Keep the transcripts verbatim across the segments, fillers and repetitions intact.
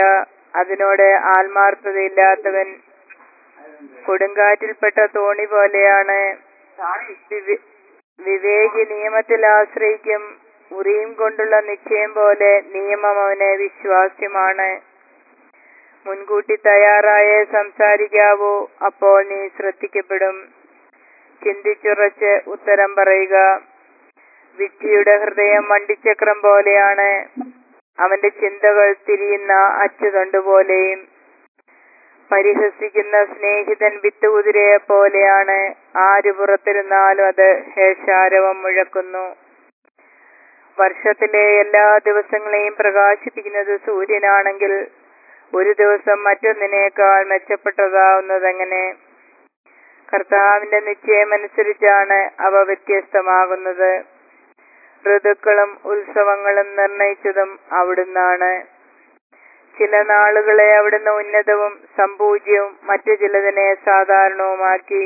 അതിനോട് ആത്മാർത്ഥതയില്ലാത്തവൻ കൊടുങ്കാറ്റിൽപ്പെട്ട തോണി പോലെയാണ്. വിവേകി നിയമത്തിൽ ആശ്രയിക്കും. ഉറിയും കൊണ്ടുള്ള നിശ്ചയം പോലെ നിയമം അവന് വിശ്വാസ്യമാണ്. മുൻകൂട്ടി തയ്യാറായേ സംസാരിക്കാവൂ, അപ്പോൾ നീ ശ്രദ്ധിക്കപ്പെടും. ചിന്തിച്ചുറച്ച് ഉത്തരം പറയുക. വിഡ്ഢിയുടെ ഹൃദയം വണ്ടിച്ചക്രം പോലെയാണ്. അവന്റെ ചിന്തകൾ തിരിയുന്ന അച്ചുതണ്ടുപോലെയും. പരിഹസിക്കുന്ന സ്നേഹിതൻ വിത്തുകുതിരയെ പോലെയാണ്. ആര് പുറത്തിരുന്നാലും അത് ഹേഷാരവം മുഴക്കുന്നു. വർഷത്തിലെ എല്ലാ ദിവസങ്ങളെയും പ്രകാശിപ്പിക്കുന്നത് സൂര്യനാണെങ്കിൽ ഒരു ദിവസം മറ്റൊന്നിനേക്കാൾ മെച്ചപ്പെട്ടതാവുന്നതെങ്ങനെ? കർത്താവിന്റെ നിശ്ചയമനുസരിച്ചാണ് അവ വ്യത്യസ്തമാകുന്നത്. ഋതുക്കളും ഉത്സവങ്ങളും നിർണയിച്ചതും അവിടുന്നാണ്. ചില നാളുകളെ അവിടുന്ന് ഉന്നതവും സംപൂജ്യവും മറ്റു ചിലതിനെ സാധാരണവുമാക്കി.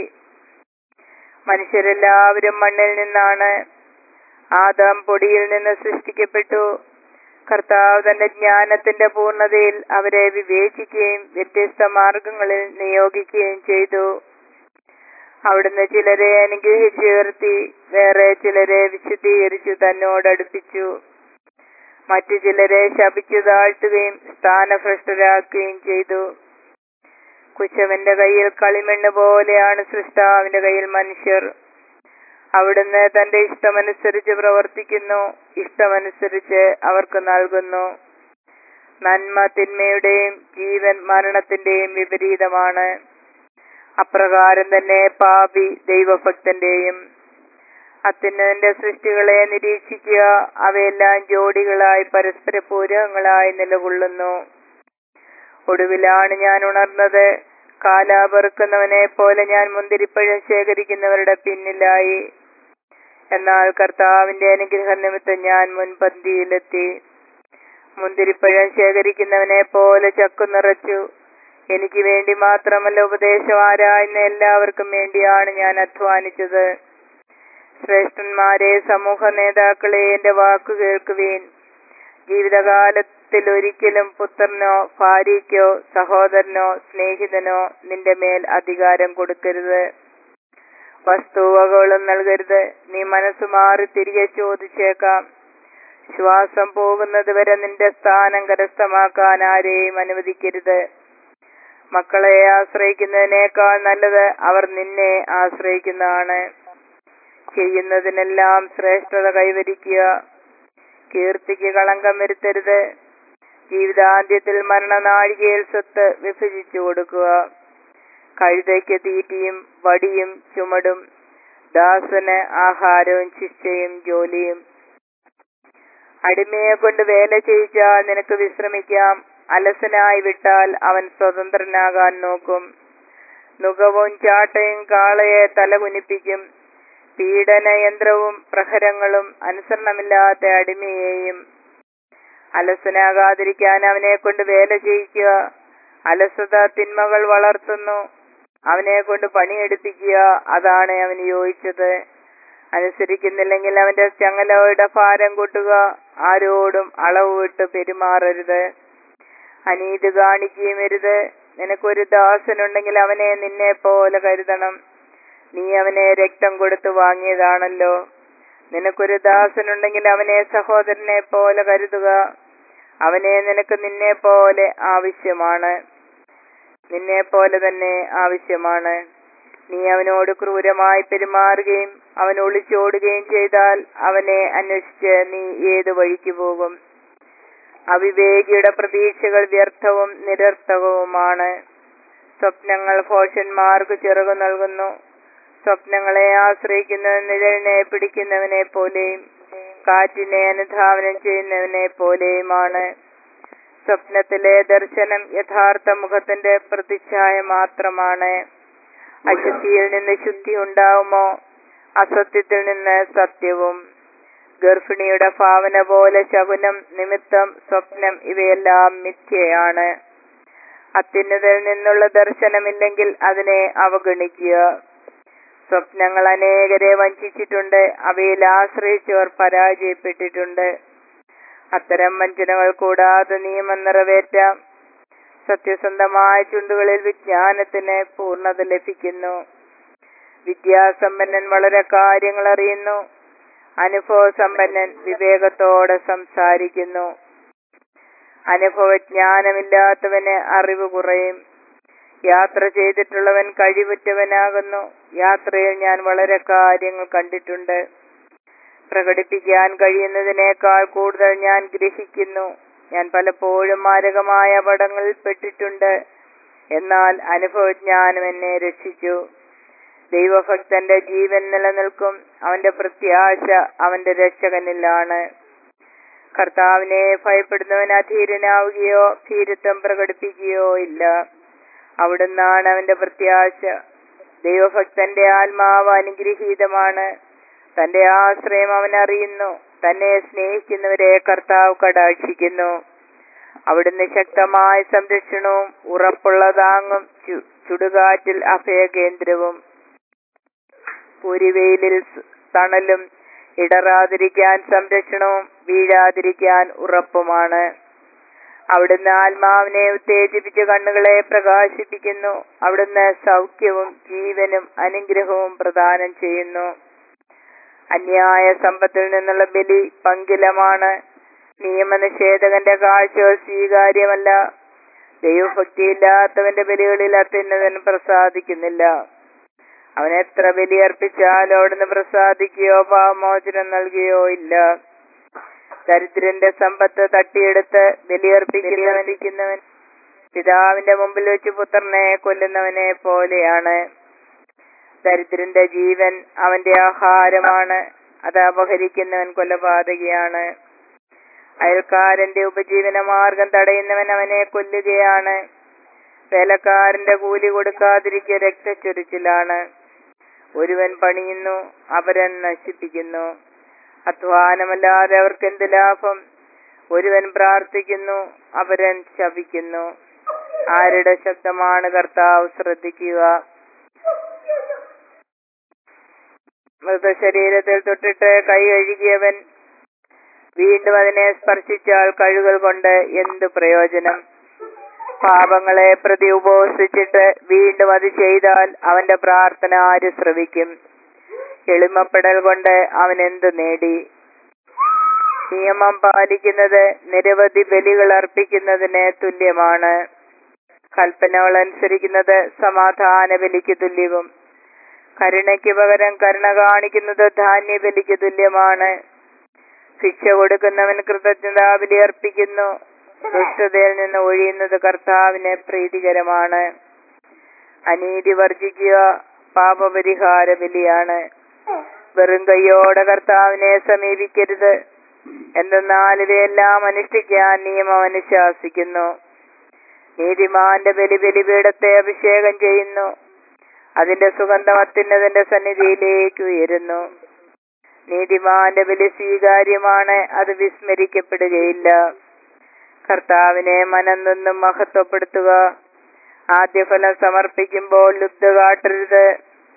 മനുഷ്യരെല്ലാവരും മണ്ണിൽ നിന്നാണ്. ആദാം പൊടിയിൽ നിന്ന് സൃഷ്ടിക്കപ്പെട്ടു. കർത്താവ് തന്റെ ജ്ഞാനത്തിന്റെ പൂർണ്ണതയിൽ അവരെ വിവേചിക്കുകയും വ്യത്യസ്ത മാർഗങ്ങളിൽ നിയോഗിക്കുകയും ചെയ്തു. അവിടുന്ന് ചിലരെ അനുഗ്രഹിച്ചുയർത്തി, വേറെ ചിലരെ വിശുദ്ധീകരിച്ചു തന്നോടടുപ്പിച്ചു. മറ്റു ചിലരെ ശപിച്ചു താഴ്ത്തുകയും സ്ഥാനഭ്രഷ്ടരാക്കുകയും ചെയ്തു. കുശവന്റെ കയ്യിൽ കളിമണ്ണ് പോലെയാണ് സൃഷ്ടാവിന്റെ കയ്യിൽ മനുഷ്യർ. അവിടുന്ന് തന്റെ ഇഷ്ടമനുസരിച്ച് പ്രവർത്തിക്കുന്നു, ഇഷ്ടമനുസരിച്ച് അവർക്ക് നൽകുന്നു. നന്മ തിന്മയുടെയും ജീവൻ മരണത്തിന്റെയും വിപരീതമാണ്. അപ്രകാരം തന്നെ പാപി ദൈവഭക്തന്റെയും. അത്യുന്നതന്റെ സൃഷ്ടികളെ നിരീക്ഷിക്കുക. അവയെല്ലാം ജോഡികളായി പരസ്പര പൂരകങ്ങളായി നിലകൊള്ളുന്നു. ഒടുവിലാണ് ഞാൻ ഉണർന്നത്. കാലാ പെറുക്കുന്നവനെ പോലെ ഞാൻ മുന്തിരിപ്പഴം ശേഖരിക്കുന്നവരുടെ പിന്നിലായി. എന്നാൽ കർത്താവിന്റെ അനുഗ്രഹ നിമിത്തം ഞാൻ മുൻപന്തിയിലെത്തി. മുന്തിരിപ്പഴം ശേഖരിക്കുന്നവനെ പോലെ ചക്കു നിറച്ചു. എനിക്ക് വേണ്ടി മാത്രമല്ല, ഉപദേശം ആരായുന്ന എല്ലാവർക്കും വേണ്ടിയാണ് ഞാൻ അധ്വാനിച്ചത്. ശ്രേഷ്ഠന്മാരെ, സമൂഹ നേതാക്കളെ, എന്റെ വാക്കു കേൾക്കുവീൻ. ജീവിതകാലത്തിൽ ഒരിക്കലും പുത്രനോ ഭാര്യയ്ക്കോ സഹോദരനോ സ്നേഹിതനോ നിന്റെ മേൽ അധികാരം കൊടുക്കരുത്. വസ്തുവകകളും നൽകരുത്. നീ മനസ്സ് മാറി തിരികെ ചോദിച്ചേക്കാം. ശ്വാസം പോകുന്നത് വരെ നിന്റെ സ്ഥാനം കരസ്ഥമാക്കാൻ ആരെയും അനുവദിക്കരുത്. മക്കളെ ആശ്രയിക്കുന്നതിനേക്കാൾ നല്ലത് അവർ നിന്നെ ആശ്രയിക്കുന്നതാണ്. ചെയ്യുന്നതിനെല്ലാം ശ്രേഷ്ഠത കൈവരിക്കുക. കീർത്തിക്ക് കളങ്കം വരുത്തരുത്. ജീവിതാന്ത്യത്തിൽ മരണനാഴികയിൽ സ്വത്ത് വിഭജിച്ചു കൊടുക്കുക. കഴുതയ്ക്ക് തീറ്റിയും വടിയും ചുമടും, ദാസന് ആഹാരവും ശിക്ഷയും ജോലിയും. അടിമയെ കൊണ്ട് വേല ചെയ്യിച്ചാൽ നിനക്ക് വിശ്രമിക്കാം. അലസനായി വിട്ടാൽ അവൻ സ്വതന്ത്രനാകാൻ നോക്കും. നുകവും ചാട്ടയും കാളയെ തലകുനിപ്പിക്കും. പീഡനയന്ത്രവും പ്രഹരങ്ങളും അനുസരണമില്ലാത്ത അടിമയെയും. അലസനാകാതിരിക്കാൻ അവനെ കൊണ്ട് വേല ചെയ്യിക്കുക. അലസത തിന്മകൾ വളർത്തുന്നു. അവനെ കൊണ്ട് പണിയെടുപ്പിക്കുക. അതാണ് അവന് യോജിച്ചത്. അനുസരിക്കുന്നില്ലെങ്കിൽ അവന്റെ ചങ്ങലയുടെ ഭാരം കൂട്ടുക. ആരോടും അളവ് വിട്ട് പെരുമാറരുത്. അനീതി കാണിക്കുകയും അരുത്. നിനക്കൊരു ദാസനുണ്ടെങ്കിൽ അവനെ നിന്നെ പോലെ കരുതണം. നീ അവനെ രക്തം കൊടുത്തു വാങ്ങിയതാണല്ലോ. നിനക്കൊരു ദാസനുണ്ടെങ്കിൽ അവനെ സഹോദരനെ പോലെ കരുതുക. അവനെ നിനക്ക് നിന്നെ പോലെ ആവശ്യമാണ്. നിന്നെ പോലെ തന്നെ ആവശ്യമാണ്. നീ അവനോട് ക്രൂരമായി പെരുമാറുകയും അവൻ ഒളിച്ചോടുകയും ചെയ്താൽ അവനെ അന്വേഷിച്ച് നീ ഏത് വഴിക്ക് പോകും? അവിവേകിയുടെ പ്രതീക്ഷകൾ വ്യർത്ഥവും നിരർത്ഥകവുമാണ്. സ്വപ്നങ്ങൾ ഭോഷന്മാർക്ക് ചിറകു നൽകുന്നു. സ്വപ്നങ്ങളെ ആശ്രയിക്കുന്ന നിഴലിനെ പിടിക്കുന്നവനെ പോലെയും കാറ്റിനെ അനുധാവനം ചെയ്യുന്നവനെ പോലെയുമാണ്. സ്വപ്നത്തിലെ ദർശനം യഥാർത്ഥ മുഖത്തിന്റെ പ്രതിച്ഛായ മാത്രമാണ്. അശുദ്ധിയിൽ നിന്ന് ശുദ്ധി ഉണ്ടാവുമോ? അസത്യത്തിൽ നിന്ന് സത്യവും. ഗർഭിണിയുടെ ഭാവന പോലെ ശകുനം, നിമിത്തം, സ്വപ്നം ഇവയെല്ലാം മിഥ്യയാണ്. അത്യുന്നതിൽ നിന്നുള്ള ദർശനമില്ലെങ്കിൽ അതിനെ അവഗണിക്കുക. സ്വപ്നങ്ങൾ അനേകരെ വഞ്ചിച്ചിട്ടുണ്ട്. അവയിൽ ആശ്രയിച്ചവർ പരാജയപ്പെട്ടിട്ടുണ്ട്. അത്തരം വഞ്ചനകൾ കൂടാതെ നിയമം നിറവേറ്റാം. സത്യസന്ധമായ ചുണ്ടുകളിൽ വിജ്ഞാനത്തിന് പൂർണ്ണത ലഭിക്കുന്നു. വിദ്യാസമ്പന്നൻ വളരെ കാര്യങ്ങൾ അറിയുന്നു. അനുഭവസമ്പന്നൻ വിവേകത്തോടെ സംസാരിക്കുന്നു. അനുഭവജ്ഞാനമില്ലാത്തവന് അറിവ് കുറയും. യാത്ര ചെയ്തിട്ടുള്ളവൻ കഴിവുറ്റവനാകുന്നു. യാത്രയിൽ ഞാൻ വളരെ കാര്യങ്ങൾ കണ്ടിട്ടുണ്ട്. പ്രകടിപ്പിക്കാൻ കഴിയുന്നതിനേക്കാൾ കൂടുതൽ ഞാൻ ഗ്രഹിക്കുന്നു. ഞാൻ പലപ്പോഴും മാരകമായ അപകടങ്ങളിൽ പെട്ടിട്ടുണ്ട്. എന്നാൽ അനുഭവജ്ഞാനം എന്നെ രക്ഷിച്ചു. ദൈവഭക്തന്റെ ജീവൻ നിലനിൽക്കും. അവന്റെ പ്രത്യാശ അവന്റെ രക്ഷകനിലാണ്. കർത്താവിനെ ഭയപ്പെടുന്നവൻ അധീരനാവുകയോ ഭീരുത്വം പ്രകടിപ്പിക്കുകയോ ഇല്ല. അവിടുന്നാണ് അവന്റെ പ്രത്യാശ. ദൈവഭക്തന്റെ ആത്മാവ് അനുഗ്രഹീതമാണ്. തന്റെ ആശ്രയം അവൻ അറിയുന്നു. തന്നെ സ്നേഹിക്കുന്നവരെ കർത്താവ് കടാക്ഷിക്കുന്നു. അവിടുന്ന് ശക്തമായ സംരക്ഷണവും ഉറപ്പുള്ള താങ്ങും ചുടുകാറ്റിൽ അഭയകേന്ദ്രവും പൂരിവെയിലിൽ തണലും ഇടറാതിരിക്കാൻ സംരക്ഷണവും വീഴാതിരിക്കാൻ ഉറപ്പുമാണ്. അവിടുന്ന് ആത്മാവിനെ ഉത്തേജിപ്പിച്ച് കണ്ണുകളെ പ്രകാശിപ്പിക്കുന്നു. അവിടുന്ന് സൗഖ്യവും ജീവനും അനുഗ്രഹവും പ്രദാനം ചെയ്യുന്നു. അന്യായ സമ്പത്തിൽ നിന്നുള്ള ബലി പങ്കിലമാണ്. നിയമനിഷേധകന്റെ കാഴ്ച സ്വീകാര്യമല്ല. ദൈവഭക്തിയില്ലാത്തവന്റെ ബലികളിൽ അത്യുന്നതൻ പ്രസാദിക്കുന്നില്ല. അവൻ എത്ര ബലി അർപ്പിച്ചാലും അവിടുന്ന് പ്രസാദിക്കുകയോ പാപമോചനം നൽകുകയോ ഇല്ല. ദരിദ്രന്റെ സമ്പത്ത് തട്ടിയെടുത്ത് ബലിയർപ്പിക്കുന്നവൻ പിതാവിന്റെ മുമ്പിൽ വെച്ച് പുത്രനെ കൊല്ലുന്നവനെ പോലെയാണ്. ദരിദ്രന്റെ ജീവൻ അവന്റെ ആഹാരമാണ്. അത് അപഹരിക്കുന്നവൻ കൊലപാതകിയാണ്. അയൽക്കാരന്റെ ഉപജീവന മാർഗം തടയുന്നവൻ അവനെ കൊല്ലുകയാണ്. വേലക്കാരന്റെ കൂലി കൊടുക്കാതിരിക്കുക രക്തച്ചൊരിച്ചിലാണ്. ഒരുവൻ പണിയുന്നു, അപരൻ നശിപ്പിക്കുന്നു. അധ്വാനമല്ലാതെ അവർക്ക് എന്ത് ലാഭം? ഒരുവൻ പ്രാർത്ഥിക്കുന്നു, അപരൻ ശപിക്കുന്നു. ആരുടെ ശബ്ദമാണ് കർത്താവ് ശ്രദ്ധിക്കുക? മൃതശരീരത്തിൽ തൊട്ടിട്ട് കൈ കഴുകിയവൻ വീണ്ടും അതിനെ സ്പർശിച്ചാൽ കഴുകൽ കൊണ്ട് എന്ത് പ്രയോജനം? പാപങ്ങളെ പ്രതി ഉപവസിച്ചിട്ട് വീണ്ടും അത് ചെയ്താൽ അവന്റെ പ്രാർത്ഥന ആര് ശ്രവിക്കും? എളിമപ്പെടൽ കൊണ്ട് അവൻ എന്ത് നേടി? നിയമം പാലിക്കുന്നത് നിരവധി ബലികൾ അർപ്പിക്കുന്നതിന് തുല്യമാണ്. കൽപ്പനകൾ അനുസരിക്കുന്നത് സമാധാന ബലിക്ക് തുല്യവും. കരുണയ്ക്ക് പകരം കരുണ കാണിക്കുന്നത് ധാന്യ ബലിക്ക് തുല്യമാണ്. ശിക്ഷ കൊടുക്കുന്നവൻ കൃതജ്ഞതാ ബലി അർപ്പിക്കുന്നു. ദുഷ്ടതയിൽ നിന്ന് ഒഴിയുന്നത് കർത്താവിന് പ്രീതികരമാണ്. അനീതി വർജിക്കുക പാപപരിഹാര ബലിയാണ്. വെറും കൈയോടെ കർത്താവിനെ സമീപിക്കരുത്. എന്തെന്നാൽ ഇവയെല്ലാം അനുഷ്ഠിക്കാൻ നിയമം അനുശാസിക്കുന്നു. നീതിമാന്റെ ബലി ബലിപീഠത്തെ അഭിഷേകം ചെയ്യുന്നു. അതിന്റെ സുഗന്ധം അത്യുന്നതന്റെ സന്നിധിയിലേക്ക് ഉയരുന്നു. നീതിമാന്റെ ബലി സ്വീകാര്യമാണ്. അത് വിസ്മരിക്കപ്പെടുകയില്ല. കർത്താവിനെ മനം നിന്നും മഹത്വപ്പെടുത്തുക. ആദ്യഫലം സമർപ്പിക്കുമ്പോൾ ലുബ്ധ കാട്ടരുത്.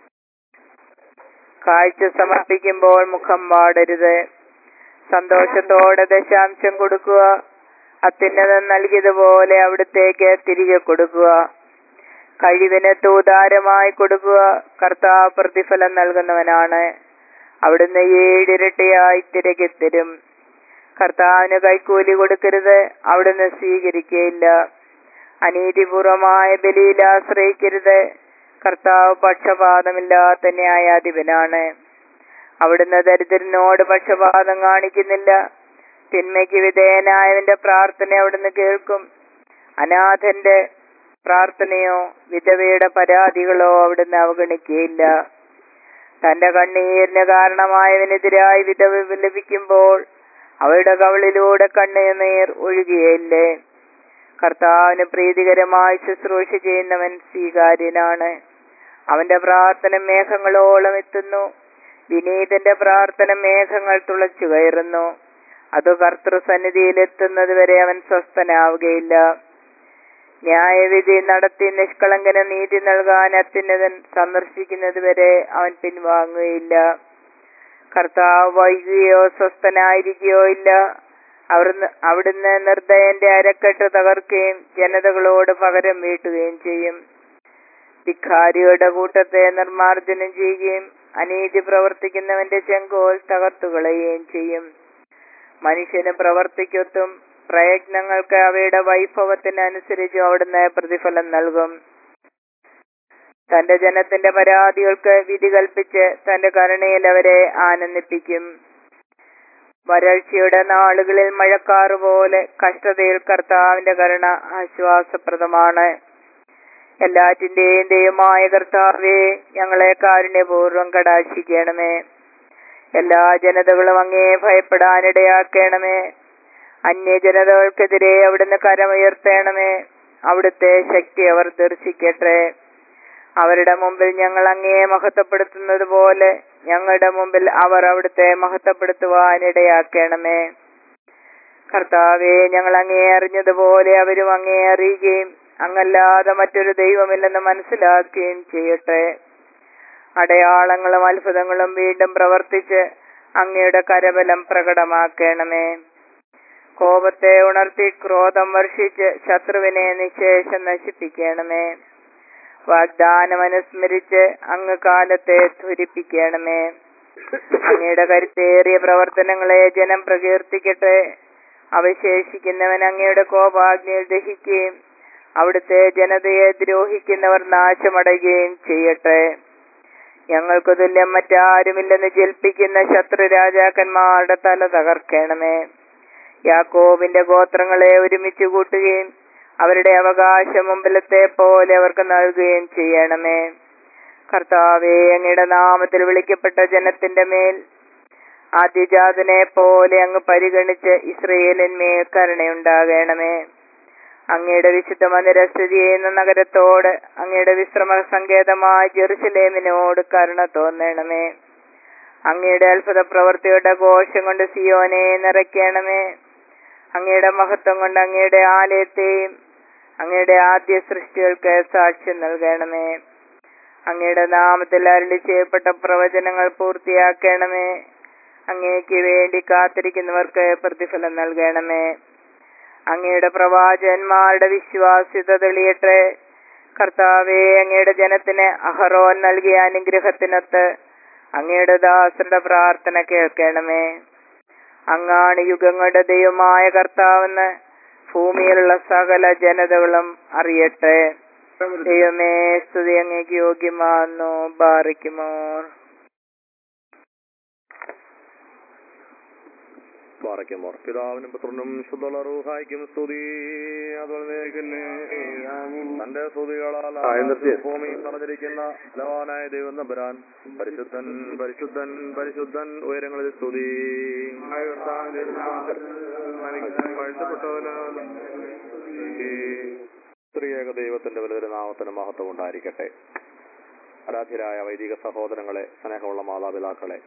കാഴ്ച സമർപ്പിക്കുമ്പോൾ മുഖം വാടരുത്. സന്തോഷത്തോടെ ദശാംശം കൊടുക്കുക. അത്യുന്നതൻ നൽകിയതുപോലെ അവിടത്തേക്ക് തിരികെ കൊടുക്കുക. കഴിവിന് തൂതാരമായി കൊടുക്കുക. കർത്താവ് പ്രതിഫലം നൽകുന്നവനാണ്. അവിടുന്ന് ഏഴിരട്ടിയായി തിരികെ തരും. കർത്താവിന് കൈക്കൂലി കൊടുക്കരുത്. അവിടുന്ന് സ്വീകരിക്കുകയില്ല. അനീതിപൂർവമായ ബലിയിൽ ആശ്രയിക്കരുത്. കർത്താവ് പക്ഷപാതമില്ലാത്ത ന്യായാധിപനാണ്. അവിടുന്ന് ദരിദ്രനോട് പക്ഷപാതം കാണിക്കുന്നില്ല. തിന്മയ്ക്ക് വിധേയനായവന്റെ പ്രാർത്ഥന അവിടുന്ന് കേൾക്കും. അനാഥന്റെ പ്രാർത്ഥനയോ വിധവയുടെ പരാതികളോ അവിടുന്ന് അവഗണിക്കുകയില്ല. തന്റെ കണ്ണീരിന് കാരണമായവനെതിരായി വിധവ വിലപിക്കുമ്പോൾ അവയുടെ കവിളിലൂടെ കണ്ണുനീർ ഒഴുകുകയില്ലേ? കർത്താവിന് പ്രീതികരമായി ശുശ്രൂഷ ചെയ്യുന്നവൻ സ്വീകാര്യനാണ്. അവന്റെ പ്രാർത്ഥന മേഘങ്ങളോളം എത്തുന്നു. വിനീതന്റെ പ്രാർത്ഥന മേഘങ്ങൾ തുളച്ചു കയറുന്നു. അത് കർത്തൃസന്നിധിയിൽ എത്തുന്നത് വരെ അവൻ സ്വസ്ഥനാവുകയില്ല. ന്യായവിധി നടത്തി നിഷ്കളങ്കന നീതി നൽകാൻ അത്യുന്നതൻ സന്ദർശിക്കുന്നത് വരെ അവൻ പിൻവാങ്ങുകയില്ല. കർത്താവ് വൈകുകയോ സ്വസ്ഥനായിരിക്കുകയോ ഇല്ല. അവിടുന്ന് അവിടുന്ന് നിർദ്ദയന്റെ അരക്കെട്ട് തകർക്കുകയും ജനതകളോട് പകരം വീട്ടുകയും ചെയ്യും. ധിക്കാരിയുടെ കൂട്ടത്തെ നിർമ്മാർജ്ജനം ചെയ്യുകയും അനീതി പ്രവർത്തിക്കുന്നവന്റെ ചെങ്കോൽ തകർത്തുകളയുകയും ചെയ്യും. മനുഷ്യന് പ്രവർത്തിക്കൊത്തും പ്രയത്നങ്ങൾക്ക് അവയുടെ വൈഭവത്തിനനുസരിച്ചും അവിടുന്ന് പ്രതിഫലം നൽകും. തന്റെ ജനത്തിന്റെ പരാതികൾക്ക് വിധി കൽപ്പിച്ച് തന്റെ കരുണയിൽ അവരെ ആനന്ദിപ്പിക്കും. വരൾച്ചയുടെ നാളുകളിൽ മഴക്കാറ് പോലെ കഷ്ടതയിൽ കർത്താവിന്റെ കരുണ ആശ്വാസപ്രദമാണ്. എല്ലാറ്റിന്റെയും ദൈവമായ കർത്താവേ, ഞങ്ങളെ കാരുണ്യപൂർവ്വം കടാക്ഷിക്കണമേ. എല്ലാ ജനതകളും അങ്ങേ ഭയപ്പെടാനിടയാക്കണമേ. അന്യജനതകൾക്കെതിരെ അവിടുന്ന് കരമുയർത്തണമേ. അവിടുത്തെ ശക്തി അവർ ദർശിക്കട്ടെ. അവരുടെ മുമ്പിൽ ഞങ്ങൾ അങ്ങയെ മഹത്വപ്പെടുത്തുന്നത് പോലെ ഞങ്ങളുടെ മുമ്പിൽ അവർ അവിടുത്തെ മഹത്വപ്പെടുത്തുവാനിടയാക്കണമേ. കർത്താവെ, ഞങ്ങൾ അങ്ങയെ അറിഞ്ഞതുപോലെ അവരും അങ്ങയെ അറിയുകയും അങ്ങല്ലാതെ മറ്റൊരു ദൈവമില്ലെന്ന് മനസ്സിലാക്കുകയും ചെയ്യട്ടെ. അടയാളങ്ങളും അത്ഭുതങ്ങളും വീണ്ടും പ്രവർത്തിച്ച് അങ്ങയുടെ കരബലം പ്രകടമാക്കണമേ. കോപത്തെ ഉണർത്തി ക്രോധം വർഷിച്ച് ശത്രുവിനെ നിശേഷം നശിപ്പിക്കണമേ. വാഗ്ദാനം അനുസ്മരിച്ച് അങ്ങ് കാലത്തെ ത്വരിപ്പിക്കണമേ. അങ്ങയുടെ കരുത്തേറിയ പ്രവർത്തനങ്ങളെ ജനം പ്രകീർത്തിക്കട്ടെ. അവശേഷിക്കുന്നവൻ അങ്ങയുടെ കോപാഗ്നിയിൽ ദഹിക്കുകയും അവിടുത്തെ ജനതയെ ദ്രോഹിക്കുന്നവർ നാശമടയുകയും ചെയ്യട്ടെ. ഞങ്ങൾക്ക് തുല്യം മറ്റാരുമില്ലെന്ന് ജൽപ്പിക്കുന്ന ശത്രു രാജാക്കന്മാരുടെ തല തകർക്കണമേ. യാക്കോബിന്റെ ഗോത്രങ്ങളെ ഒരുമിച്ച് കൂട്ടുകയും അവരുടെ അവകാശം മുമ്പിലത്തെ പോലെ അവർക്ക് നൽകുകയും ചെയ്യണമേ. കർത്താവേ, അങ്ങയുടെ നാമത്തിൽ വിളിക്കപ്പെട്ട ജനത്തിന്റെ മേൽ ആദ്യജാതനെ പോലെ അങ്ങ് പരിഗണിച്ച് ഇസ്രയേലിന്മേൽ കരുണയുണ്ടാകണമേ. അങ്ങയുടെ വിശുദ്ധ മന്ദിര സ്ഥിതി ചെയ്യുന്ന നഗരത്തോട്, അങ്ങയുടെ വിശ്രമ സങ്കേതമായ ജെറുസലേമിനോട് കരുണ തോന്നണമേ. അങ്ങയുടെ അത്ഭുത പ്രവൃത്തിയുടെ ഘോഷം കൊണ്ട് സിയോനെ നിറയ്ക്കണമേ. അങ്ങയുടെ മഹത്വം കൊണ്ട് അങ്ങയുടെ ആലയത്തെയും അങ്ങയുടെ ആദ്യ സൃഷ്ടികൾക്ക് സാക്ഷ്യം നൽകണമേ. അങ്ങയുടെ നാമത്തിൽ അരുളി ചെയ്യപ്പെട്ട പ്രവചനങ്ങൾ പൂർത്തിയാക്കണമേ. അങ്ങേക്ക് വേണ്ടി കാത്തിരിക്കുന്നവർക്ക് പ്രതിഫലം നൽകണമേ. അങ്ങയുടെ പ്രവാചകന്മാരുടെ വിശ്വാസ്യത തെളിയട്ടെ. കർത്താവേ, അങ്ങയുടെ ജനത്തിന് അഹറോൻ നൽകിയ അനുഗ്രഹത്തിനൊത്ത് അങ്ങയുടെ ദാസരുടെ പ്രാർത്ഥന കേൾക്കണമേ. അങ്ങാണ് യുഗങ്ങളുടെ ദൈവമായ കർത്താവെന്ന് ഭൂമിയിലുള്ള സകല ജനതകളും അറിയട്ടെ. ദൈവമേ, സ്തുതി അങ്ങേക്ക് യോഗ്യമാകുന്നു. ബാറിക്കുമോർ ബാറയ്ക്കുമോർ. പിതാവിനും പുത്രനും ശുദ്ധ റൂഹായിക്കും സ്തുതി. അതുപോലെ തന്റെ സ്തുതികളാൽ ഭൂമി നിറഞ്ഞിരിക്കുന്ന ബലവാനായ ദൈവം തമ്പുരാൻ പരിശുദ്ധൻ പരിശുദ്ധൻ പരിശുദ്ധൻ ഉയരങ്ങളിൽ സ്തുതി. ത്രിയേക ദൈവത്തിന്റെ വലിയൊരു നാമത്തിന് മഹത്വം ഉണ്ടായിരിക്കട്ടെ. ആരാധ്യരായ വൈദിക സഹോദരങ്ങളെ, സ്നേഹമുള്ള മാതാപിതാക്കളെ,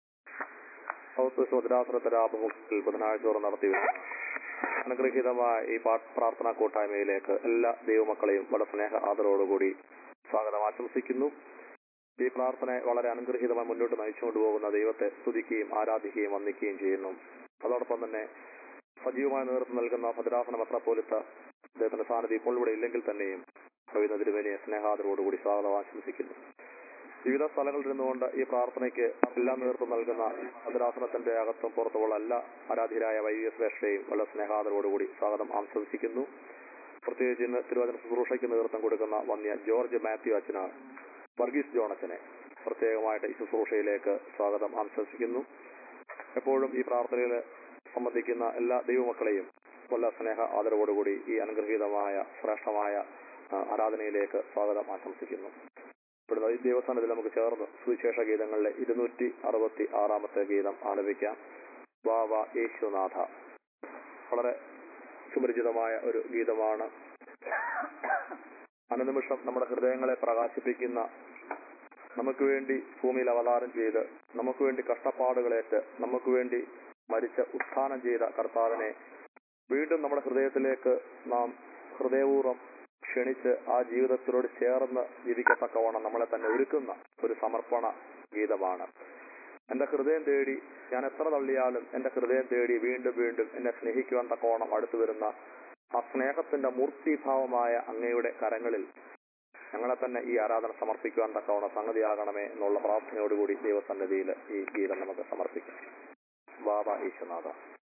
ഭദ്രാസനത്തിലാഭിമുഖ്യത്തിൽ ബുധനാഴ്ച തോറും നടത്തി അനുഗ്രഹീതമായ ഈ പ്രാർത്ഥനാ കൂട്ടായ്മയിലേക്ക് എല്ലാ ദൈവമക്കളെയും വളരെ സ്നേഹ ആദരവോടുകൂടി സ്വാഗതം ആശംസിക്കുന്നു. ഈ പ്രാർത്ഥന വളരെ അനുഗ്രഹീതമായി മുന്നോട്ട് നയിച്ചുകൊണ്ടുപോകുന്ന ദൈവത്തെ സ്തുതിക്കുകയും ആരാധിക്കുകയും വന്ദിക്കുകയും ചെയ്യുന്നു. അതോടൊപ്പം തന്നെ സജീവമായ നേതൃത്വം നൽകുന്ന ഭദ്രാസന മെത്രാപ്പോലീത്ത അദ്ദേഹത്തിന്റെ സാന്നിധ്യം ഇപ്പോൾ ഇവിടെ ഇല്ലെങ്കിൽ തന്നെയും പ്രവീണ തിരുമേനിയെ സ്നേഹാദരവോടുകൂടി സ്വാഗതം ആശംസിക്കുന്നു. വിവിധ സ്ഥലങ്ങളിൽ നിന്നുകൊണ്ട് ഈ പ്രാർത്ഥനയ്ക്ക് എല്ലാം നേതൃത്വം നൽകുന്ന ഭദ്രാസനത്തിന്റെ അകത്തും പുറത്തുമുള്ള എല്ലാ ആരാധ്യരായ വൈദിക ശ്രേഷ്ഠയെയും വളരെ സ്നേഹാദരവോടുകൂടി സ്വാഗതം ആശംസിക്കുന്നു. പ്രത്യേകിച്ച് ഇന്ന് തിരുവചന ശുശ്രൂഷയ്ക്ക് നേതൃത്വം കൊടുക്കുന്ന വന്യ ജോർജ് മാത്യു അച്ഛന്, വർഗീസ് ജോൺ അച്ഛനെ പ്രത്യേകമായിട്ട് ഈ ശുശ്രൂഷയിലേക്ക് സ്വാഗതം ആശംസിക്കുന്നു. എപ്പോഴും ഈ പ്രാർത്ഥനയിൽ സംബന്ധിക്കുന്ന എല്ലാ ദൈവമക്കളെയും വളരെ സ്നേഹ ആദരവോടുകൂടി ഈ അനുഗ്രഹീതമായ ശ്രേഷ്ഠമായ ആരാധനയിലേക്ക് സ്വാഗതം ആശംസിക്കുന്നു. ഇപ്പോഴത്തെ ഈ ദേവസ്ഥാനത്തിൽ നമുക്ക് ചേർന്ന് സുവിശേഷ ഗീതങ്ങളിലെ ഇരുന്നൂറ്റി അറുപത്തി ആറാമത്തെ ഗീതം ആലപിക്കാം. വാവ യേശുനാഥ. വളരെ സുപരിചിതമായ ഒരു ഗീതമാണ്. അനുനിമിഷം നമ്മുടെ ഹൃദയങ്ങളെ പ്രകാശിപ്പിക്കുന്ന, നമുക്ക് വേണ്ടി ഭൂമിയിൽ അവതാരം ചെയ്ത് നമുക്ക് വേണ്ടി കഷ്ടപ്പാടുകളേറ്റ് നമുക്ക് വേണ്ടി മരിച്ച് ഉത്ഥാനം ചെയ്ത കർത്താവിനെ വീണ്ടും നമ്മുടെ ഹൃദയത്തിലേക്ക് നാം ഹൃദയപൂർവ്വം ക്ഷണിച്ച് ആ ജീവിതത്തിനോട് ചേർന്ന് ജീവിക്കത്തക്കവണ്ണം നമ്മളെ തന്നെ ഒരുക്കുന്ന ഒരു സമർപ്പണ ഗീതമാണ്. എന്റെ ഹൃദയം തേടി ഞാൻ എത്ര തള്ളിയാലും എന്റെ ഹൃദയം തേടി വീണ്ടും വീണ്ടും എന്നെ സ്നേഹിക്കുവാൻ തക്കോണം അടുത്തു വരുന്ന ആ സ്നേഹത്തിന്റെ മൂർത്തിഭാവമായ അങ്ങയുടെ കരങ്ങളിൽ ഞങ്ങളെ തന്നെ ഈ ആരാധന സമർപ്പിക്കുവാൻ തക്കവണ്ണം സംഗതിയാകണമേ എന്നുള്ള പ്രാർത്ഥനയോടുകൂടി ദൈവസന്നിധിയിൽ ഈ ഗീതം നമുക്ക് സമർപ്പിക്കാം. ബാബ യേശുനാഥ,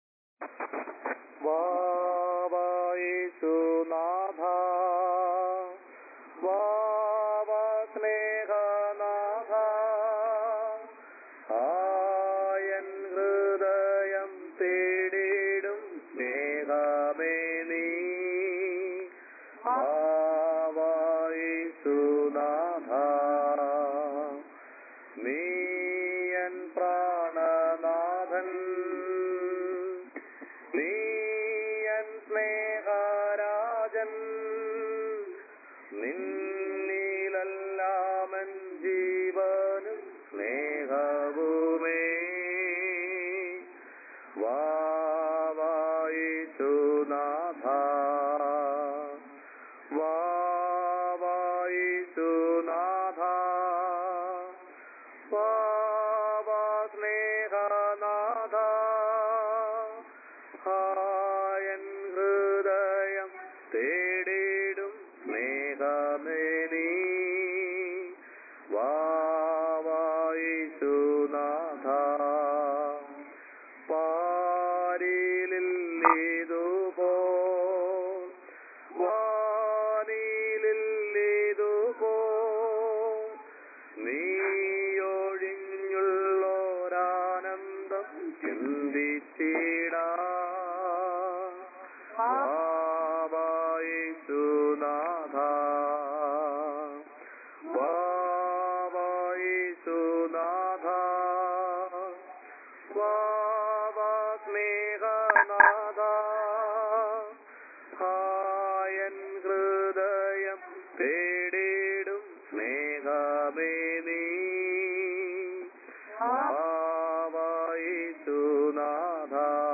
ബാബ യേശുനാഥ, ബാബ സ്നേഹനാഥ, ആയൻ ഹൃദയം തേടിടും സ്നേഹമേ നീ, ബാബ യേശുനാഥ, നീയൻ പ്രാണനാഥൻ, നീയൻ സ്നേഹരാജൻ, നിന്നിലെല്ലാമൻ ജീവനും സ്നേഹവുമേ, ബാബ യേശുനാഥ, ബാബ യേശുനാഥ, ബാബ സ്നേഹനാഥ, ആയൻ ഹൃദയം തേടിടും സ്നേഹമേ നീ, ബാബ യേശുനാഥ, പാരിലില്ലിതുപോ വാനിലില്ലിതുപോ നീയൊഴിഞ്ഞുള്ളോരാനന്ദം ചിന്തിച്ചിടാ, ബാബ യേശുനാഥ, ബാബ യേശുനാഥ, ബാബ സ്നേഹനാഥ, ആയൻ ഹൃദയം തേടിടും സ്നേഹമേ നീ, ബാബ യേശുനാഥ,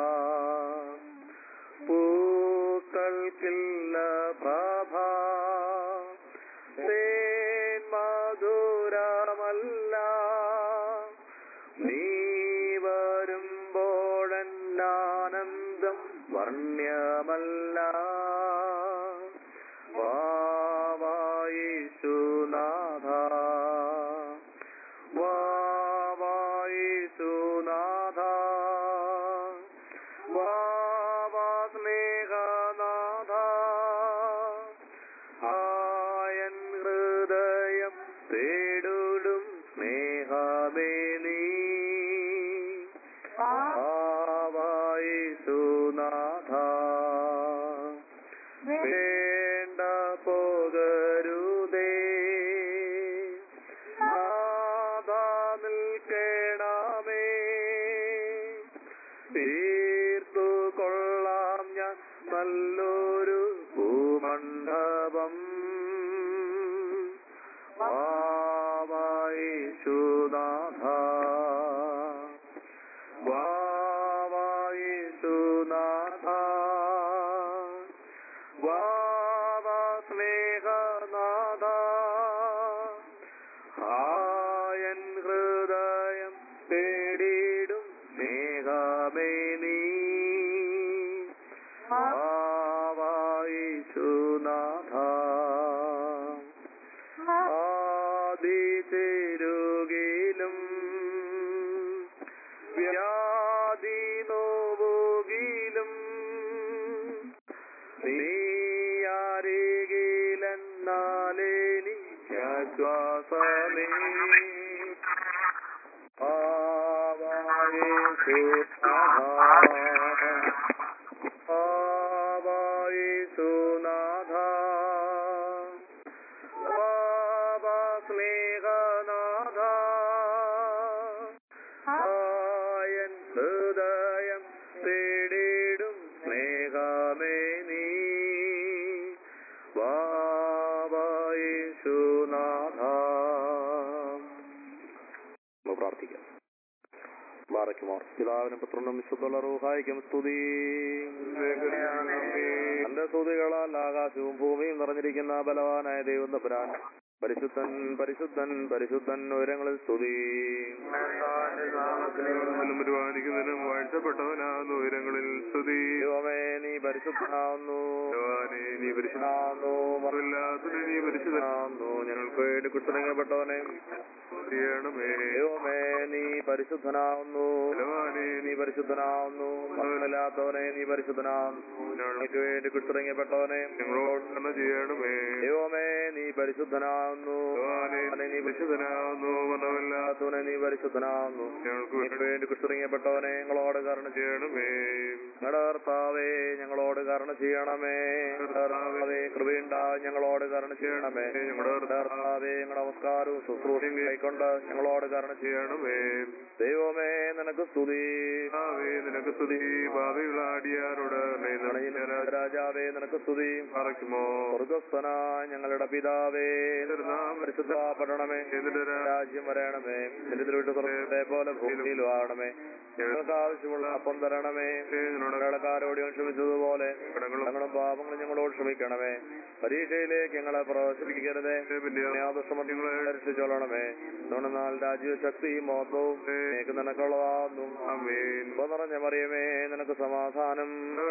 പൂക്കൾക്കില്ല പ്രഭ തേൻ മധുരമല്ല, നീ വരുമ്പോഴെന്നാനന്ദം വർണ്ണ്യമല്ല, ബാബ യേശുനാഥ, ബാബ യേശുനാഥ, ബാബ സ്നേഹനാഥ, ആയൻ ഹൃദയം തേടിടും സ്നേഹമേ നീ, ബാബ യേശുനാഥ, വേണ്ട പോകരുതേ നാഥ നിൽക്കണമേ, തീർത്തു കൊള്ളാം ഞാൻ നല്ലൊരു ഭൂമണ്ഡപം, ബാബ യേശുനാഥ, ബാബ യേശുനാഥ, ബാബ സ്നേഹനാഥ, ആയൻ ഹൃദയം തേടിടും സ്നേഹമേ നീ, ബാബ യേശുനാഥ, ആദി ചെരുകിലും വ്യാധി നോവുകിലും നീയാരികിലെന്നാലേനിശ്വാസമേ, ബാബ യേശുനാഥ, ബാബ യേശുനാഥ, ബാബ സ്നേഹനാഥ, ആയൻ ഹൃദയം തേടിടും സ്നേഹമേ നീ, ബാബ യേശുനാഥ. പ്രാർത്ഥിക്കാം. ബാറക്കുമാർ പിതാവിനും പുത്രനും വിശുദ്ധുള്ള റൂഹായിക്കും സ്തുതി. തന്റെ സ്തുതികളാൽ ആകാശവും ഭൂമിയും നിറഞ്ഞിരിക്കുന്ന ബലവാനായ ദൈവം തമ്പുരാൻ പരിശുദ്ധൻ പരിശുദ്ധൻ പരിശുദ്ധൻ ഉയരങ്ങളിൽ സ്തുതി. പരിപാലിക്കുന്നതിനും വാഴ്ത്തപ്പെട്ടവനാകുന്നു ഉയരങ്ങളിൽ സ്തുതി. ദൈവമേ നീ പരിശുദ്ധനാകുന്നു, നീ പരിശുദ്ധനാകുന്നു, മറില്ലാത്തതിന് നീ പരിശുദ്ധനാകുന്നു. ഞങ്ങൾക്ക് വേണ്ടി കുറിച്ചിറങ്ങപ്പെട്ടവനെ ചെയ്യണമേ. ദൈവമേ നീ പരിശുദ്ധനാകുന്നു, നീ പരിശുദ്ധനാകുന്നു, മറില്ലാത്തവനെ നീ പരിശുദ്ധനാകുന്നു. ഞങ്ങൾക്ക് വേണ്ടി കുറിച്ചിറങ്ങപ്പെട്ടവനെ ഞങ്ങളോട് കരുണ ചെയ്യണമേ. ദൈവമേ നീ പരിശുദ്ധനാകുന്നു, നീ പരിശുദ്ധനാകുന്നു, മറില്ലാത്തവനെ നീ പരിശുദ്ധനാകുന്നു. ഞങ്ങൾക്ക് വേണ്ടി കുറിച്ചിറങ്ങപ്പെട്ടവനെ ഞങ്ങളോട് കരുണ ചെയ്യണമേ. ഞങ്ങളുടെ കർത്താവേ ഞങ്ങളോട് കരുണ ചെയ്യണമേ. കർത്താവേ കൃപയുണ്ടായി ഞങ്ങളോട് കരുണ ചെയ്യണമേ. ഞങ്ങളുടെ കർത്താവേ ഞങ്ങളുടെ നമസ്കാരവും ശുശ്രൂഷയും കൈക്കൊണ്ട് ഞങ്ങളോട് കരുണ ചെയ്യണമേ. ദൈവമേ നിനക്ക് സ്തുതി, നിനക്ക് സ്തുതി. ഭാവികളാടിയാരോട് രാജാവേ നിനക്ക് സ്തുതി. പറയ്ക്കുമോ സ്വർഗസ്ഥനായ ഞങ്ങളുടെ പിതാവേ പരിശുദ്ധപ്പെടണമേ. രാജ്യം വരണമേ. നിന്റെ സ്വർഗത്തെ പോലെ ഭൂമിയിലും ആകണമേ. ഞങ്ങൾക്ക് ആവശ്യമുള്ള അപ്പം തരണമേ. കടക്കാരോട് ക്ഷമിച്ചതുപോലെ ഞങ്ങളുടെ പാപങ്ങളും ഞങ്ങളോട് ക്ഷമിക്കണമേ. പരീക്ഷയിലേക്ക് ഞങ്ങളെ പ്രവേശിപ്പിക്കരുതേ, രക്ഷിച്ചോളണമേ. എന്നാൽ രാജ്യവും ശക്തിയും മഹത്വവും നിനക്കുള്ളതാകുന്നു. നിറഞ്ഞ മറിയമേ നിനക്ക് സമാധാനം.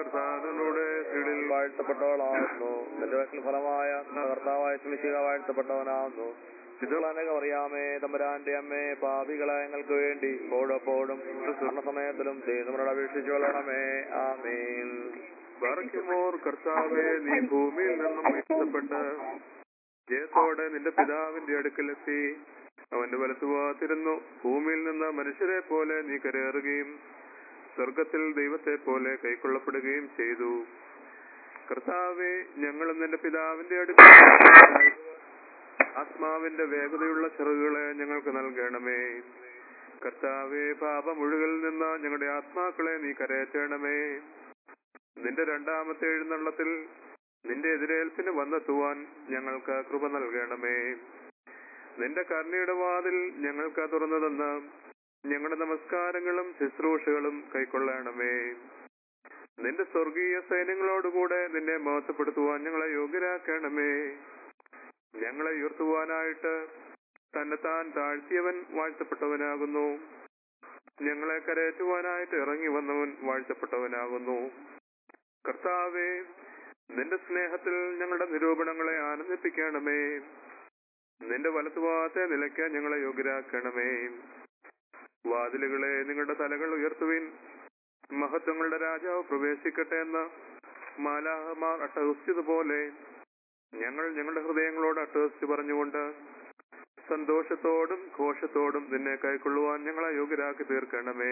വാഴ്ത്തപ്പെട്ടവളാകുന്നു. നിന്റെ വയറ്റിൽ ഫലമായ കർത്താവായ ശിശിക വാഴ്ത്തപ്പെട്ടവനാകുന്നു. അനേകം അറിയാമേ തമ്പുരാന്റെ അമ്മേ, പാപികളെ ഞങ്ങൾക്ക് വേണ്ടി ഓടപ്പോഴും സമയത്തിലും ദൈവങ്ങളോട് അപേക്ഷിച്ചു കൊള്ളണമേ. ആമേൻ. പറയ്ക്കുമോർ കർത്താവേ, നീ ഭൂമിയിൽ നിന്നും ഉയർത്തപ്പെട്ട് ജയത്തോടെ നിന്റെ പിതാവിന്റെ അടുക്കലെത്തി അവന്റെ വലത്തുഭാഗത്തിരുന്നു. ഭൂമിയിൽ നിന്ന് മനുഷ്യരെ പോലെ നീ കരയേറുകയും സ്വർഗത്തിൽ ദൈവത്തെ പോലെ കൈക്കൊള്ളപ്പെടുകയും ചെയ്തു. കർത്താവേ, ഞങ്ങളും നിന്റെ പിതാവിന്റെ അടുക്കൽ ആത്മാവിന്റെ വേഗതയുള്ള ചിറകുകളെ ഞങ്ങൾക്ക് നൽകണമേ. കർത്താവേ, പാപമുഴുകളിൽ നിന്ന് ഞങ്ങളുടെ ആത്മാക്കളെ നീ കരയറ്റണമേ. നിന്റെ രണ്ടാമത്തെ എഴുന്നള്ളത്തിൽ നിന്റെ എതിരേൽപ്പിന് വന്നെത്തുവാൻ ഞങ്ങൾക്ക് കൃപ നൽകണമേ. നിന്റെ കരുണയുടെ വാതിൽ ഞങ്ങൾക്ക് തുറന്നു തന്ന് ഞങ്ങളുടെ നമസ്കാരങ്ങളും ശുശ്രൂഷകളും കൈക്കൊള്ളണമേ. നിന്റെ സ്വർഗീയ സൈന്യങ്ങളോടുകൂടെ നിന്നെ മഹത്വപ്പെടുത്തുവാൻ ഞങ്ങളെ യോഗ്യരാക്കണമേ. ഞങ്ങളെ ഉയർത്തുവാനായിട്ട് തന്നെത്താൻ താഴ്ത്തിയവൻ വാഴ്ത്തപ്പെട്ടവനാകുന്നു. ഞങ്ങളെ കരയറ്റുവാനായിട്ട് ഇറങ്ങി വന്നവൻ വാഴ്ത്തപ്പെട്ടവനാകുന്നു. കർത്താവേ, നിന്റെ സ്നേഹത്തിൽ ഞങ്ങളുടെ നിരൂപണങ്ങളെ ആനന്ദിപ്പിക്കണമേ. നിന്റെ വലത്തുഭാഗത്തെ നിലയ്ക്കാൻ ഞങ്ങളെ യോഗ്യരാക്കണമേ. വാതിലുകളെ നിങ്ങളുടെ തലകൾ ഉയർത്തുവിൻ, മഹത്വങ്ങളുടെ രാജാവ് പ്രവേശിക്കട്ടെ എന്ന് മാലാഹമാർ അട്ടഹസിച്ചതുപോലെ ഞങ്ങൾ ഞങ്ങളുടെ ഹൃദയങ്ങളോട് അട്ടഹസിച്ച് പറഞ്ഞുകൊണ്ട് സന്തോഷത്തോടും ഘോഷത്തോടും നിന്നെ കൈക്കൊള്ളുവാൻ ഞങ്ങളെ യോഗ്യരാക്കി തീർക്കണമേ.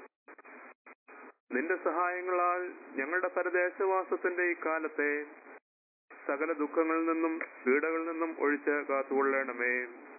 നിന്റെ സഹായങ്ങളാൽ ഞങ്ങളുടെ പരദേശവാസത്തിന്റെ ഈ കാലത്തെ സകല ദുഃഖങ്ങളിൽ നിന്നും പീഡകളിൽ നിന്നും ഒഴിച്ച് കാത്തുകൊള്ളണമേ.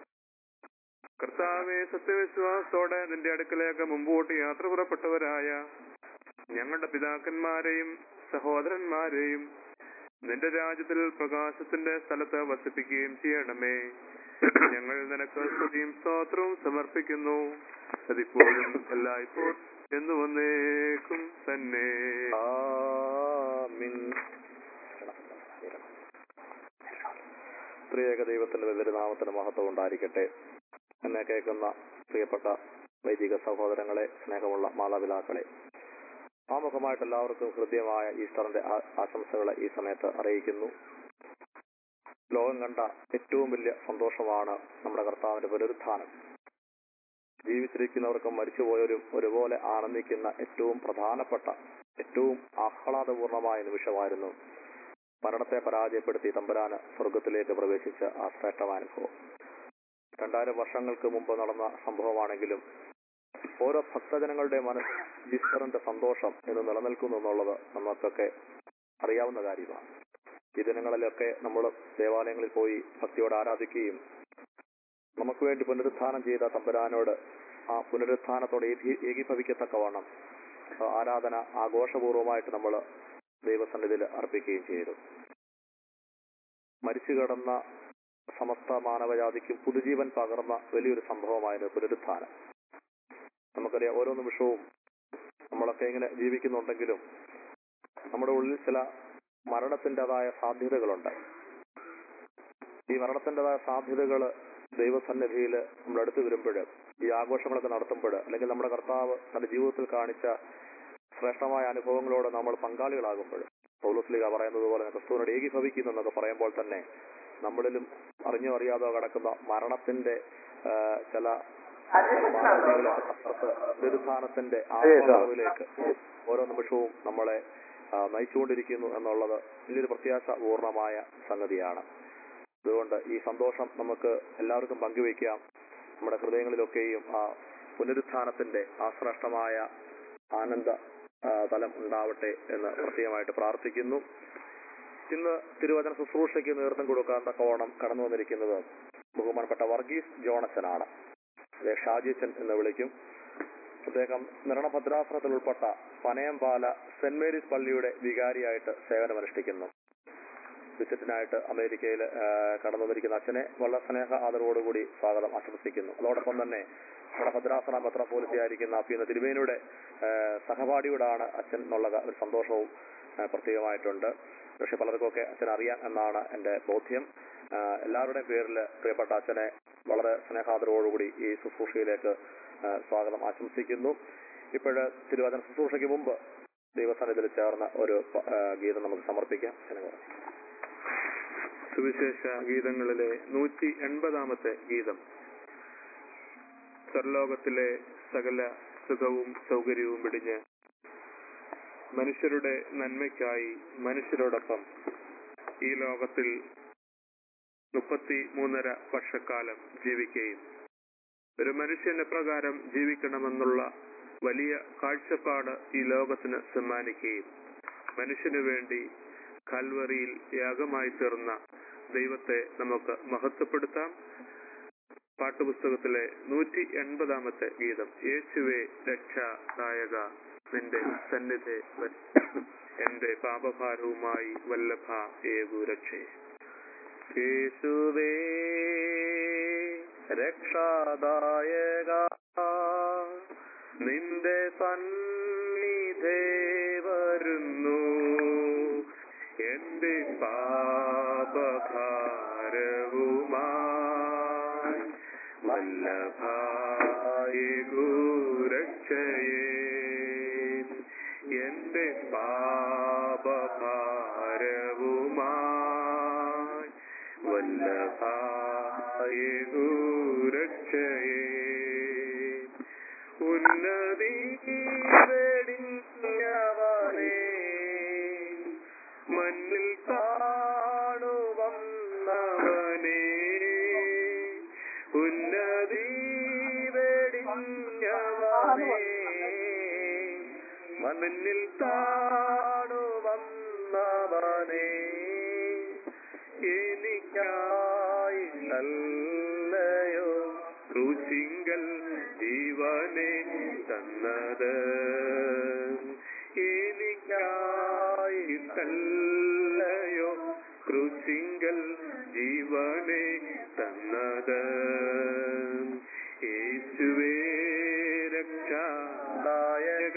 കർത്താവേ, സത്യവിശ്വാസത്തോടെ നിന്റെ അടുക്കലേക്ക് മുമ്പോട്ട് യാത്ര പുറപ്പെട്ടവരായ ഞങ്ങളുടെ പിതാക്കന്മാരെയും സഹോദരന്മാരെയും നിന്റെ രാജ്യത്തിൽ പ്രകാശത്തിന്റെ സ്ഥലത്ത് വസിപ്പിക്കുകയും ചെയ്യണമേ. ഞങ്ങൾ നിനക്ക് സ്തുതിയും സ്തോത്രവും സമർപ്പിക്കുന്നു. അതിപ്പോഴും എല്ലായ്പ്പോഴും എന്ന് വന്നേക്കും തന്നെ. ആമീൻ. ത്രിയേക ദൈവത്തിന്റെ തിരുനാമത്തിന് മഹത്വം ഉണ്ടായിരിക്കട്ടെ. എന്നെ കേൾക്കുന്ന പ്രിയപ്പെട്ട വൈദിക സഹോദരങ്ങളെ, സ്നേഹമുള്ള മാതാപിതാക്കളെ, ആമുഖമായിട്ട് എല്ലാവർക്കും ഹൃദ്യമായ ഈസ്റ്ററിന്റെ ആശംസകളെ ഈ സമയത്ത് അറിയിക്കുന്നു. ലോകം കണ്ട ഏറ്റവും വലിയ സന്തോഷമാണ് നമ്മുടെ കർത്താവിന്റെ പുനരുത്ഥാനം. ജീവിച്ചിരിക്കുന്നവർക്കും മരിച്ചുപോയവരും ഒരുപോലെ ആനന്ദിക്കുന്ന ഏറ്റവും പ്രധാനപ്പെട്ട, ഏറ്റവും ആഹ്ലാദപൂർണമായ നിമിഷമായിരുന്നു മരണത്തെ പരാജയപ്പെടുത്തി തമ്പുരാന് സ്വർഗത്തിലേക്ക് പ്രവേശിച്ച ആ ശ്രേഷ്ഠമാനുഭവം. രണ്ടായിരം വർഷങ്ങൾക്ക് മുമ്പ് നടന്ന സംഭവമാണെങ്കിലും ഓരോ ഭക്തജനങ്ങളുടെ മനസ്സിൽ ഈസ്റ്ററിന്റെ സന്തോഷം എന്ന് നിലനിൽക്കുന്നു എന്നുള്ളത് നമുക്കൊക്കെ അറിയാവുന്ന കാര്യമാണ്. ഈ ദിനങ്ങളിലൊക്കെ നമ്മൾ ദേവാലയങ്ങളിൽ പോയി ഭക്തിയോട് ആരാധിക്കുകയും നമുക്ക് വേണ്ടി പുനരുത്ഥാനം ചെയ്ത തമ്പുരാനോട് ആ പുനരുത്ഥാനത്തോടെ ഏകീഭവിക്കത്തക്കവണ്ണം ആരാധന ആഘോഷപൂർവമായിട്ട് നമ്മൾ ദൈവസന്നിധിയിൽ അർപ്പിക്കുകയും ചെയ്തു. മരിച്ചു കിടന്ന സമസ്ത മാനവജാതിക്കും പുതുജീവൻ പകർന്ന വലിയൊരു സംഭവമായിരുന്നു പുനരുത്ഥാനം. നമുക്കറിയാം, ഓരോ നിമിഷവും നമ്മളൊക്കെ ഇങ്ങനെ ജീവിക്കുന്നുണ്ടെങ്കിലും നമ്മുടെ ഉള്ളിൽ ചില മരണത്തിൻ്റെതായ സാധ്യതകളുണ്ട്. ഈ മരണത്തിൻ്റെതായ സാധ്യതകൾ ദൈവസന്നിധിയിൽ നമ്മൾ അടുത്ത് വരുമ്പോൾ, ഈ ആഘോഷങ്ങളൊക്കെ നടത്തുമ്പോൾ, അല്ലെങ്കിൽ നമ്മുടെ കർത്താവ് തന്റെ ജീവിതത്തിൽ കാണിച്ച ശ്രേഷ്ഠമായ അനുഭവങ്ങളോട് നമ്മൾ പങ്കാളികളാകുമ്പോൾ, പൗലോസ്ലീഹ പറയുന്നത് പോലെ ക്രിസ്തുവിനോട് ഏകീഭവിക്കുന്നു എന്നൊക്കെ പറയുമ്പോൾ തന്നെ നമ്മളിലും അറിഞ്ഞോ അറിയാതോ കിടക്കുന്ന മരണത്തിന്റെ ചില പുനരുത്ഥാനത്തിന്റെ ആത്മാവിലേക്ക് ഓരോ നിമിഷവും നമ്മളെ നയിച്ചുകൊണ്ടിരിക്കുന്നു എന്നുള്ളത് വലിയൊരു പ്രത്യാശപൂർണമായ സംഗതിയാണ്. അതുകൊണ്ട് ഈ സന്തോഷം നമുക്ക് എല്ലാവർക്കും പങ്കുവയ്ക്കാം. നമ്മുടെ ഹൃദയങ്ങളിലൊക്കെയും ആ പുനരുത്ഥാനത്തിന്റെ ആ ശ്രേഷ്ഠമായ ആനന്ദ തലം ഉണ്ടാവട്ടെ എന്ന് പ്രത്യേകമായിട്ട് പ്രാർത്ഥിക്കുന്നു. ഇന്ന് തിരുവചന ശുശ്രൂഷയ്ക്ക് നേതൃത്വം കൊടുക്കാൻ തക്കവണ്ണം കടന്നു വന്നിരിക്കുന്നത് ബഹുമാനപ്പെട്ട വർഗീസ് ജോണച്ചനാണ്. അതെ, ഷാജിച്ചൻ എന്ന് വിളിക്കും. അദ്ദേഹം നിർണഭദ്രാസനത്തിൽ ഉൾപ്പെട്ട പനയംപാല സെന്റ് മേരീസ് പള്ളിയുടെ വികാരിയായിട്ട് സേവനമനുഷ്ഠിക്കുന്നു. വിസിറ്റിനായിട്ട് അമേരിക്കയിൽ കടന്നു വന്നിരിക്കുന്ന അച്ഛനെ വളരെ സ്നേഹ ആദരവോടുകൂടി സ്വാഗതം ആശംസിക്കുന്നു. അതോടൊപ്പം തന്നെ നമ്മുടെ ഭദ്രാസന മെത്രാപ്പോലീത്തയായിരിക്കുന്ന അപ്പീന്ന തിരുമേനിയുടെ സഹപാഠിയോടാണ് അച്ഛൻ എന്നുള്ള ഒരു സന്തോഷവും പ്രത്യേകമായിട്ടുണ്ട്. പക്ഷെ പലർക്കൊക്കെ അച്ഛൻ അറിയാം എന്നാണ് എൻ്റെ ബോധ്യം. എല്ലാവരുടെയും പേരിൽ പ്രിയപ്പെട്ട അച്ഛനെ വളരെ സ്നേഹാദരവോടുകൂടി ഈ ശുശ്രൂഷയിലേക്ക് സ്വാഗതം ആശംസിക്കുന്നു. ഇപ്പോഴ് തിരുവചന ശുശ്രൂഷയ്ക്ക് മുമ്പ് ദൈവസന്നിധിയിൽ ചേർന്ന ഒരു ഗീതം നമുക്ക് സമർപ്പിക്കാം. സുവിശേഷ ഗീതങ്ങളിലെ നൂറ്റി എൺപതാമത്തെ ഗീതം. സർലോകത്തിലെ സകല സുഖവും സൗകര്യവും വെടിഞ്ഞ് മനുഷ്യരുടെ നന്മയ്ക്കായി മനുഷ്യരോടൊപ്പം ഈ ലോകത്തിൽ മുപ്പത്തി മൂന്നര വർഷക്കാലം ജീവിക്കുകയും ഒരു മനുഷ്യൻ എപ്രകാരം ജീവിക്കണമെന്നുള്ള വലിയ കാഴ്ചപ്പാട് ഈ ലോകത്തിന് സമ്മാനിക്കുകയും മനുഷ്യനു വേണ്ടി കൽവറിയിൽ യാഗമായി തീർന്ന ദൈവത്തെ നമുക്ക് മഹത്വപ്പെടുത്താം. പാട്ടുപുസ്തകത്തിലെ നൂറ്റി എൺപതാമത്തെ ഗീതം. യേശുവേ രക്ഷാദായക, നിന്റെ സന്നിധി എന്റെ പാപഭാരവുമായി വല്ലഭ ഏകു രക്ഷേ. യേശുവേ രക്ഷാദായക, നിന്റെ സന്നിധി വരുന്നു, എന്റെ പാപഭാരവുമായി വല്ലഭായേകു രക്ഷയേ. എന്റെ പാപഭാരവുമായി വല്ലഭായേകു രക്ഷയേ. ഉന്നതി വെടിഞ്ഞവനേ, മണ്ണിൽ കാണുവന്നവനേ, ഉന്നതി വെടിഞ്ഞവനേ, മണ്ണിൽ കാണുവന്നവനേ, എനിക്കായി നല്ലയോ ക്രൂശിങ്കൽ ജീവനെ തന്നത്, എനിക്കായി നല്ലയോ ക്രൂശിങ്കൽ ജീവനെ തന്നത്. യേശുവേ രക്ഷാദായക,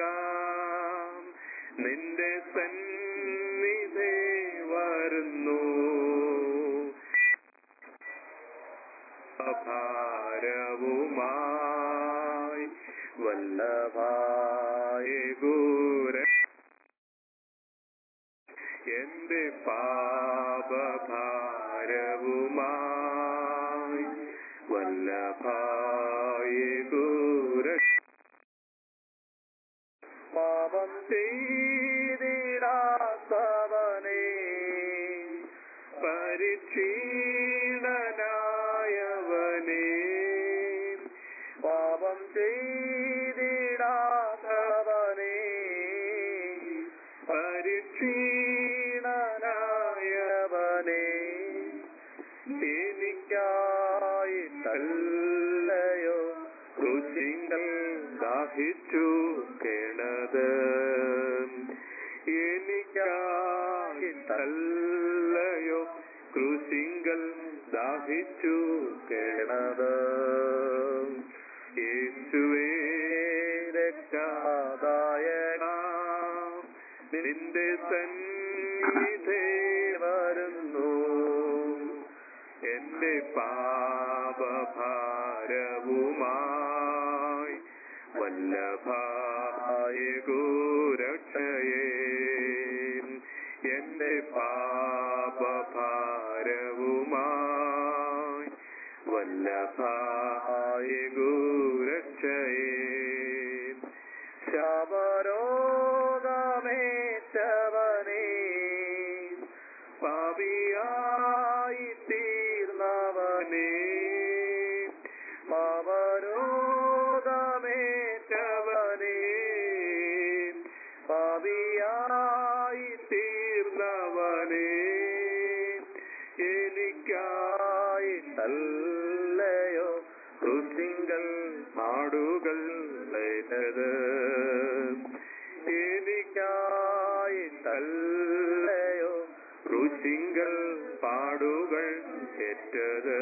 നിന്റെ സന്നിധി വരുന്നു, ഭാരവുമായി വല്ലഭായേകു എന്റെ പാപഭാരവുമായി വല്ലഭായേകു. പാപം ചെയ്തിടാത്തവനേ, പരിക്ഷീണനായവനേ, പാപം ചെയ്തിടാത്തവനേ, പരിക്ഷീണനായവനേ, എനിക്കായി തല്ലയോ ക്രൂശിങ്കൽ ദാഹിച്ചു കേണത്, എനിക്കായി തല്ലയോ ക്രൂശിങ്കൽ ദാഹിച്ചു കേണത്. യേശുവേ രക്ഷാദായക, നിന്റെ സന്നിധി വരുന്നു, എന്റെ പാപഭാരവുമായി വല്ലഭായ ഗോരക്ഷയേ എന്റെ പാപഭാരവുമായി വല്ലഭായ ഗോരക്ഷയേ ശാപരോഗമേറ്റവനേ പാപിയായി തീർന്നവനേ പാപരോഗമേറ്റവനേ പാപിയായി തീർന്നവനേ എനിക്കായിട്ടല്ലയോ ക്രൂശിങ്കൽ പാടുകൾ ഏറ്റത് എനിക്കായിട്ടല്ലയോ ക്രൂശിങ്കൽ പാടുകൾ ഏറ്റത്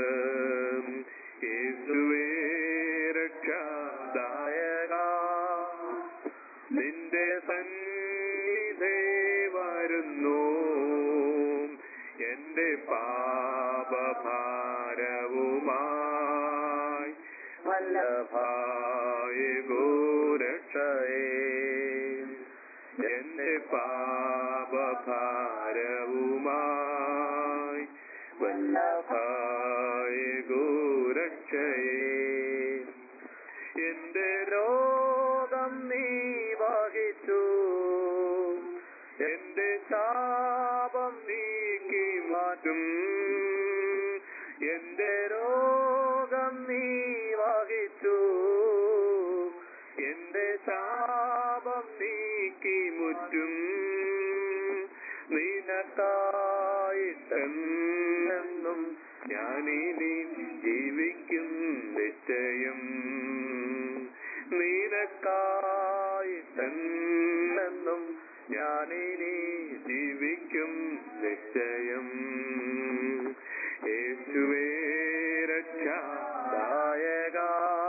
യേശുവേ രക്ഷാദായക നിന്റെ സന്നിധേ വരുന്നു എന്റെ പാപഭാരവുമായി വല്ലഭായ ഗോരക്ഷയേ എന്റെ പാപഭാരവുമായി വല്ലഭായ ഗോരക്ഷയേ എന്റെ രോഗം നീ വഹിച്ചു എന്റെ ശാപം നീക്കി മാറ്റും എന്റെ രോഗം നീ വഹിച്ചു എന്റെ ശാപം നീക്കി മുറ്റും നിനക്കായിട്ടെന്നും ഞാനിനി ജീവിക്കും നിശ്ചയം നിനക്കായിട്ടെന്നും ഞാനിനി ജീവിക്കും നിശ്ചയം യേശുവേ രക്ഷാദായക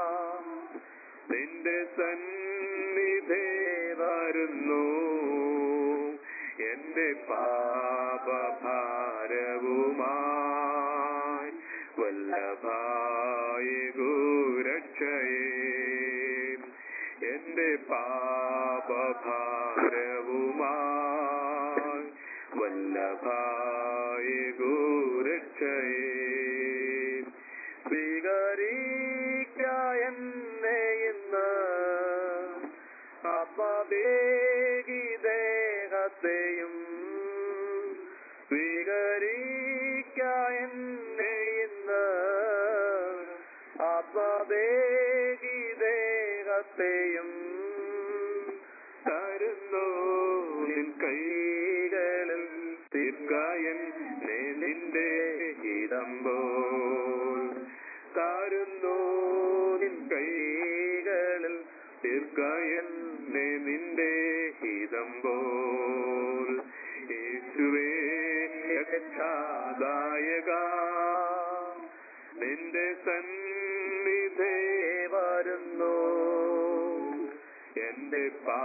നിന്റെ സന്നിധേ വരുന്നു എന്റെ പാപഭാരവുമായി വല്ലഭായ ഗോരക്ഷയേ എന്റെ പാപഭാരവുമായി വല്ലഭായ ഗോരക്ഷയേ സ്വീകരിക്ക എന്നെ ഇന്ന് ആത്മദേഹി ദേഹത്തെയും സ്വീകരിക്ക എന്നെ ഇന്ന് ആത്മദേഹി ദേഹത്തെയും തരുന്നു നിൻ കൈകളിൽ തീർക്കായൻ നിന്റെ ഹിതമ്പോൾ തരുന്നു നിൻ കൈകളിൽ തീർക്കായൻ നിന്റെ ഹിതമ്പോൾ യേശുവേ രക്ഷാദായക നിന്റെ സന്നിധേ വരുന്നു എന്റെ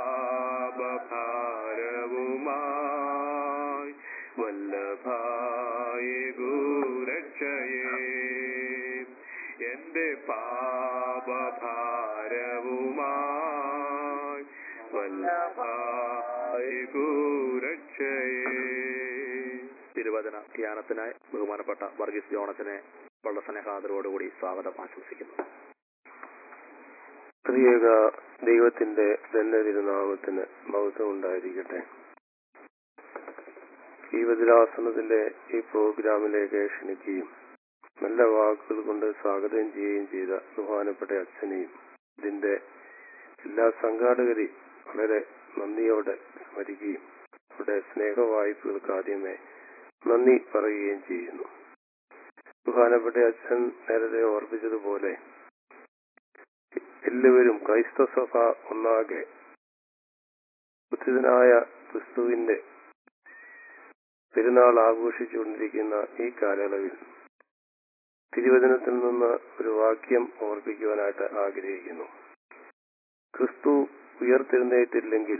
പാപഭാരവുമായി വല്ലഭായ ഗോരക്ഷയേ എന്റെ പാപഭാരവുമായി വല്ലഭായ ഗോരക്ഷയേ തിരുവചന ധ്യാനത്തിനായി ബഹുമാനപ്പെട്ട വർഗീസ് ജോണച്ചനെ വളരെ സ്നേഹാദരോടുകൂടി സ്വാഗതം ആശംസിക്കുന്നു. ത്രിയേക ദൈവത്തിന്റെ തന്നെ തിരുനാമത്തിന് മഹത്വം ഉണ്ടായിരിക്കട്ടെ. ഈ വജ്രാസനത്തിന്റെ ഈ പ്രോഗ്രാമിലേക്ക് ക്ഷണിക്കുകയും നല്ല വാക്കുകൾ കൊണ്ട് സ്വാഗതം ചെയ്യുകയും ചെയ്ത ബഹുമാനപ്പെട്ട അച്ഛനെയും ഇതിന്റെ എല്ലാ സംഘാടകരെയും വളരെ നന്ദിയോടെ സ്മരിക്കുകയും അവരുടെ സ്നേഹവായ്പകൾക്ക് ആദ്യമേ നന്ദി പറയുകയും ചെയ്യുന്നു. ബഹുമാനപ്പെട്ട അച്ഛൻ നേരത്തെ ഓർപ്പിച്ചതുപോലെ എല്ലാവരും ക്രൈസ്തവ സഭ ഒന്നാകെ ഉചിതനായ ക്രിസ്തുവിന്റെ പെരുന്നാൾ ആഘോഷിച്ചുകൊണ്ടിരിക്കുന്ന ഈ കാലയളവിൽ തിരുവചനത്തിൽ നിന്ന് ഒരു വാക്യം ഓർപ്പിക്കുവാനായിട്ട് ആഗ്രഹിക്കുന്നു. ക്രിസ്തു ഉയർത്തെഴുന്നേറ്റില്ലെങ്കിൽ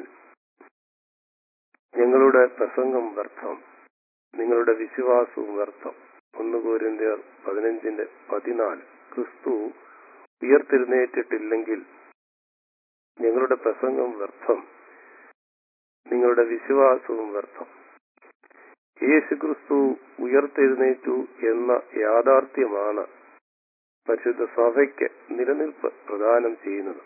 ഞങ്ങളുടെ പ്രസംഗം വ്യർത്ഥം, നിങ്ങളുടെ വിശ്വാസവും വ്യർത്ഥം. ഒന്ന് കൊരിന്ത്യർ പതിനഞ്ചിന്റെ പതിനാല്. ക്രിസ്തു ഉയർത്തെഴുന്നേറ്റിട്ടില്ലെങ്കിൽ ഞങ്ങളുടെ പ്രസംഗം വ്യർത്ഥം, നിങ്ങളുടെ വിശ്വാസവും വ്യർത്ഥം. യേശു ക്രിസ്തു ഉയർത്തെഴുന്നേറ്റു എന്ന യാഥാർത്ഥ്യമാണ് പരിശുദ്ധ സഭയ്ക്ക് നിലനിൽപ്പ് പ്രദാനം ചെയ്യുന്നത്.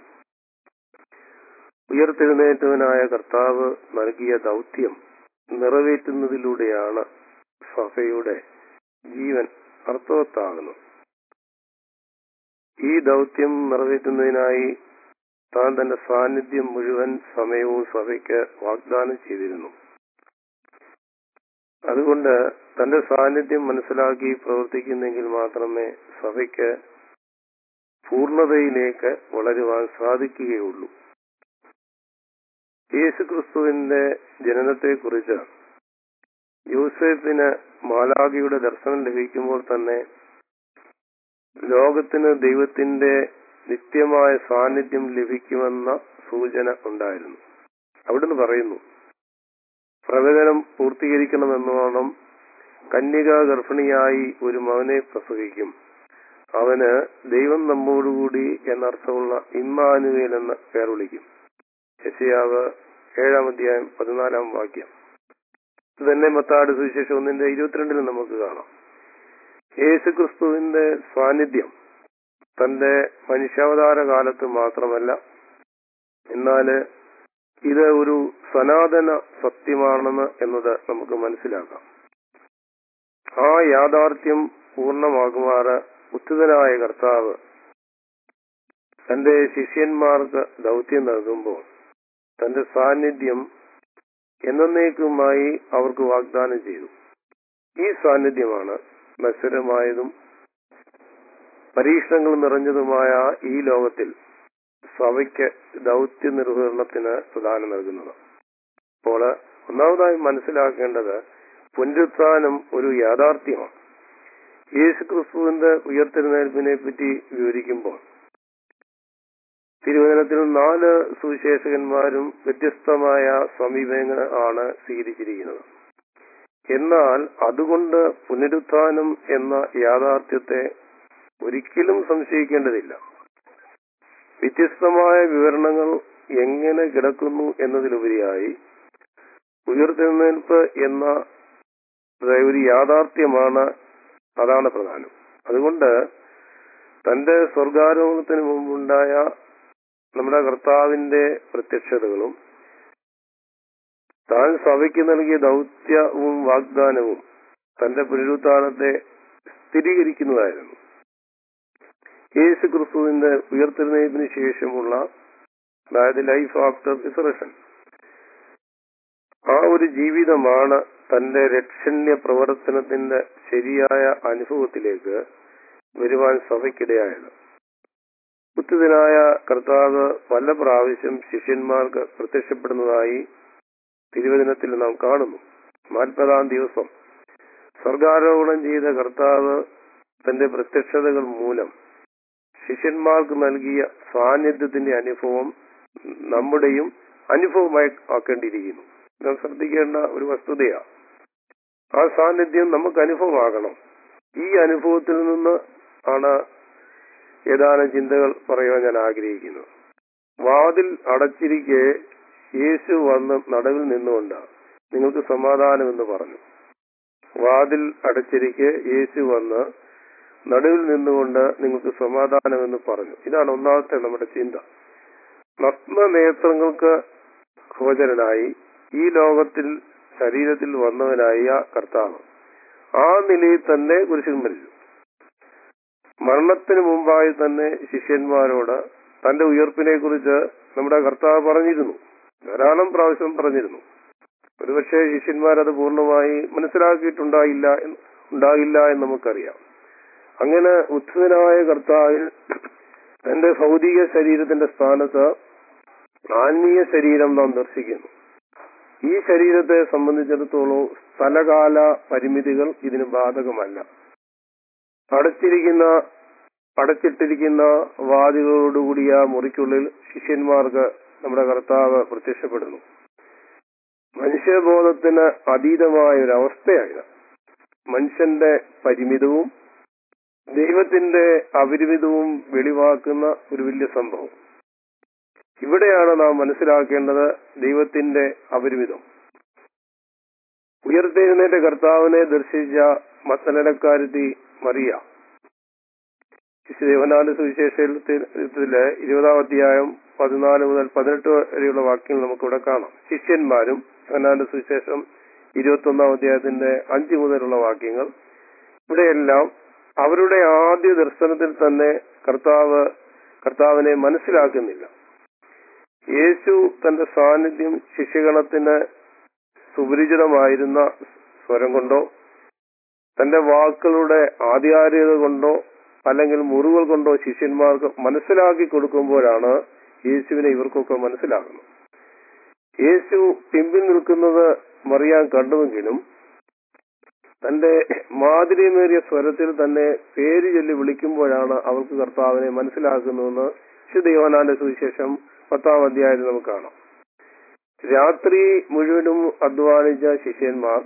ഉയർത്തെഴുന്നേറ്റവനായ കർത്താവ് നൽകിയ ദൗത്യം നിറവേറ്റുന്നതിലൂടെയാണ് സഭയുടെ ജീവൻ അർത്ഥവത്താകുന്നത്. ഈ ദൗത്യം നിറവേറ്റുന്നതിനായി താൻ തന്റെ സാന്നിധ്യം മുഴുവൻ സമയവും സഭയ്ക്ക് വാഗ്ദാനം ചെയ്തിരുന്നു. അതുകൊണ്ട് തന്റെ സാന്നിധ്യം മനസ്സിലാക്കി പ്രവർത്തിക്കുന്നെങ്കിൽ മാത്രമേ സഭയ്ക്ക് പൂർണ്ണതയിലേക്ക് വളരുവാൻ സാധിക്കുകയുള്ളൂ. യേശുക്രിസ്തുവിന്റെ ജനനത്തെക്കുറിച്ച് യോസേഫിന് മാലാഖയുടെ ദർശനം ലഭിക്കുമ്പോൾ തന്നെ ലോകത്തിന് ദൈവത്തിന്റെ നിത്യമായ സാന്നിധ്യം ലഭിക്കുമെന്ന സൂചന ഉണ്ടായിരുന്നു. അവിടുന്ന് പറയുന്നു, പ്രവചനം പൂർത്തീകരിക്കണമെന്നോണം കന്യക ഗർഭിണിയായി ഒരു മകനെ പ്രസവിക്കും, അവന് ദൈവം നമ്മോടുകൂടി എന്നർത്ഥമുള്ള ഇമ്മാനുവേൽ എന്ന് പേർ വിളിക്കും. യെശയ്യാവ് ഏഴാം അധ്യായം പതിനാലാം വാക്യം. ഇത് തന്നെ മത്തായിയുടെ സുവിശേഷം ഒന്നിന്റെ ഇരുപത്തിരണ്ടിൽ നമുക്ക് കാണാം. യേശുക്രിസ്തുവിന്റെ സാന്നിധ്യം തന്റെ മനുഷ്യാവതാര കാലത്ത് മാത്രമല്ല, എന്നാല് ഇത് ഒരു സനാതന സത്യമാണെന്ന് എന്നത് നമുക്ക് മനസ്സിലാക്കാം. ആ യാഥാർത്ഥ്യം പൂർണ്ണമാകുമാറ് ഉത്തിതനായ കർത്താവ് തന്റെ ശിഷ്യന്മാർക്ക് ദൗത്യം നൽകുമ്പോൾ തന്റെ സാന്നിധ്യം എന്നേക്കുമായി അവർക്ക് വാഗ്ദാനം ചെയ്തു. ഈ സാന്നിധ്യമാണ് മത്സരമായതും പരീക്ഷണങ്ങൾ നിറഞ്ഞതുമായ ഈ ലോകത്തിൽ സഭയ്ക്ക് ദൗത്യ നിർവഹണത്തിന് പ്രധാനം നൽകുന്നത്. അപ്പോൾ ഒന്നാമതായി മനസ്സിലാക്കേണ്ടത് പുനരുത്ഥാനം ഒരു യാഥാർത്ഥ്യമാണ്. യേശുക്രിസ്തുവിന്റെ ഉയർത്തെഴുന്നേൽപ്പിനെ പറ്റി വിവരിക്കുമ്പോൾ തിരുവചനത്തിൽ നാല് സുവിശേഷകന്മാരും വ്യത്യസ്തമായ സമീപനങ്ങൾ ആണ് സ്വീകരിച്ചിരിക്കുന്നത്. എന്നാൽ അതുകൊണ്ട് പുനരുത്ഥാനം എന്ന യാഥാർത്ഥ്യത്തെ ഒരിക്കലും സംശയിക്കേണ്ടതില്ല. വ്യത്യസ്തമായ വിവരണങ്ങൾ എങ്ങനെ കിടക്കുന്നു എന്നതിലുപരിയായി ഉയർത്തെഴുന്നേൽപ്പ് എന്ന ഒരു യാഥാർത്ഥ്യമാണ്, അതാണ് പ്രധാനം. അതുകൊണ്ട് തന്റെ സ്വർഗാരോഹണത്തിന് മുമ്പുണ്ടായ നമ്മുടെ കർത്താവിന്റെ പ്രത്യക്ഷതകളും താൻ സഭയ്ക്ക് നൽകിയ ദൗത്യവും വാഗ്ദാനവും തന്റെ പുനരുത്ഥാനത്തെ സ്ഥിരീകരിക്കുന്നതായിരുന്നു. യേശു ക്രിസ്തുവിന്റെ ഉയർത്തെഴുന്നേൽപ്പിന് ശേഷമുള്ള, അതായത് ലൈഫ് ആഫ്റ്റർ റിസറക്ഷൻ, ആ ഒരു ജീവിതമാണ് തന്റെ രക്ഷണ്യ പ്രവർത്തനത്തിന്റെ ശരിയായ അനുഭവത്തിലേക്ക് വരുവാൻ സഭയ്ക്കിടയായത്. ഉത്തിതനായ കർത്താവ് പല പ്രാവശ്യം ശിഷ്യന്മാർക്ക് പ്രത്യക്ഷപ്പെടുന്നതായി തിരുവചനത്തിൽ നാം കാണുന്നു. നാൽപ്പതാം ദിവസം സ്വർഗാരോഹണം ചെയ്ത കർത്താവ് തന്റെ പ്രത്യക്ഷതകൾ മൂലം ശിഷ്യന്മാർക്ക് നൽകിയ സാന്നിധ്യത്തിന്റെ അനുഭവം നമ്മുടെയും അനുഭവമായി ആക്കേണ്ടിയിരിക്കുന്നു. നാം ശ്രദ്ധിക്കേണ്ട ഒരു വസ്തുതയാണ്. ആ സാന്നിധ്യം നമുക്ക് അനുഭവമാകണം. ഈ അനുഭവത്തിൽ നിന്ന് ആണ് ഏതാനും ചിന്തകൾ പറയാൻ ഞാൻ ആഗ്രഹിക്കുന്നത്. വാതിൽ അടച്ചിരിക്കെ യേശു വന്ന് നടുവിൽ നിന്നുകൊണ്ട് നിങ്ങൾക്ക് സമാധാനമെന്ന് പറഞ്ഞു. വാതിൽ അടച്ചിരിക്കെ യേശു വന്ന് നടുവിൽ നിന്നുകൊണ്ട് നിങ്ങൾക്ക് സമാധാനമെന്ന് പറഞ്ഞു. ഇതാണ് ഒന്നാമത്തെ നമ്മുടെ ചിന്ത. നഗ്നനേത്രങ്ങൾക്ക് ഗോചരനായി ഈ ലോകത്തിൽ ശരീരത്തിൽ വന്നവനായ കർത്താവ് ആ നിലയിൽ തന്നെ കുരിശിൽ മരിച്ചു. മരണത്തിന് മുമ്പായി തന്നെ ശിഷ്യന്മാരോട് തന്റെ ഉയർപ്പിനെ കുറിച്ച് നമ്മുടെ കർത്താവ് പറഞ്ഞിരുന്നു. ധാരാളം പ്രാവശ്യം പറഞ്ഞിരുന്നു. ഒരുപക്ഷെ ശിഷ്യന്മാരത് പൂർണ്ണമായി മനസ്സിലാക്കിയിട്ടുണ്ടായില്ല ഉണ്ടാകില്ല എന്ന് നമുക്കറിയാം. അങ്ങനെ ഉത്ഥിതനായ കർത്താവിൽ തന്റെ ഭൗതിക ശരീരത്തിന്റെ സ്ഥാനത്ത് ആത്മീയ ശരീരം നാം ദർശിക്കുന്നു. ഈ ശരീരത്തെ സംബന്ധിച്ചിടത്തോളം സ്ഥലകാല പരിമിതികൾ ഇതിന് ബാധകമല്ല. അടച്ചിരിക്കുന്ന അടച്ചിട്ടിരിക്കുന്ന വാതിലുകളോടുകൂടിയ മുറിക്കുള്ളിൽ ശിഷ്യന്മാർക്ക് നമ്മുടെ കർത്താവ് പ്രത്യക്ഷപ്പെടുന്നു. മനുഷ്യബോധത്തിന് അതീതമായ ഒരു അവസ്ഥയായത്. മനുഷ്യന്റെ പരിമിതവും ദൈവത്തിന്റെ അപരിമിതവും വെളിവാക്കുന്ന ഒരു വലിയ സംഭവം. ഇവിടെയാണ് നാം മനസ്സിലാക്കേണ്ടത് ദൈവത്തിന്റെ അപരിമിതം. ഉയർത്തെഴുന്നേറ്റ കർത്താവിനെ ദർശിച്ച മഗ്ദലക്കാരത്തി മറിയ, യോഹന്നാന്റെ സുവിശേഷത്തിലെ ഇരുപതാം അധ്യായം പതിനാല് മുതൽ പതിനെട്ട് വരെയുള്ള വാക്യങ്ങൾ നമുക്കിവിടെ കാണാം. ശിഷ്യന്മാരും യോഹന്നാന്റെ സുവിശേഷം ഇരുപത്തി ഒന്നാം അധ്യായത്തിന്റെ അഞ്ച് മുതലുള്ള വാക്യങ്ങൾ, ഇവിടെയെല്ലാം അവരുടെ ആദ്യ ദർശനത്തിൽ തന്നെ കർത്താവ് കർത്താവിനെ മനസ്സിലാക്കുന്നില്ല. യേശു തന്റെ സാന്നിധ്യം ശിഷ്യഗണത്തിന് സുപരിചിതമായിരുന്ന സ്വരം കൊണ്ടോ തന്റെ വാക്കുകളുടെ ആധികാരികത കൊണ്ടോ അല്ലെങ്കിൽ മുറിവുകൾ കൊണ്ടോ ശിഷ്യന്മാർക്ക് മനസ്സിലാക്കി കൊടുക്കുമ്പോഴാണ് യേശുവിനെ ഇവർക്കൊക്കെ മനസ്സിലാകുന്നത്. യേശു പിമ്പിൽ നിൽക്കുന്നത് മറിയാൻ കണ്ടുവെങ്കിലും തന്റെ മാധുര്യമേറിയ സ്വരത്തിൽ തന്നെ പേര് ചൊല്ലി വിളിക്കുമ്പോഴാണ് അവർക്ക് കർത്താവിനെ മനസ്സിലാക്കുന്നതെന്ന് വിശുദ്ധ യോഹന്നാന്റെ സുവിശേഷം പത്താം അധ്യായത്തിൽ നമുക്ക് കാണാം. രാത്രി മുഴുവനും അധ്വാനിച്ച ശിഷ്യന്മാർ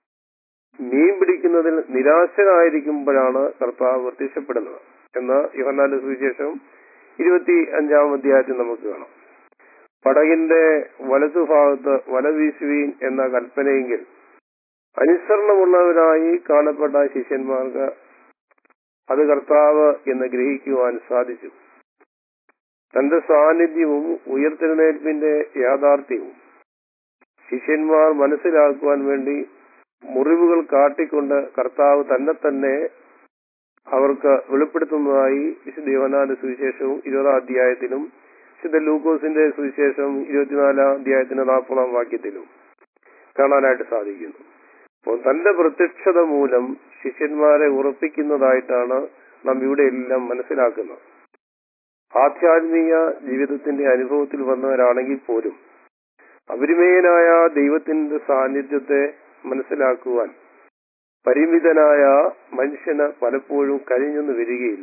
മീൻ പിടിക്കുന്നതിൽ നിരാശരായിരിക്കുമ്പോഴാണ് കർത്താവ് പ്രത്യക്ഷപ്പെടുന്നത് എന്ന് യോഹന്നാന്റെ സുവിശേഷം ഇരുപത്തി അഞ്ചാം അധ്യായത്തിൽ നമുക്ക് കാണാം. പടകിന്റെ വലതുഭാഗത്ത് വല വീശുവീൻ എന്ന കൽപ്പനയെങ്കിൽ അനുസരണമുള്ളവരായി കാണപ്പെട്ട ശിഷ്യന്മാർക്ക് അത് കർത്താവ് എന്ന് ഗ്രഹിക്കുവാൻ സാധിച്ചു. തന്റെ സാന്നിധ്യവും ഉയർത്തെഴുന്നേൽപ്പിന്റെ യാഥാർത്ഥ്യവും ശിഷ്യന്മാർ മനസ്സിലാക്കുവാൻ വേണ്ടി മുറിവുകൾ കാട്ടിക്കൊണ്ട് കർത്താവ് തന്നെ തന്നെ അവർക്ക് വെളിപ്പെടുത്തുന്നതായി വിശുദ്ധ യോഹന്നാന്റെ സുവിശേഷവും ഇരുപതാം അധ്യായത്തിലും വിശുദ്ധ ലൂക്കോസിന്റെ സുവിശേഷം ഇരുപത്തിനാലാം അധ്യായത്തിന്റെ നാൽപ്പതാം വാക്യത്തിലും കാണാനായിട്ട് സാധിക്കുന്നു. അപ്പോൾ തന്റെ പ്രത്യക്ഷത മൂലം ശിഷ്യന്മാരെ ഉറപ്പിക്കുന്നതായിട്ടാണ് നാം ഇവിടെ എല്ലാം മനസ്സിലാക്കുന്നത്. ആധ്യാത്മിക ജീവിതത്തിന്റെ അനുഭവത്തിൽ വന്നവരാണെങ്കിൽ പോലും അപരിമേയനായ ദൈവത്തിന്റെ സാന്നിധ്യത്തെ മനസ്സിലാക്കുവാൻ പരിമിതനായ മനുഷ്യന് പലപ്പോഴും കഴിഞ്ഞെന്ന് വരികയില്ല.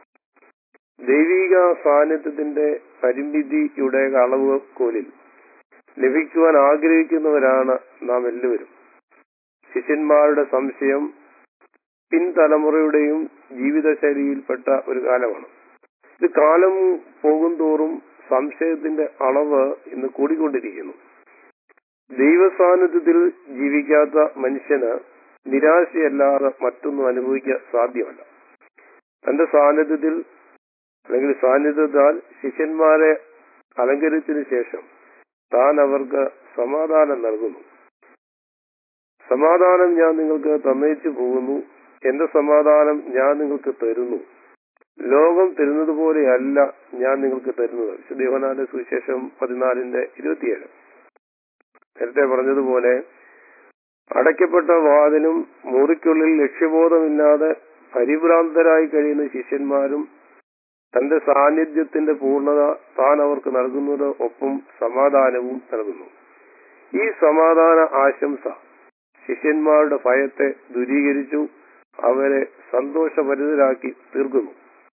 ദൈവിക സാന്നിധ്യത്തിന്റെ പരിമിതിയുടെ അളവുകോലിൽ ലഭിക്കുവാൻ ആഗ്രഹിക്കുന്നവരാണ് നാം എല്ലാവരും. ശിഷ്യന്മാരുടെ സംശയം പിൻതലമുറയുടെയും ജീവിതശൈലിയിൽപ്പെട്ട ഒരു കാലമാണ്. ഇത് കാലം പോകും തോറും സംശയത്തിന്റെ അളവ് ഇന്ന് കൂടിക്കൊണ്ടിരിക്കുന്നു. ദൈവസാന്നിധ്യത്തിൽ ജീവിക്കാത്ത മനുഷ്യന് നിരാശയല്ലാതെ മറ്റൊന്നും അനുഭവിക്കാൻ സാധ്യമല്ല. തന്റെ സാന്നിധ്യത്തിൽ അല്ലെങ്കിൽ സാന്നിധ്യത്താൽ ശിഷ്യന്മാരെ അലങ്കരിച്ചതിനു ശേഷം താൻ അവർക്ക് സമാധാനം നൽകുന്നു. സമാധാനം ഞാൻ നിങ്ങൾക്ക് തന്നയിച്ചു പോകുന്നു, എന്റെ സമാധാനം ഞാൻ നിങ്ങൾക്ക് തരുന്നു, ലോകം തരുന്നത് പോലെയല്ല ഞാൻ നിങ്ങൾക്ക് തരുന്നത്. വിശുദ്ധ യോഹന്നാന്റെ സുവിശേഷം പതിനാലിന്റെ ഇരുപത്തിയേഴ്. നേരത്തെ പറഞ്ഞതുപോലെ അടയ്ക്കപ്പെട്ട വാതിലും മുറിക്കുള്ളിൽ ലക്ഷ്യബോധമില്ലാതെ പരിഭ്രാന്തരായി കഴിയുന്ന ശിഷ്യന്മാരും തന്റെ സാന്നിധ്യത്തിന്റെ പൂർണ്ണത താൻ അവർക്ക് നൽകുന്നത് ഒപ്പം സമാധാനവും നൽകുന്നു. ഈ സമാധാന ആശംസ ശിഷ്യന്മാരുടെ ഭയത്തെ ദൂരീകരിച്ചു അവരെ സന്തോഷഭരിതരാക്കി തീർക്കുന്നു.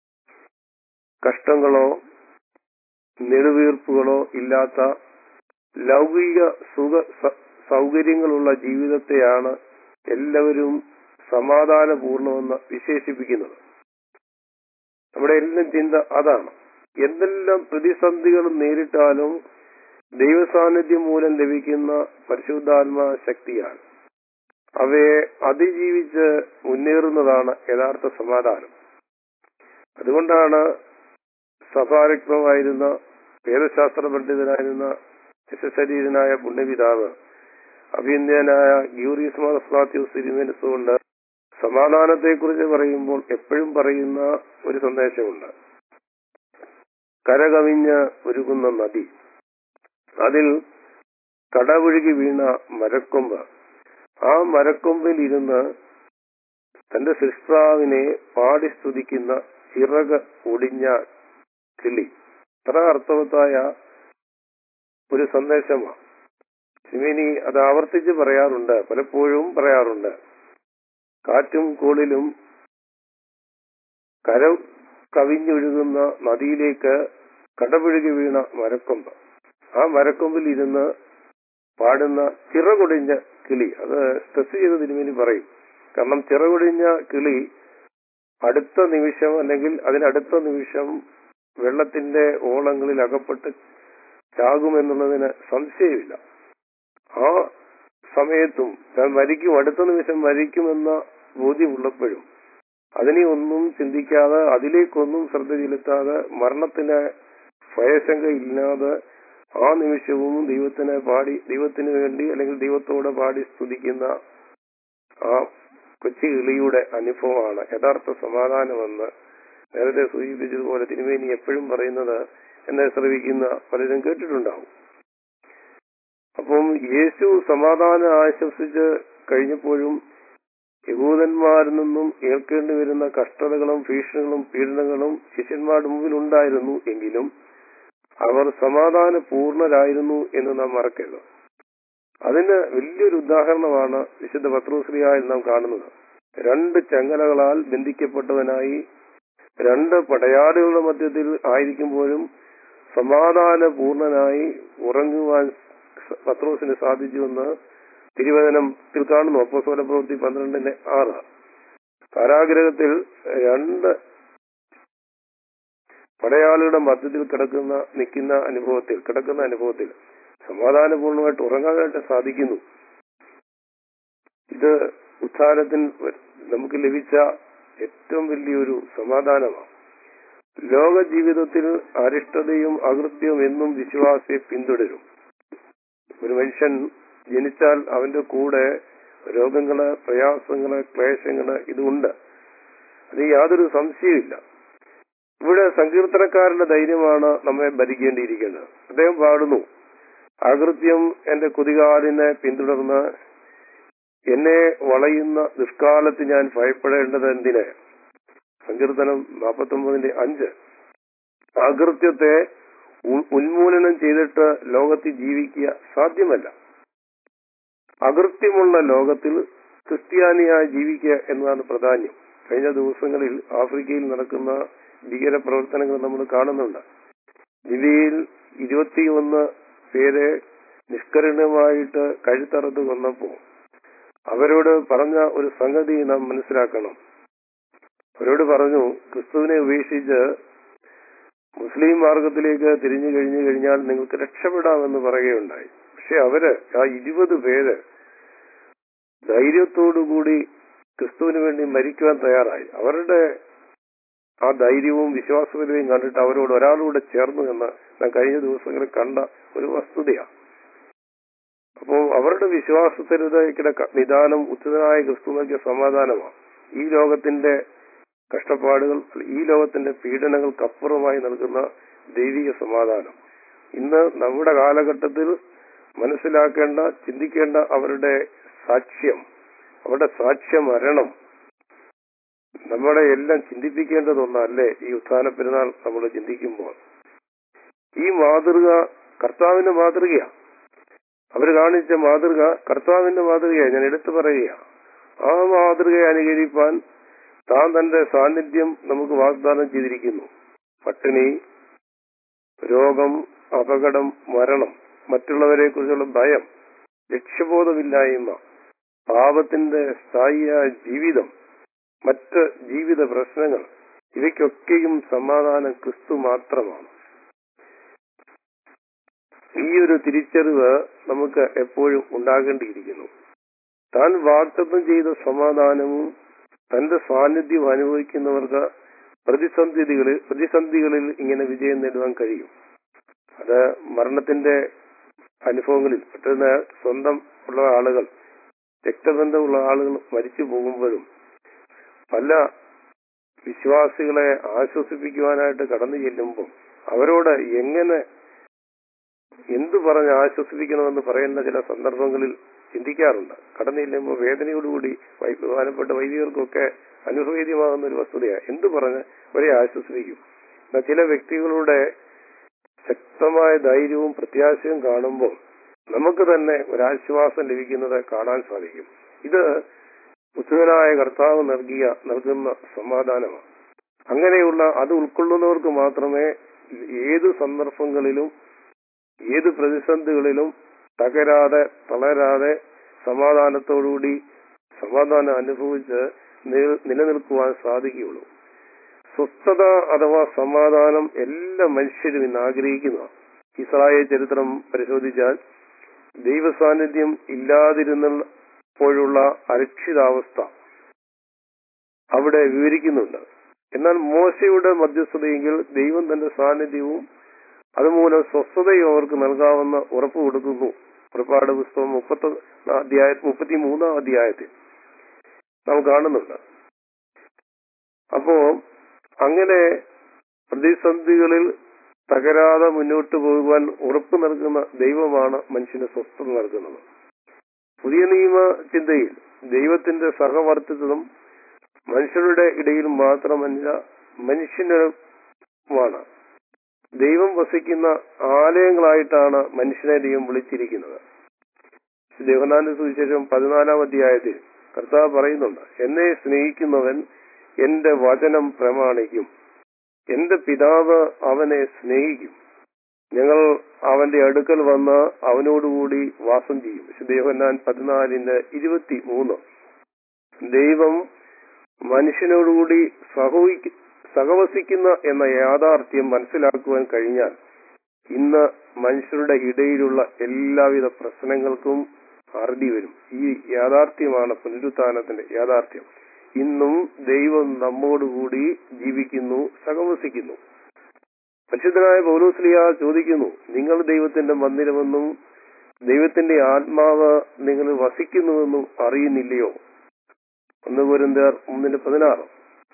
കഷ്ടങ്ങളോ നെടുവീർപ്പുകളോ ഇല്ലാത്ത ലൗകിക സുഖ സൗകര്യങ്ങളുള്ള ജീവിതത്തെയാണ് എല്ലാവരും സമാധാനപൂർണ്ണമെന്ന് വിശേഷിപ്പിക്കുന്നത്. നമ്മുടെ എല്ലാം ചിന്ത അതാണ്. എന്തെല്ലാം പ്രതിസന്ധികൾ നേരിട്ടാലും ദൈവസാന്നിധ്യം മൂലം ലഭിക്കുന്ന പരിശുദ്ധാത്മാ ശക്തിയാണ് അവയെ അതിജീവിച്ച് മുന്നേറുന്നതാണ് യഥാർത്ഥ സമാധാനം. അതുകൊണ്ടാണ് സഭാരക്തമായിരുന്ന വേദശാസ്ത്ര പണ്ഡിതനായിരുന്ന ശരീരനായ പുണ്യപിതാവ് അഭിനന്ദനായ ഗ്യൂറിയസ് മാർ അഫ്ലാത്തിയോസ് തിരുമേനിസ് കൊണ്ട് സമാധാനത്തെക്കുറിച്ച് പറയുമ്പോൾ എപ്പോഴും പറയുന്ന ഒരു സന്ദേശമുണ്ട്. കരകവിഞ്ഞ് ഒഴുകുന്ന നദി, അതിൽ കടപുഴുകി വീണ മരക്കൊമ്പ്, ആ മരക്കൊമ്പിൽ ഇരുന്ന് തന്റെ സൃഷ്ടാവിനെ പാടി സ്തുതിക്കുന്ന ചിറക് ഒടിഞ്ഞ കിളി. അത്ര അർത്ഥവത്തായ ഒരു സന്ദേശമാണ്. സിമിനി അത് ആവർത്തിച്ച് പറയാറുണ്ട്, പലപ്പോഴും പറയാറുണ്ട്. കാറ്റും കോളിലും കര കവിഞ്ഞൊഴുകുന്ന നദിയിലേക്ക് കടപുഴുകി വീണ മരക്കൊമ്പ്, ആ മരക്കൊമ്പിൽ ഇരുന്ന് പാടുന്ന ചിറകൊടിഞ്ഞ കിളി. അത് സ്ട്രെസ് ചെയ്ത് തിരുമേനി പറയും. കാരണം ചിറകൊടിഞ്ഞ കിളി അടുത്ത നിമിഷം അല്ലെങ്കിൽ അതിനടുത്ത നിമിഷം വെള്ളത്തിന്റെ ഓളങ്ങളിൽ അകപ്പെട്ട് ചാകുമെന്നുള്ളതിന് സംശയമില്ല. ആ സമയത്തും താൻ മരിക്കും, അടുത്ത നിമിഷം മരിക്കുമെന്ന ബോധ്യമുള്ളപ്പോഴും അതിനെ ഒന്നും ചിന്തിക്കാതെ, അതിലേക്കൊന്നും ശ്രദ്ധ ചെലുത്താതെ, മരണത്തിന് ഭയശങ്ക ഇല്ലാതെ ആ നിമിഷവും ദൈവത്തിന് പാടി ദൈവത്തിന് വേണ്ടി അല്ലെങ്കിൽ ദൈവത്തോടെ പാടി സ്തുതിക്കുന്ന ആ കൊച്ചു കിളിയുടെ അനുഭവമാണ് യഥാർത്ഥ സമാധാനമെന്ന് നേരത്തെ സൂചിപ്പിച്ചതുപോലെ തിരുമേനി എപ്പോഴും പറയുന്നത് എന്നെ ശ്രവിക്കുന്ന പലരും കേട്ടിട്ടുണ്ടാവും. അപ്പം യേശു സമാധാനം ആശംസിച്ച് കഴിഞ്ഞപ്പോഴും യഹൂദന്മാരിൽ നിന്നും ഏൽക്കേണ്ടി വരുന്ന കഷ്ടതകളും ഭീഷണികളും പീഡനങ്ങളും ശിഷ്യന്മാരുടെ മുമ്പിൽ ഉണ്ടായിരുന്നു. എങ്കിലും അവർ സമാധാന പൂർണ്ണരായിരുന്നു എന്ന് നാം മറക്കരുത്. അതിന് വലിയൊരു ഉദാഹരണമാണ് വിശുദ്ധ പത്രോസ്ലീഹായിൽ നാം കാണുന്നത്. രണ്ട് ചങ്ങലകളാൽ ബന്ധിക്കപ്പെട്ടവനായി രണ്ട് പടയാളികളുടെ മധ്യത്തിൽ ആയിരിക്കുമ്പോഴും സമാധാന പൂർണ്ണനായി ഉറങ്ങുവാൻ പത്രോസിന് സാധിച്ചുവെന്ന് തിരുവചനത്തിൽ കാണുന്നു. അപ്പോസ്തല പ്രവൃത്തി പന്ത്രണ്ടിന്റെ ആറ്. കാരാഗ്രഹത്തിൽ രണ്ട് പടയാളികളുടെ മധ്യത്തിൽ കിടക്കുന്ന നിൽക്കുന്ന അനുഭവത്തിൽ കിടക്കുന്ന അനുഭവത്തിൽ സമാധാനപൂർണ്ണമായിട്ട് ഉറങ്ങാനായിട്ട് സാധിക്കുന്നു. ഇത് ഉത്ഥാനത്തിൽ നമുക്ക് ലഭിച്ച ഏറ്റവും വലിയൊരു സമാധാനമാണ്. ലോക ജീവിതത്തിൽ അരിഷ്ടതയും അകൃത്യവും എന്നും വിശ്വാസിയെ പിന്തുടരും. ഒരു മനുഷ്യൻ ജനിച്ചാൽ അവന്റെ കൂടെ രോഗങ്ങള്, പ്രയാസങ്ങള്, ക്ലേശങ്ങള് ഇതുണ്ട്. അത് യാതൊരു സംശയമില്ല. ഇവിടെ സങ്കീർത്തനക്കാരന്റെ ധൈര്യമാണ് നമ്മെ ഭരിക്കേണ്ടിയിരിക്കുന്നത്. അദ്ദേഹം പാടുന്നു, അകൃത്യം എന്റെ കുതികാലിനെ പിന്തുടർന്ന് എന്നെ വളയുന്ന ദുഷ്കാലത്ത് ഞാൻ ഭയപ്പെടേണ്ടത് എന്തിന്? സങ്കീർത്തനം നാൽപ്പത്തി ഒമ്പതിന്റെ അഞ്ച്. അകൃത്യത്തെ ഉന്മൂലനം ചെയ്തിട്ട് ലോകത്തിൽ ജീവിക്കുക സാധ്യമല്ല. അകൃത്യമുള്ള ലോകത്തിൽ ക്രിസ്ത്യാനിയായി ജീവിക്കുക എന്നതാണ് പ്രാധാന്യം. കഴിഞ്ഞ ദിവസങ്ങളിൽ ആഫ്രിക്കയിൽ നടക്കുന്ന ഭീകര പ്രവർത്തനങ്ങൾ നമ്മൾ കാണുന്നുണ്ട്. ലിബിയയിൽ ഇരുപത്തിയൊന്ന് പേരെ നിഷ്കരുണമായിട്ട് കഴുത്തറുത്ത് കൊന്നപ്പോ അവരോട് പറഞ്ഞ ഒരു സംഗതി നാം മനസ്സിലാക്കണം. അവരോട് പറഞ്ഞു, ക്രിസ്തുവിനെ ഉപേക്ഷിച്ച് മുസ്ലിം മാർഗത്തിലേക്ക് തിരിഞ്ഞു കഴിഞ്ഞു കഴിഞ്ഞാൽ നിങ്ങൾക്ക് രക്ഷപ്പെടാമെന്ന് പറയുകയുണ്ടായി. പക്ഷെ അവര് ആ ഇരുപത് പേര് ധൈര്യത്തോടുകൂടി ക്രിസ്തുവിന് വേണ്ടി മരിക്കുവാൻ തയ്യാറായി. അവരുടെ ആ ധൈര്യവും വിശ്വാസപരതയും കണ്ടിട്ട് അവരോട് ഒരാളൂടെ ചേർന്നു എന്ന് ഞാൻ കഴിഞ്ഞ ദിവസങ്ങളിൽ കണ്ട ഒരു വസ്തുതയാണ്. അപ്പോൾ അവരുടെ വിശ്വാസസ്ഥിരതയ്ക്കിടെ നിദാനം ഉച്ചിതനായ ക്രിസ്തു നൽകിയ സമാധാനമാണ്. ഈ ലോകത്തിന്റെ കഷ്ടപ്പാടുകൾ, ഈ ലോകത്തിന്റെ പീഡനങ്ങൾക്കപ്പുറമായി നൽകുന്ന ദൈവിക സമാധാനം. ഇന്ന് നമ്മുടെ കാലഘട്ടത്തിൽ മനസ്സിലാക്കേണ്ട, ചിന്തിക്കേണ്ട അവരുടെ സാക്ഷ്യം, അവരുടെ സാക്ഷ്യ മരണം നമ്മളെ എല്ലാം ചിന്തിപ്പിക്കേണ്ടതൊന്നല്ലേ ഈ ഉത്ഥാന പെരുന്നാൾ നമ്മൾ ചിന്തിക്കുമ്പോൾ. ഈ മാതൃക കർത്താവിന്റെ മാതൃകയാണ്. അവർ കാണിച്ച മാതൃക കർത്താവിന്റെ മാതൃകയാണ്. ഞാൻ എടുത്തു പറയുകയാണ്. ആ മാതൃകയെ അനുകരിപ്പാൻ താൻ തന്റെ സാന്നിധ്യം നമുക്ക് വാഗ്ദാനം ചെയ്തിരിക്കുന്നു. പട്ടിണി, രോഗം, അപകടം, മരണം, മറ്റുള്ളവരെ കുറിച്ചുള്ള ഭയം, ലക്ഷ്യബോധമില്ലായ്മ, പാപത്തിന്റെ സ്ഥായിയായ ജീവിതം, മറ്റ് ജീവിത പ്രശ്നങ്ങൾ, ഇവയ്ക്കൊക്കെയും സമാധാനം ക്രിസ്തു മാത്രമാണ്. ഈ ഒരു തിരിച്ചറിവ് നമുക്ക് എപ്പോഴും ഉണ്ടാകേണ്ടിയിരിക്കുന്നു. താൻ വാഗ്ദത്തം ചെയ്ത സമാധാനവും തന്റെ സാന്നിധ്യം അനുഭവിക്കുന്നവർക്ക് പ്രതിസന്ധികളിൽ പ്രതിസന്ധികളിൽ ഇങ്ങനെ വിജയം നേടുവാൻ കഴിയും. അത് മരണത്തിന്റെ അനുഭവങ്ങളിൽ പെട്ടെന്ന് സ്വന്തം ഉള്ള ആളുകൾ, രക്തബന്ധമുള്ള ആളുകൾ മരിച്ചു പോകുമ്പോഴും പല വിശ്വാസികളെ ആശ്വസിപ്പിക്കുവാനായിട്ട് കടന്നു ചെല്ലുമ്പോൾ അവരോട് എങ്ങനെ എന്തു പറഞ്ഞ് ആശ്വസിപ്പിക്കണമെന്ന് പറയുന്ന ചില സന്ദർഭങ്ങളിൽ ചിന്തിക്കാറുണ്ട്. കടന്നു ചെല്ലുമ്പോൾ വേദനയോടുകൂടി ബഹുമാനപ്പെട്ട വൈദികർക്കൊക്കെ അനുഭവേദ്യമാകുന്ന ഒരു വസ്തുതയാണ്. എന്തു പറഞ്ഞ് അവരെ ആശ്വസിപ്പിക്കും. എന്നാൽ ചില വ്യക്തികളുടെ ശക്തമായ ധൈര്യവും പ്രത്യാശയും കാണുമ്പോൾ നമുക്ക് തന്നെ ഒരാശ്വാസം ലഭിക്കുന്നത് കാണാൻ സാധിക്കും. ഇത് ഉത്ഥിതനായ കർത്താവ് നൽകിയ നൽകുന്ന സമാധാനമാണ്. അങ്ങനെയുള്ള അത് ഉൾക്കൊള്ളുന്നവർക്ക് മാത്രമേ ഏത് സന്ദർഭങ്ങളിലും ഏത് പ്രതിസന്ധികളിലും തകരാതെ തളരാതെ സമാധാനത്തോടുകൂടി സമാധാനം അനുഭവിച്ച് നിൽ- നിലനിൽക്കുവാൻ സാധിക്കുകയുള്ളൂ. സ്വസ്ഥത അഥവാ സമാധാനം എല്ലാ മനുഷ്യരും ഇന്ന് ആഗ്രഹിക്കുന്ന ഇസ്രായേൽ ചരിത്രം പരിശോധിച്ചാൽ ദൈവ സാന്നിധ്യം ഇല്ലാതിരുന്നപ്പോഴുള്ള അരക്ഷിതാവസ്ഥ അവിടെ വിവരിക്കുന്നുണ്ട്. എന്നാൽ മോശയുടെ മധ്യസ്ഥതയെങ്കിൽ ദൈവം തന്റെ സാന്നിധ്യവും അതുമൂലം സ്വസ്ഥതയും അവർക്ക് നൽകാമെന്ന് ഉറപ്പ് കൊടുക്കുന്നു. പുറപ്പാട് പുസ്തകം മുപ്പത്തി അധ്യായ മുപ്പത്തി മൂന്നാം അധ്യായത്തിൽ നാം കാണുന്നുണ്ട്. അപ്പോ അങ്ങനെ പ്രതിസന്ധികളിൽ തകരാതെ മുന്നോട്ട് പോകുവാൻ ഉറപ്പ് നൽകുന്ന ദൈവമാണ് മനുഷ്യന് സ്വസ്ഥത നൽകുന്നത്. പുതിയ നിയമ ചിന്തയിൽ ദൈവത്തിന്റെ സഹവർത്തിത്വം മനുഷ്യരുടെ ഇടയിൽ മാത്രമല്ല മനുഷ്യനുമാണ്. ദൈവം വസിക്കുന്ന ആലയങ്ങളായിട്ടാണ് മനുഷ്യനെ ദൈവം വിളിച്ചിരിക്കുന്നത്. യോഹന്നാന്റെ സുവിശേഷം പതിനാലാം അധ്യായത്തിൽ കർത്താവ് പറയുന്നുണ്ട്, എന്നെ സ്നേഹിക്കുന്നവൻ എന്റെ വചനം പ്രമാണിക്കും, എന്റെ പിതാവ് അവനെ സ്നേഹിക്കും, ഞങ്ങൾ അവന്റെ അടുക്കൽ വന്ന് അവനോടുകൂടി വാസം ചെയ്യും. വിശുദ്ധ യോഹന്നാൻ പതിനാലിന്റെ ഇരുപത്തി മൂന്ന്. ദൈവം മനുഷ്യനോടുകൂടി സഹോയിക്ക സഹവസിക്കുന്ന എന്ന യാഥാർത്ഥ്യം മനസ്സിലാക്കുവാൻ കഴിഞ്ഞാൽ ഇന്ന് മനുഷ്യരുടെ ഇടയിലുള്ള എല്ലാവിധ പ്രശ്നങ്ങൾക്കും അറുതി വരും. ഈ യാഥാർത്ഥ്യമാണ് പുനരുത്ഥാനത്തിന്റെ യാഥാർത്ഥ്യം. ഇന്നും ദൈവം നമ്മോടുകൂടി ജീവിക്കുന്നു, സഹവസിക്കുന്നു. പരിശുദ്ധനായ പൗലോസ്ലീഹ ചോദിക്കുന്നു, നിങ്ങൾ ദൈവത്തിന്റെ മന്ദിരമെന്നും ദൈവത്തിന്റെ ആത്മാവ് നിങ്ങൾ വസിക്കുന്നുവെന്നും അറിയുന്നില്ലയോ? ഒന്ന് കൊരിന്ത്യർ മൂന്നിന്റെ പതിനാറ്.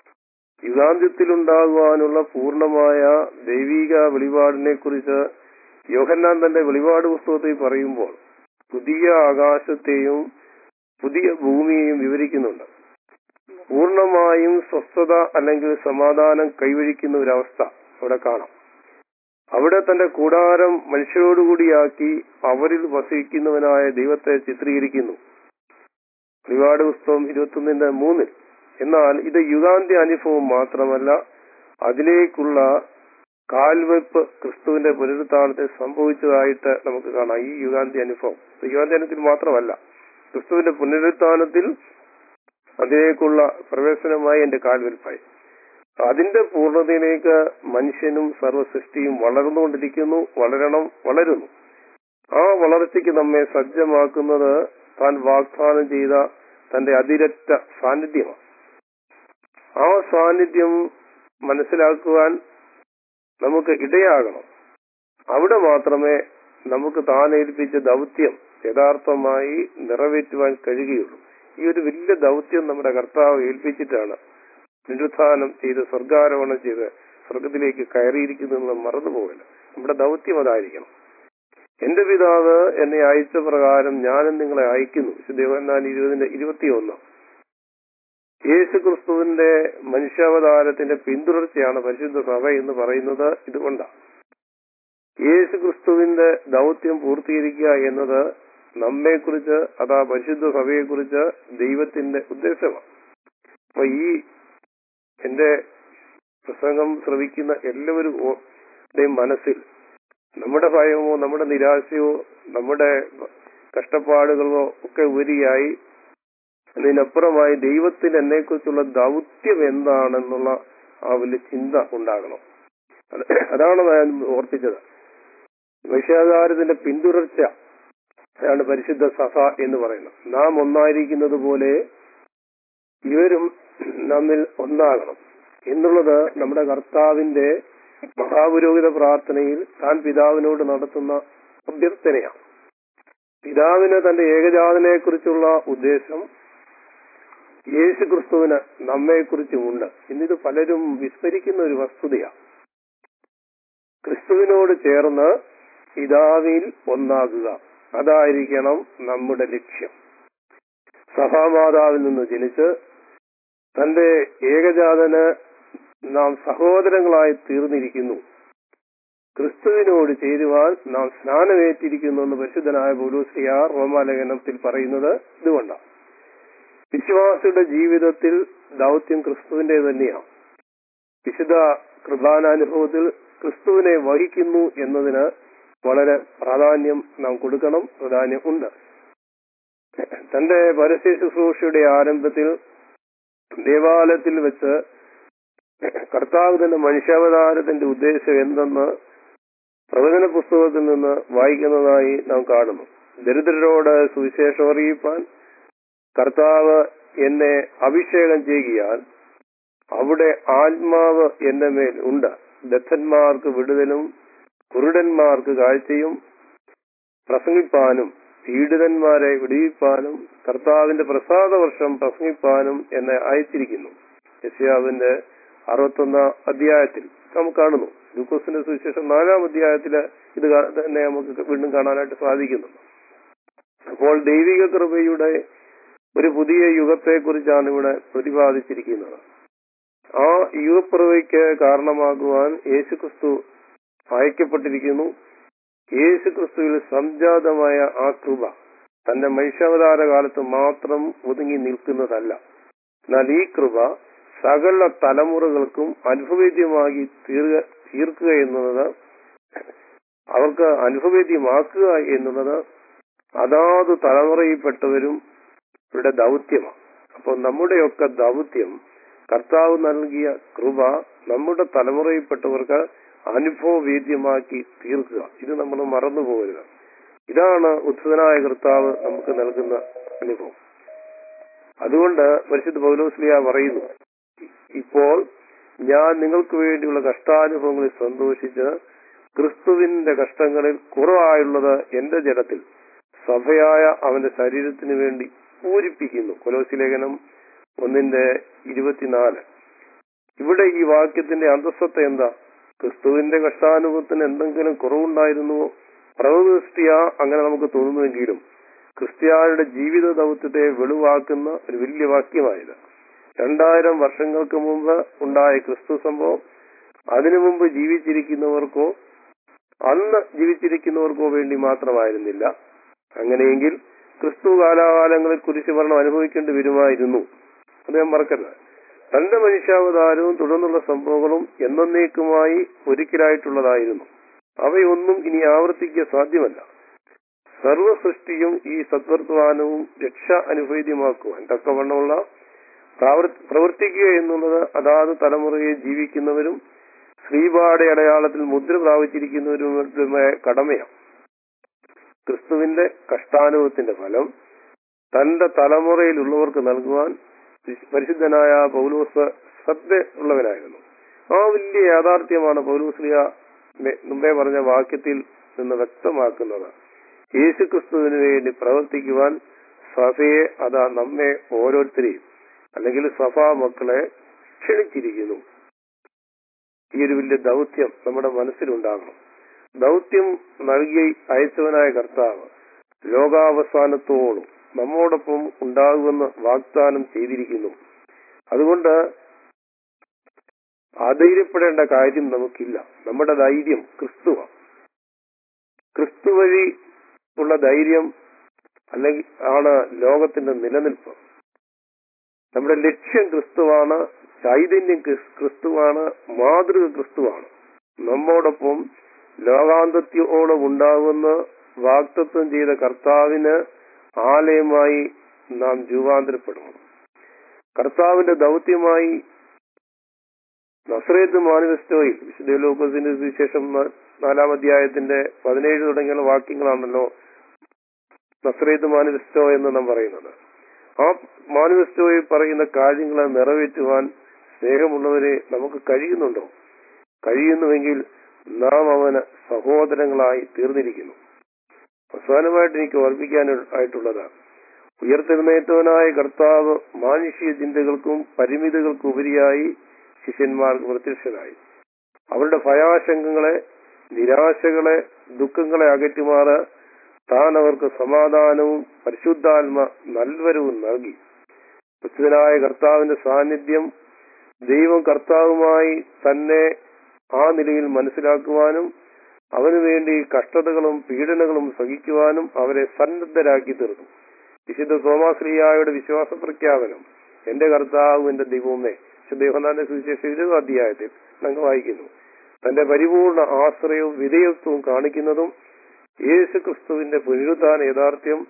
യുഗാന്ത്യത്തിലുണ്ടാകുവാനുള്ള പൂർണ്ണമായ ദൈവിക വെളിപാടിനെ കുറിച്ച് യോഹന്നാൻ തന്റെ വെളിപാട് പുസ്തകത്തിൽ പറയുമ്പോൾ പുതിയ ആകാശത്തെയും പുതിയ ഭൂമിയെയും വിവരിക്കുന്നുണ്ട്. പൂർണ്ണമായും സ്വസ്ഥത അല്ലെങ്കിൽ സമാധാനം കൈവരിക്കുന്ന ഒരവസ്ഥ അവിടെ കാണാം. അവിടെ തന്റെ കൂടാരം മനുഷ്യരോടുകൂടിയാക്കി അവരിൽ വസിക്കുന്നവനായ ദൈവത്തെ ചിത്രീകരിക്കുന്നു. വെളിപാട് പുസ്തകം ഇരുപത്തൊന്നിന്റെ മൂന്നിൽ. എന്നാൽ ഇത് യുഗാന്ത്യ അനുഭവം മാത്രമല്ല, അതിലേക്കുള്ള കാൽവെപ്പ് ക്രിസ്തുവിന്റെ പുനരുത്ഥാനത്തിൽ സംഭവിച്ചതായിട്ട് നമുക്ക് കാണാം. ഈ യുഗാന്ത്യ അനുഭവം യുഗാന്ത്യാനുഭവത്തിൽ മാത്രമല്ല, ക്രിസ്തുവിന്റെ പുനരുത്ഥാനത്തിൽ അതിലേക്കുള്ള പ്രവേശനമായി എന്റെ കാൽവെൽപ്പായി. അതിന്റെ പൂർണ്ണതയിലേക്ക് മനുഷ്യനും സർവ്വസൃഷ്ടിയും വളർന്നുകൊണ്ടിരിക്കുന്നു, വളരണം, വളരുന്നു. ആ വളർച്ചയ്ക്ക് നമ്മെ സജ്ജമാക്കുന്നത് താൻ വാഗ്ദാനം ചെയ്ത തന്റെ അതിരറ്റ സാന്നിധ്യമാണ്. ആ സാന്നിധ്യം മനസ്സിലാക്കുവാൻ നമുക്ക് ഇടയാകണം. അവിടെ മാത്രമേ നമുക്ക് താൻ ഏൽപ്പിച്ച ദൗത്യം യഥാർത്ഥമായി നിറവേറ്റുവാൻ കഴിയുകയുള്ളൂ. ഈ ഒരു വലിയ ദൗത്യം നമ്മുടെ കർത്താവ് ഏൽപ്പിച്ചിട്ടാണ് പുനരുത്ഥാനം ചെയ്ത് സ്വർഗാരോഹണം ചെയ്ത് സ്വർഗത്തിലേക്ക് കയറിയിരിക്കുന്നത് മറന്നുപോകല്ല. നമ്മുടെ ദൗത്യം അതായിരിക്കണം. എന്റെ പിതാവ് എന്നെ അയച്ച പ്രകാരം ഞാനും നിങ്ങളെ അയക്കുന്നു. വിശുദ്ധ യോഹന്നാൻ ഇരുപതിന്റെ ഇരുപത്തിയൊന്ന്. യേശു ക്രിസ്തുവിന്റെ മനുഷ്യാവതാരത്തിന്റെ പിന്തുടർച്ചയാണ് പരിശുദ്ധ സഭ എന്ന് പറയുന്നത് ഇതുകൊണ്ടാണ്. യേശു ക്രിസ്തുവിന്റെ ദൗത്യം പൂർത്തീകരിക്കുക എന്നത് നമ്മെക്കുറിച്ച്, അതാ പരിശുദ്ധ സഭയെക്കുറിച്ച് ദൈവത്തിന്റെ ഉദ്ദേശമാണ്. അപ്പൊ ഈ എന്റെ പ്രസംഗം ശ്രവിക്കുന്ന എല്ലാവരുടെയും മനസ്സിൽ നമ്മുടെ ഭയമോ നമ്മുടെ നിരാശയോ നമ്മുടെ കഷ്ടപ്പാടുകളോ ഒക്കെ ഉപരിയായി അതിനപ്പുറമായി ദൈവത്തിന് എന്നെക്കുറിച്ചുള്ള ദൗത്യം എന്താണെന്നുള്ള ആ വലിയ ചിന്ത ഉണ്ടാകണം. അതാണ് ഞാൻ ഓർപ്പിച്ചത്. മനുഷ്യാവതാരത്തിന്റെ പിന്തുടർച്ച ആണ് പരിശുദ്ധ സഭ എന്ന് പറയുന്നത്. നാം ഒന്നായിരിക്കുന്നത് പോലെ ഇവരും നമ്മിൽ ഒന്നാകണം എന്നുള്ളത് നമ്മുടെ കർത്താവിന്റെ മഹാപുരോഹിത പ്രാർത്ഥനയിൽ താൻ പിതാവിനോട് നടത്തുന്ന അഭ്യർത്ഥനയാണ്. പിതാവിന് തന്റെ ഏകജാതനെ കുറിച്ചുള്ള ഉദ്ദേശം യേശു ക്രിസ്തുവിന് നമ്മെക്കുറിച്ചുമുണ്ട്. ഇന്നിത് പലരും വിസ്മരിക്കുന്ന ഒരു വസ്തുതയാണ്. ക്രിസ്തുവിനോട് ചേർന്ന് പിതാവിൽ ഒന്നാകുക, അതായിരിക്കണം നമ്മുടെ ലക്ഷ്യം. സഭാമാതാവിൽ നിന്ന് ജനിച്ച് തന്റെ ഏകജാതന് നാം സഹോദരങ്ങളായി തീർന്നിരിക്കുന്നു. ക്രിസ്തുവിനോട് ചേരുവാൻ നാം സ്നാനമേറ്റിരിക്കുന്നു എന്ന് പരിശുദ്ധനായ പൗലോസ്ലീഹ റോമാലേഖനത്തിൽ പറയുന്നത് ഇതുകൊണ്ടാണ്. വിശ്വാസിയുടെ ജീവിതത്തിൽ ദൗത്യം ക്രിസ്തുവിന്റെ തന്നെയാണ്. വിശുദ്ധ കൃപാനാനുഭവത്തിൽ ക്രിസ്തുവിനെ വഹിക്കുന്നു എന്നതിന് വളരെ പ്രാധാന്യം നാം കൊടുക്കണം, പ്രാധാന്യം ഉണ്ട്. തന്റെ പരസ്യ ശുശ്രൂഷയുടെ ആരംഭത്തിൽ ദേവാലയത്തിൽ വെച്ച് കർത്താവ് തന്റെ മനുഷ്യാവതാരത്തിന്റെ ഉദ്ദേശം എന്തെന്ന് പ്രവചന പുസ്തകത്തിൽ നിന്ന് വായിക്കുന്നതായി നാം കാണുന്നു. ദരിദ്രരോട് സുവിശേഷം അറിയിപ്പാൻ കർത്താവ് എന്നെ അഭിഷേകം ചെയ്യുകയാൽ അവിടെ ആത്മാവ് എന്റെ മേൽ ഉണ്ട്. ദത്തന്മാർക്ക് വിടുതലും കുരുടന്മാർക്ക് കാഴ്ചയും പ്രസംഗിപ്പാനും പീഡിതന്മാരെ വിടുവിപ്പാനും കർത്താവിന്റെ പ്രസാദ വർഷം പ്രസംഗിപ്പാനും എന്നെ അയച്ചിരിക്കുന്നു. യെശയ്യാവിന്റെ അറുപത്തൊന്നാം അധ്യായത്തിൽ നമുക്ക് കാണുന്നു. ലൂക്കോസിന്റെ സുവിശേഷം നാലാം അധ്യായത്തില് ഇത് തന്നെ നമുക്ക് വീണ്ടും കാണാനായിട്ട് സാധിക്കുന്നു. അപ്പോൾ ദൈവിക കൃപയുടെ ഒരു പുതിയ യുഗത്തെ കുറിച്ചാണ് ഇവിടെ പ്രതിപാദിച്ചിരിക്കുന്നത്. ആ യുഗപ്പിറവിക്ക് കാരണമാകുവാൻ യേശുക്രിസ്തു അയക്കപ്പെട്ടിരിക്കുന്നു. യേശുക്രിസ്തുവിൽ സംജാതമായ ആ കൃപ തന്റെ മനുഷ്യാവതാര കാലത്ത് മാത്രം ഒതുങ്ങി നിൽക്കുന്നതല്ല. എന്നാൽ ഈ കൃപ സകല തലമുറകൾക്കും അനുഭവേദ്യമാക്കി തീർക തീർക്കുക എന്നുള്ളത്, അവർക്ക് അനുഭവേദ്യമാക്കുക എന്നുള്ളത് അതാത് തലമുറയിൽപ്പെട്ടവരും ഇവിടെ ദൗത്യമാണ്. അപ്പോൾ നമ്മുടെയൊക്കെ ദൗത്യം കർത്താവ് നൽകിയ കൃപ നമ്മുടെ തലമുറയിൽപ്പെട്ടവർക്ക് അനുഭവവേദ്യമാക്കി തീർക്കുക. ഇത് നമ്മൾ മറന്നു പോകരുത്. ഇതാണ് ഉത്ഥിതനായ കർത്താവ് നമുക്ക് നൽകുന്ന അനുഭവം. അതുകൊണ്ട് പരിശുദ്ധ പൗലോസ്ലീഹ പറയുന്നു, ഇപ്പോൾ ഞാൻ നിങ്ങൾക്ക് വേണ്ടിയുള്ള കഷ്ടാനുഭവങ്ങളിൽ സന്തോഷിച്ച് ക്രിസ്തുവിന്റെ കഷ്ടങ്ങളിൽ കുറവായുള്ളത് എന്റെ ജഡത്തിൽ സഭയായ അവന്റെ ശരീരത്തിന് വേണ്ടി പൂരിപ്പിക്കുന്നു. കൊലോസ്യ ലേഖനം ഒന്നിന്റെ ഇരുപത്തിനാല്. ഇവിടെ ഈ വാക്യത്തിന്റെ അന്തസ്സത്ത എന്താ? ക്രിസ്തുവിന്റെ കഷ്ടാനുഭവത്തിന് എന്തെങ്കിലും കുറവുണ്ടായിരുന്നുവോ? പ്രവൃത്തിയ അങ്ങനെ നമുക്ക് തോന്നുന്നുവെങ്കിലും ക്രിസ്ത്യാനിയുടെ ജീവിത ദൗത്യത്തെ വെളിവാക്കുന്ന ഒരു വലിയ വാക്യമായത്. രണ്ടായിരം വർഷങ്ങൾക്ക് മുമ്പ് ഉണ്ടായ ക്രിസ്തു സംഭവം അതിനു മുമ്പ് ജീവിച്ചിരിക്കുന്നവർക്കോ അന്ന് ജീവിച്ചിരിക്കുന്നവർക്കോ വേണ്ടി മാത്രമായിരുന്നില്ല. അങ്ങനെയെങ്കിൽ ക്രിസ്തു കാലാകാലങ്ങളിൽ കുരിശ് മരണം അനുഭവിക്കേണ്ടി വരുമായിരുന്നു. അത് ഞാൻ മറക്കരുത്. തന്റെ മനുഷ്യാവതാരവും തുടർന്നുള്ള സംഭവങ്ങളും എന്നേക്കുമായി ഒരിക്കലായിട്ടുള്ളതായിരുന്നു. അവയൊന്നും ഇനി ആവർത്തിക്കുക സാധ്യമല്ല. സർവ സൃഷ്ടിയും ഈ സദ്വർത്തമാനവും രക്ഷ അനുഭവേദ്യമാക്കുവാൻ തക്കവണ്ണമുള്ള പ്രവർത്തിക്കുക എന്നുള്ളത് അതാത് തലമുറയെ ജീവിക്കുന്നവരും ശ്രീപാഠ അടയാളത്തിൽ മുദ്ര പ്രാപിച്ചിരിക്കുന്നവരുമായ കടമയാണ്. ക്രിസ്തുവിന്റെ കഷ്ടാനുഭവത്തിന്റെ ഫലം തന്റെ തലമുറയിലുള്ളവർക്ക് നൽകുവാൻ പരിശുദ്ധനായ പൗലോസ് ശ്രദ്ധ ഉള്ളവനായിരുന്നു. ആ വലിയ യാഥാർത്ഥ്യമാണ് പൗലോസ്ലീഹ മുമ്പേ പറഞ്ഞ വാക്യത്തിൽ നിന്ന് വ്യക്തമാക്കുന്നത്. യേശുക്രിസ്തുവിന് വേണ്ടി പ്രവർത്തിക്കുവാൻ സഭയെ, അതാ നമ്മെ ഓരോരുത്തരെയും അല്ലെങ്കിൽ സഭാ മക്കളെ ക്ഷണിച്ചിരിക്കുന്നു. ഈ ഒരു വലിയ ദൗത്യം നമ്മുടെ മനസ്സിലുണ്ടാകണം. ദൗത്യം നൽകി അയച്ചവനായ കർത്താവ് ലോകാവസാനത്തോളം നമ്മോടൊപ്പം ഉണ്ടാകുമെന്ന് വാഗ്ദാനം ചെയ്തിരിക്കുന്നു. അതുകൊണ്ട് അധൈര്യപ്പെടേണ്ട കാര്യം നമുക്കില്ല. നമ്മുടെ ധൈര്യം ക്രിസ്തുവാണ്. ക്രിസ്തു വഴി ഉള്ള ധൈര്യം അല്ലെങ്കിൽ ആണ് ലോകത്തിന്റെ നിലനിൽപ്പ്. നമ്മുടെ ലക്ഷ്യം ക്രിസ്തുവാണ്, ചൈതന്യം ക്രിസ്തുവാണ്, മാതൃക ക്രിസ്തുവാണ്. നമ്മോടൊപ്പം ലോകാന്തത്യോളം ഉണ്ടാകുന്ന വാഗ്ദത്തം ചെയ്ത കർത്താവിന് ആലയമായി നാം രൂപാന്തരപ്പെടുന്നു. കർത്താവിന്റെ ദൗത്യമായി നസ്രേത്ത് മാനിഫെസ്റ്റോയിൽ വിശുദ്ധ ലൂക്കോസിന്റെ സുവിശേഷം നാലാം അധ്യായത്തിന്റെ പതിനേഴ് തുടങ്ങിയുള്ള വാക്യങ്ങളാണല്ലോ നസ്രേത്ത് മാനിഫെസ്റ്റോ എന്ന് നാം പറയുന്നത്. ആ മാനിഫെസ്റ്റോയിൽ പറയുന്ന കാര്യങ്ങളെ നിറവേറ്റുവാൻ സ്നേഹമുള്ളവരെ നമുക്ക് കഴിയുന്നുണ്ടോ? കഴിയുന്നുവെങ്കിൽ നാം അവന് സഹോദരങ്ങളായി തീർന്നിരിക്കുന്നു. അവസാനമായിട്ട് എനിക്ക് ഓർപ്പിക്കാനായിട്ടുള്ളത്, ഉയർത്തെഴുന്നേറ്റവനായ കർത്താവ് മാനുഷിക ചിന്തകൾക്കും പരിമിതികൾക്കും ഉപരിയായി ശിഷ്യന്മാർക്ക് പ്രത്യക്ഷനായി. അവരുടെ ഭയാശങ്കങ്ങളെ, നിരാശകളെ, ദുഃഖങ്ങളെ അകറ്റുമാറ് താൻ അവർക്ക് സമാധാനവും പരിശുദ്ധാത്മ നൽവരവും നൽകി. പ്രസിദ്ധനായ കർത്താവിന്റെ സാന്നിധ്യം ദൈവം കർത്താവുമായി തന്നെ ആ നിലയിൽ മനസ്സിലാക്കുവാനും അവനു വേണ്ടി കഷ്ടതകളും പീഡനങ്ങളും സഹിക്കുവാനും അവരെ സന്നദ്ധരാക്കി തീർന്നു. വിശുദ്ധ തോമാശ്ലീഹായുടെ വിശ്വാസ പ്രഖ്യാപനം, എന്റെ കർത്താവ് എന്റെ ദൈവമേ, വിശുദ്ധ യോഹന്നാന്റെ സുവിശേഷം ഇരുപതാം അധ്യായത്തിൽ ഞങ്ങൾ വായിക്കുന്നു. തന്റെ പരിപൂർണ ആശ്രയവും വിധേയത്വവും കാണിക്കുന്നതും യേശു ക്രിസ്തുവിന്റെ പുനരുത്ഥാന യാഥാർത്ഥ്യം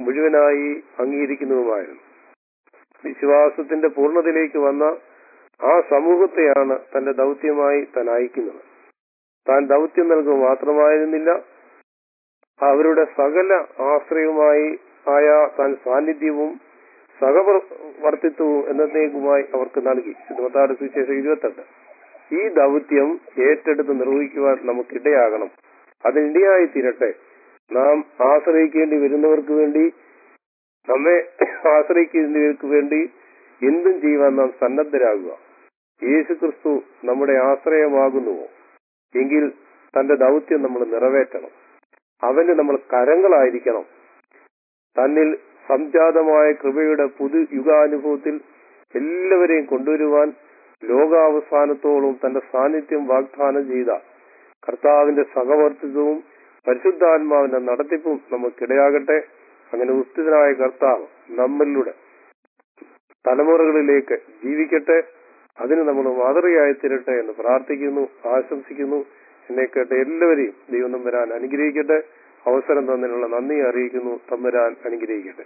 മുഴുവനായി അംഗീകരിക്കുന്നതുമായിരുന്നു. വിശ്വാസത്തിന്റെ പൂർണ്ണതയിലേക്ക് വന്ന ആ സമൂഹത്തെയാണ് തന്റെ ദൗത്യമായി താൻ അയക്കുന്നത്. താൻ ദൗത്യം നൽകുക മാത്രമായിരുന്നില്ല, അവരുടെ സകല ആശ്രയവുമായി ആയ താൻ സാന്നിധ്യവും സഹവർത്തിത്വവും എന്നേക്കുമായി അവർക്ക് നൽകി. മത്തായിയുടെ സുവിശേഷം ഇരുപത്തെട്ട്. ഈ ദൗത്യം ഏറ്റെടുത്ത് നിർവഹിക്കുവാൻ നമുക്കിടയാകണം. അതിനിടയായി തീരട്ടെ. നാം ആശ്രയിക്കേണ്ടി വരുന്നവർക്ക് വേണ്ടി, നമ്മെ ആശ്രയിക്കുന്നവർക്ക് വേണ്ടി എന്തും ചെയ്യുവാൻ നാം സന്നദ്ധരാകുക. യേശു ക്രിസ്തു നമ്മുടെ ആശ്രയമാകുന്നുവോ എങ്കിൽ തന്റെ ദൗത്യം നമ്മൾ നിറവേറ്റണം. അവന് നമ്മൾ കരങ്ങളായിരിക്കണം. തന്നിൽ സംജാതമായ കൃപയുടെ പുതു യുഗാനുഭവത്തിൽ എല്ലാവരെയും കൊണ്ടുവരുവാൻ ലോകാവസാനത്തോളം തന്റെ സാന്നിധ്യം വാഗ്ദാനം ചെയ്ത കർത്താവിന്റെ സഹവർത്തിത്വവും പരിശുദ്ധാത്മാവിന്റെ നടത്തിപ്പും നമുക്കിടയാകട്ടെ. അങ്ങനെ ഉസ്തിതനായ കർത്താവ് നമ്മളിലൂടെ തലമുറകളിലേക്ക് ജീവിക്കട്ടെ. അതിന് നമ്മൾ മാതൃകയായി തീരട്ടെ എന്ന് പ്രാർത്ഥിക്കുന്നു, ആശംസിക്കുന്നു. എന്നെ കേട്ട എല്ലാവരെയും ദൈവം തമ്പുരാൻ അനുഗ്രഹിക്കട്ടെ. അവസരം തന്നതിനുള്ള നന്ദി അറിയിക്കുന്നു. തമ്പുരാൻ അനുഗ്രഹിക്കട്ടെ.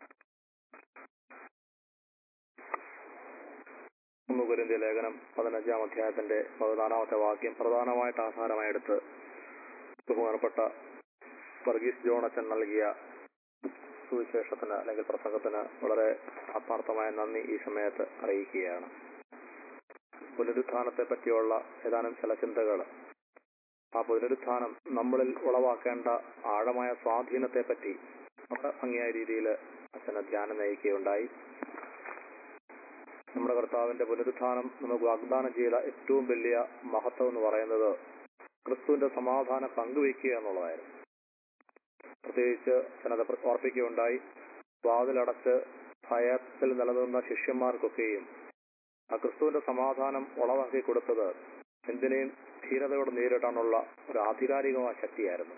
ഒന്ന് കൊരിന്ത്യർ ലേഖനം പതിനഞ്ചാം അധ്യായത്തിന്റെ പതിനാലാമത്തെ വാക്യം പ്രധാനമായിട്ട് ആധാരമായെടുത്ത് ബഹുമാനപ്പെട്ട വർഗീസ് ജോണച്ചൻ നൽകിയ സുവിശേഷത്തിന് അല്ലെങ്കിൽ പ്രസംഗത്തിന് വളരെ ആത്മാർത്ഥമായ നന്ദി ഈ സമയത്ത് അറിയിക്കുകയാണ്. പുനരുത്ഥാനത്തെ പറ്റിയുള്ള ഏതാനും ചില ചിന്തകൾ, ആ പുനരുത്ഥാനം നമ്മളിൽ ഉളവാക്കേണ്ട ആഴമായ സ്വാധീനത്തെ പറ്റി വളരെ ഭംഗിയായ രീതിയിൽ അച്ഛനെ ധ്യാനം നയിക്കുകയുണ്ടായി. നമ്മുടെ കർത്താവിന്റെ പുനരുത്ഥാനം നമുക്ക് വാഗ്ദാനം ചെയ്ത ഏറ്റവും വലിയ മഹത്വം എന്ന് പറയുന്നത് ക്രിസ്തുവിന്റെ സമാധാനം പങ്കുവയ്ക്കുക എന്നുള്ളതായിരുന്നു. പ്രത്യേകിച്ച് അച്ഛനത് ഓർപ്പിക്കുകയുണ്ടായി. വാതിലടച്ച് ഭയത്തിൽ നിലനിന്ന ശിഷ്യന്മാർക്കൊക്കെയും ആ ക്രിസ്തുവിന്റെ സമാധാനം ഉളവാക്കി കൊടുത്തത് എന്തിനേയും ധീരതയോടെ നേരിടാനുള്ള ഒരു ആധികാരികമായ ശക്തിയായിരുന്നു.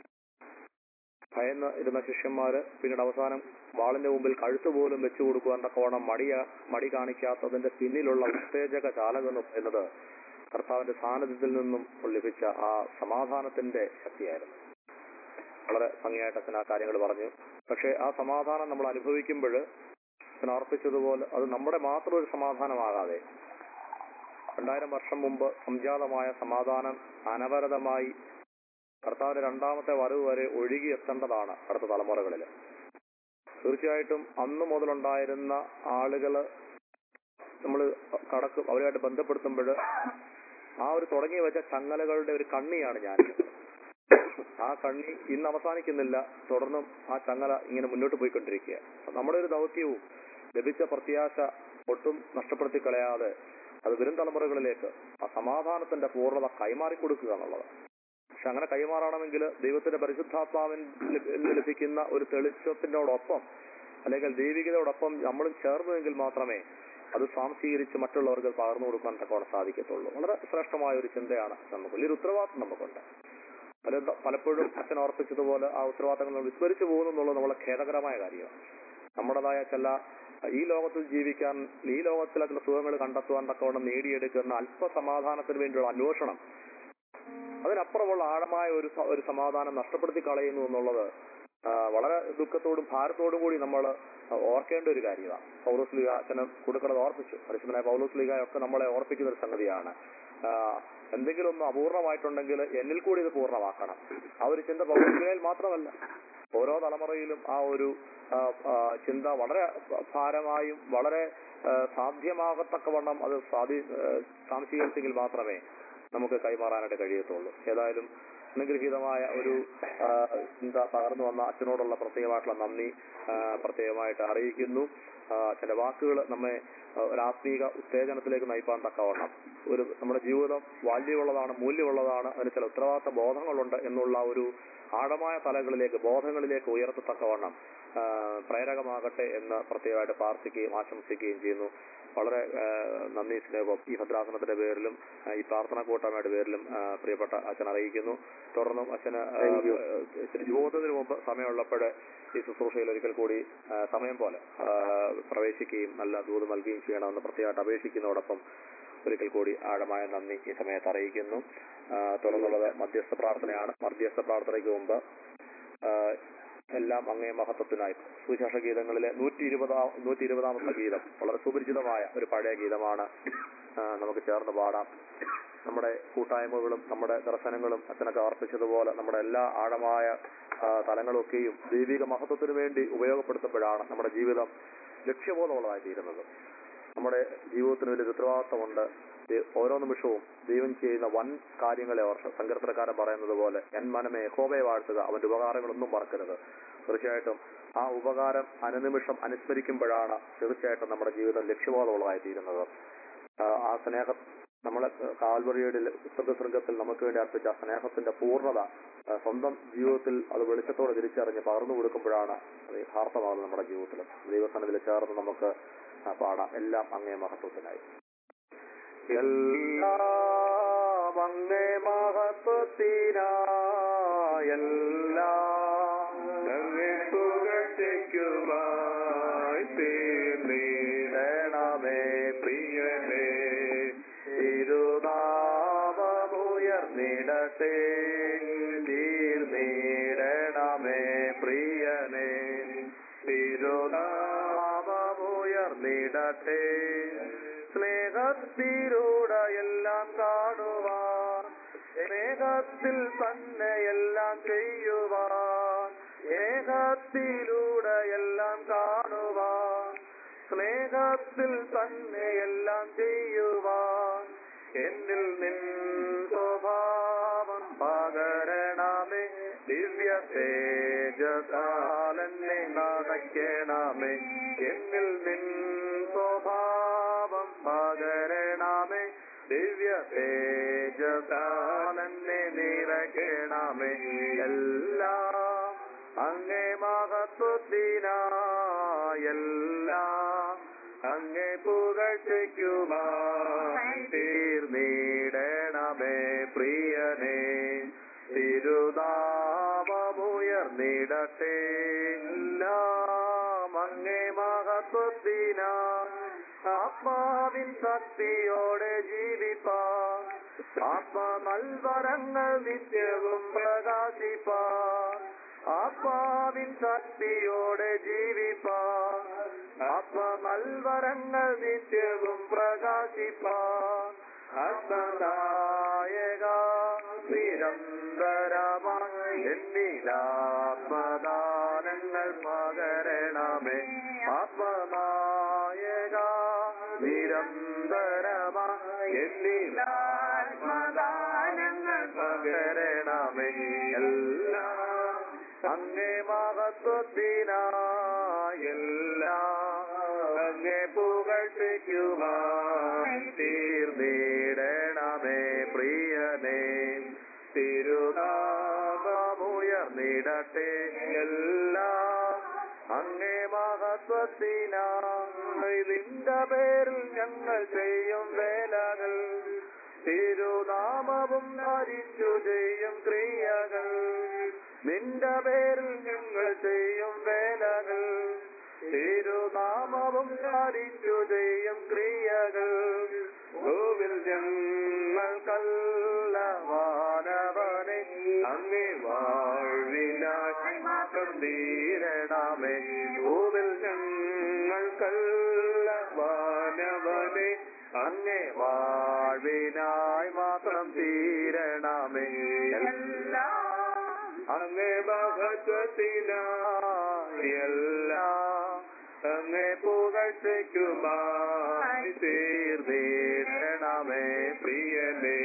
ഭയന്ന് ഇരുന്ന ശിഷ്യന്മാര് പിന്നീട് അവസാനം വാളിന്റെ മുമ്പിൽ കഴുത്തുപോലും വെച്ചു കൊടുക്കുവാൻ തക്കവണ്ണം മടിയ മടി കാണിക്കാത്തതിന്റെ പിന്നിലുള്ള ഉത്തേജക ചാലകം എന്ന് പറയുന്നത് കർത്താവിന്റെ സാന്നിധ്യത്തിൽ നിന്നും ലഭിച്ച ആ സമാധാനത്തിന്റെ ശക്തിയായിരുന്നു. വളരെ ഭംഗിയായിട്ട് അച്ഛൻ ആ കാര്യങ്ങൾ പറഞ്ഞു. പക്ഷെ ആ സമാധാനം നമ്മൾ അനുഭവിക്കുമ്പോൾ അച്ഛൻ ഓർപ്പിച്ചതുപോലെ അത് നമ്മുടെ മാത്രം ഒരു സമാധാനമാകാതെ രണ്ടായിരം വർഷം മുമ്പ് സംജാതമായ സമാധാനം അനവരതമായി കർത്താവിന്റെ രണ്ടാമത്തെ വരവ് വരെ ഒഴുകിയെത്തേണ്ടതാണ് അടുത്ത തലമുറകളിൽ. തീർച്ചയായിട്ടും അന്നു മുതലുണ്ടായിരുന്ന ആളുകള് നമ്മൾ കടക്കും അവരുമായിട്ട് ബന്ധപ്പെടുത്തുമ്പോൾ ആ ഒരു തുടങ്ങി വെച്ച ചങ്ങലകളുടെ ഒരു കണ്ണിയാണ് ഞാൻ. ആ കണ്ണി ഇന്ന് അവസാനിക്കുന്നില്ല, തുടർന്നും ആ ചങ്ങല ഇങ്ങനെ മുന്നോട്ട് പോയിക്കൊണ്ടിരിക്കുക. നമ്മുടെ ഒരു ദൗത്യവും ലഭിച്ച പ്രത്യാശ ഒട്ടും നഷ്ടപ്പെടുത്തി കളയാതെ അത് വരും തലമുറകളിലേക്ക് ആ സമാധാനത്തിന്റെ പൂർണ്ണത കൈമാറി കൊടുക്കുക എന്നുള്ളത്. പക്ഷെ അങ്ങനെ കൈമാറണമെങ്കിൽ ദൈവത്തിന്റെ പരിശുദ്ധാത്മാവിൽ ലഭിക്കുന്ന ഒരു തെളിച്ചത്തിനോടൊപ്പം അല്ലെങ്കിൽ ദൈവികതയോടൊപ്പം നമ്മളും ചേർന്നുവെങ്കിൽ മാത്രമേ അത് സ്വാംശീകരിച്ച് മറ്റുള്ളവർക്ക് പകർന്നു കൊടുക്കാൻ തക്കവണ്ണം സാധിക്കത്തുള്ളൂ. വളരെ ശ്രേഷ്ഠമായ ഒരു ചിന്തയാണ് നമുക്ക്. വലിയൊരു ഉത്തരവാദിത്വം നമുക്കുണ്ട്. പല പലപ്പോഴും അച്ഛൻ ഓർപ്പിച്ചതുപോലെ ആ ഉത്തരവാദിത്തങ്ങൾ വിസ്മരിച്ചു പോകുന്നു എന്നുള്ളത് നമ്മളെ ഖേദകരമായ കാര്യമാണ്. നമ്മുടേതായ ചില ഈ ലോകത്തിൽ ജീവിക്കാൻ, ഈ ലോകത്തിലെ ചില സുഖങ്ങൾ കണ്ടെത്തുവാൻ തക്കവണ്ണം നേടിയെടുക്കുന്ന അല്പസമാധാനത്തിന് വേണ്ടിയുള്ള അന്വേഷണം, അതിനപ്പുറമുള്ള ആഴമായ ഒരു ഒരു സമാധാനം നഷ്ടപ്പെടുത്തി കളയുന്നു എന്നുള്ളത് വളരെ ദുഃഖത്തോടും ഭാരത്തോടും കൂടി നമ്മൾ ഓർക്കേണ്ട ഒരു കാര്യമാണ്. പൗലോസ് ലീഗ അച്ഛനെ കൊടുക്കുന്നത് ഓർപ്പിച്ചു. പരിശുദ്ധനായ പൗലോസ് ലീഗയൊക്കെ നമ്മളെ ഓർപ്പിക്കുന്ന ഒരു സംഗതിയാണ്. എന്തെങ്കിലും ഒന്ന് അപൂർണമായിട്ടുണ്ടെങ്കിൽ എന്നിൽ കൂടി ഇത് പൂർണ്ണമാക്കണം. ആ ഒരു ചിന്ത പൗലോസ് ലീഗയിൽ മാത്രമല്ല, ഓരോ തലമുറയിലും ആ ഒരു ചിന്ത വളരെ ഭാരമായും വളരെ സാധ്യമാകത്തക്കവണ്ണം അത് സാധി സാംശീകരിച്ചെങ്കിൽ മാത്രമേ നമുക്ക് കൈമാറാനായിട്ട് കഴിയത്തുള്ളൂ. ഏതായാലും അനുഗ്രഹീതമായ ഒരു ചിന്ത പകർന്നു വന്ന അച്ഛനോടുള്ള പ്രത്യേകമായിട്ടുള്ള നന്ദി പ്രത്യേകമായിട്ട് അറിയിക്കുന്നു. അച്ഛന്റെ വാക്കുകൾ നമ്മെ ഒരു ആത്മീക ഉത്തേജനത്തിലേക്ക് നയിപ്പാൻ തക്കവണ്ണം ഒരു നമ്മുടെ ജീവിതം വാല്യമുള്ളതാണ്, മൂല്യമുള്ളതാണ്, അതിന് ചില ഉത്തരവാദിത്ത ബോധങ്ങളുണ്ട് എന്നുള്ള ഒരു ആഴമായ തലങ്ങളിലേക്ക് ബോധങ്ങളിലേക്ക് ഉയർത്തത്തക്കവണ്ണം പ്രേരകമാകട്ടെ എന്ന് പ്രത്യേകമായിട്ട് പ്രാർത്ഥിക്കുകയും ആശംസിക്കുകയും ചെയ്യുന്നു. വളരെ നന്ദി സ്നേഹം ഈ ഭദ്രാസനത്തിന്റെ പേരിലും ഈ പ്രാർത്ഥനാ കൂട്ടായ്മയുടെ പേരിലും പ്രിയപ്പെട്ട അച്ഛൻ അറിയിക്കുന്നു. തുടർന്നും അച്ഛന് യുവത്തിന് മുമ്പ് സമയമുള്ളപ്പോൾ ഈ ശുശ്രൂഷയിൽ ഒരിക്കൽ കൂടി സമയം പോലെ പ്രവേശിക്കുകയും നല്ല ദൂത് നൽകുകയും ചെയ്യണമെന്ന് പ്രത്യേകമായിട്ട് അപേക്ഷിക്കുന്നതോടൊപ്പം ഒരിക്കൽ കൂടി ആഴമായ നന്ദി ഈ സമയത്ത് അറിയിക്കുന്നു. തുടർന്നുള്ളത് മധ്യസ്ഥ പ്രാർത്ഥനയാണ്. മധ്യസ്ഥ പ്രാർത്ഥനയ്ക്ക് മുമ്പ് എല്ലാം അങ്ങേ മഹത്വത്തിനായി. സുവിശേഷ ഗീതങ്ങളിലെ നൂറ്റി ഇരുപതാം നൂറ്റി ഇരുപതാമത്തെ ഗീതം വളരെ സുപരിചിതമായ ഒരു പഴയ ഗീതമാണ്. ആ, നമുക്ക് ചേർന്ന് പാടാം. നമ്മുടെ കൂട്ടായ്മകളും നമ്മുടെ ദർശനങ്ങളും അച്ഛനൊക്കെ അർപ്പിച്ചതുപോലെ നമ്മുടെ എല്ലാ ആഴമായ ആ, തലങ്ങളൊക്കെയും ദൈവിക മഹത്വത്തിന് വേണ്ടി ഉപയോഗപ്പെടുത്തുമ്പോഴാണ് നമ്മുടെ ജീവിതം ലക്ഷ്യബോധമുള്ളതായി തീരുന്നത്. നമ്മുടെ ജീവിതത്തിന് വലിയ ഉത്തരവാദിത്തമുണ്ട്. ദൈ- ഓരോ നിമിഷവും ദൈവം ചെയ്യുന്ന വൻ കാര്യങ്ങളെ ഓർത്ത് സങ്കീർത്തനക്കാരൻ പറയുന്നത് പോലെ എൻ മനമേ യഹോവയെ വാഴ്ത്തുക, അവന്റെ ഉപകാരങ്ങളൊന്നും മറക്കരുത്. തീർച്ചയായിട്ടും ആ ഉപകാരം അനുനിമിഷം അനുസ്മരിക്കുമ്പോഴാണ് തീർച്ചയായിട്ടും നമ്മുടെ ജീവിതം ലക്ഷ്യബോധമുള്ളതായി തീരുന്നത്. ആ, ആ സ്നേഹം നമ്മളെ കാൽവറിയുടെ ശൃംഗത്തിൽ നമുക്ക് വേണ്ടി അർപ്പിച്ച ആ സ്നേഹത്തിന്റെ പൂർണ്ണത ആ, സ്വന്തം ജീവിതത്തിൽ അത് വെളിച്ചത്തോടെ തിരിച്ചറിഞ്ഞ് പകർന്നു കൊടുക്കുമ്പോഴാണ് അത് യഥാർത്ഥമാകുന്നത് നമ്മുടെ ജീവിതത്തിൽ. ദൈവസന്നിധിയിൽ ചേർന്ന് നമുക്ക് ആ, പാടാം. എല്ലാം അങ്ങേ മഹത്വത്തിനായി. എല്ലാം അങ്ങേ മഹത്വത്തിനായി, എല്ലാം അങ്ങേ പുകഴ്ചയ്ക്കുമായി തീർന്നിടണമേ പ്രിയനേ. തിരുനാമമുയർന്നിടട്ടെ, തീർന്നിടണമേ പ്രിയനേ. തിരുനാമമുയർന്നിടട്ടെ, സ്നേഹത്തിലൂടെ എല്ലാം കാണുവാൻ, സ്നേഹത്തിൽ തന്നെ എല്ലാം ചെയ്യുവാൻ, സ്നേഹത്തിലൂടെ എല്ലാം കാണുവാൻ, സ്നേഹത്തിൽ തന്നെ എല്ലാം ചെയ്യുവാൻ. എന്നിൽ നിൻ സ്വഭാവം പകരണമേ, ദിവ്യ തേജസാലെന്നെ നടക്കണമേ. എന്നിൽ നിൻ സ്വഭാവം പകരണമേ, ദിവ്യ തേജസാലെന്നെ നിറയ്ക്കണമേ. എല്ലാം അങ്ങേ മഹത്വത്തിനായി, എല്ലാം അങ്ങേ പുകഴ്ചയ്ക്കുമായി തീർന്നിടണമേ പ്രിയനേ. തിരുനാമമുയർന്നിടട്ടെ, എല്ലാം അങ്ങേ മഹത്വത്തിനായി. ആത്മാവിൻ ശക്തിയോടെ ജീവിപ്പാൻ, ആത്മ നൽവരങ്ങൾ നിത്യവും പ്രകാശിപ്പാൻ. ആത്മാവിൻ ശക്തിയോടെ ജീവിപ്പാൻ, ആത്മ നൽവരങ്ങൾ നിത്യവും പ്രകാശിപ്പാൻ. ആത്മനായക നിരന്തരമായി എന്നിലാത്മദാനങ്ങൾ പകരണമേ. ആത്മനായക നിരന്തരമായി എന്നിലാത്മദാനങ്ങൾ പകരണമേ. എല്ലാം അങ്ങേ മഹത്വത്തിനായി, എല്ലാം അങ്ങേ പുകഴ്ചയ്ക്കുമായി തീർന്നിടണമേ പ്രിയനേ. തിരുനാമമുയർന്നിടട്ടെ, എല്ലാം അങ്ങേ മഹത്വത്തിനായി. നിന്റെ പേരിൽ ഞങ്ങൾ ചെയ്യും വേലകൾ, തിരുനാമവും ധരിച്ചു ചെയ്യും ക്രിയകൾ. നിന്റെ പേരിൽ ഞങ്ങൾ ചെയ്യും വേലകൾ, തിരുനാമവും ധരിച്ചു ചെയ്യും ക്രിയകൾ. കോവിൽ ഞങ്ങൾക്കല്ല വാനവനെ, അങ്ങേ വാഴ്വിനായി മാത്രം തീരണമേ. കോവിൽ ഞങ്ങൾക്കല്ല വാനവനെ, അങ്ങേ വാഴ്വിനായി മാത്രം തീരണമേ. എല്ലാം അങ്ങേ മഹത്വത്തിനായി, എല്ലാം അങ്ങേ പുകഴ്ചയ്ക്കുമായി തീർന്നിടണമേ പ്രിയനേ.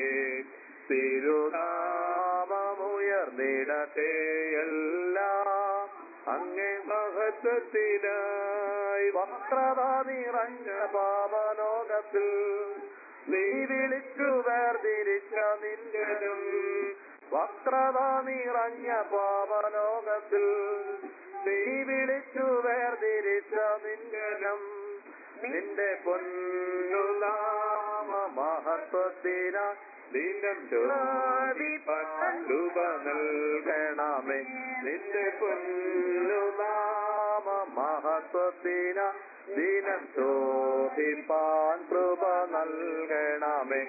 തിരുനാമമുയർന്നിടട്ടെ, എല്ലാം അങ്ങേ മഹത്വത്തിനായി. വക്രത നിറഞ്ഞ പാപലോകത്തിൽ നീ വിളിച്ചു വേർതിരിച്ച നിന്റെയും, വക്രത നിറഞ്ഞ പാപലോകത്തിൽ നീ വിളിച്ചു വേർതിരിച്ച നിന്റെയും. നിന്റെ പൊന്നുനാമ മഹത്വത്തിന ദിനം ചോദിപ്പാൻ കൃപ നൽകണമേ. നിന്റെ പൊന്നുനാമ മഹത്വത്തിന ദിനം ചോദിപ്പാൻ കൃപ നൽകണമേ.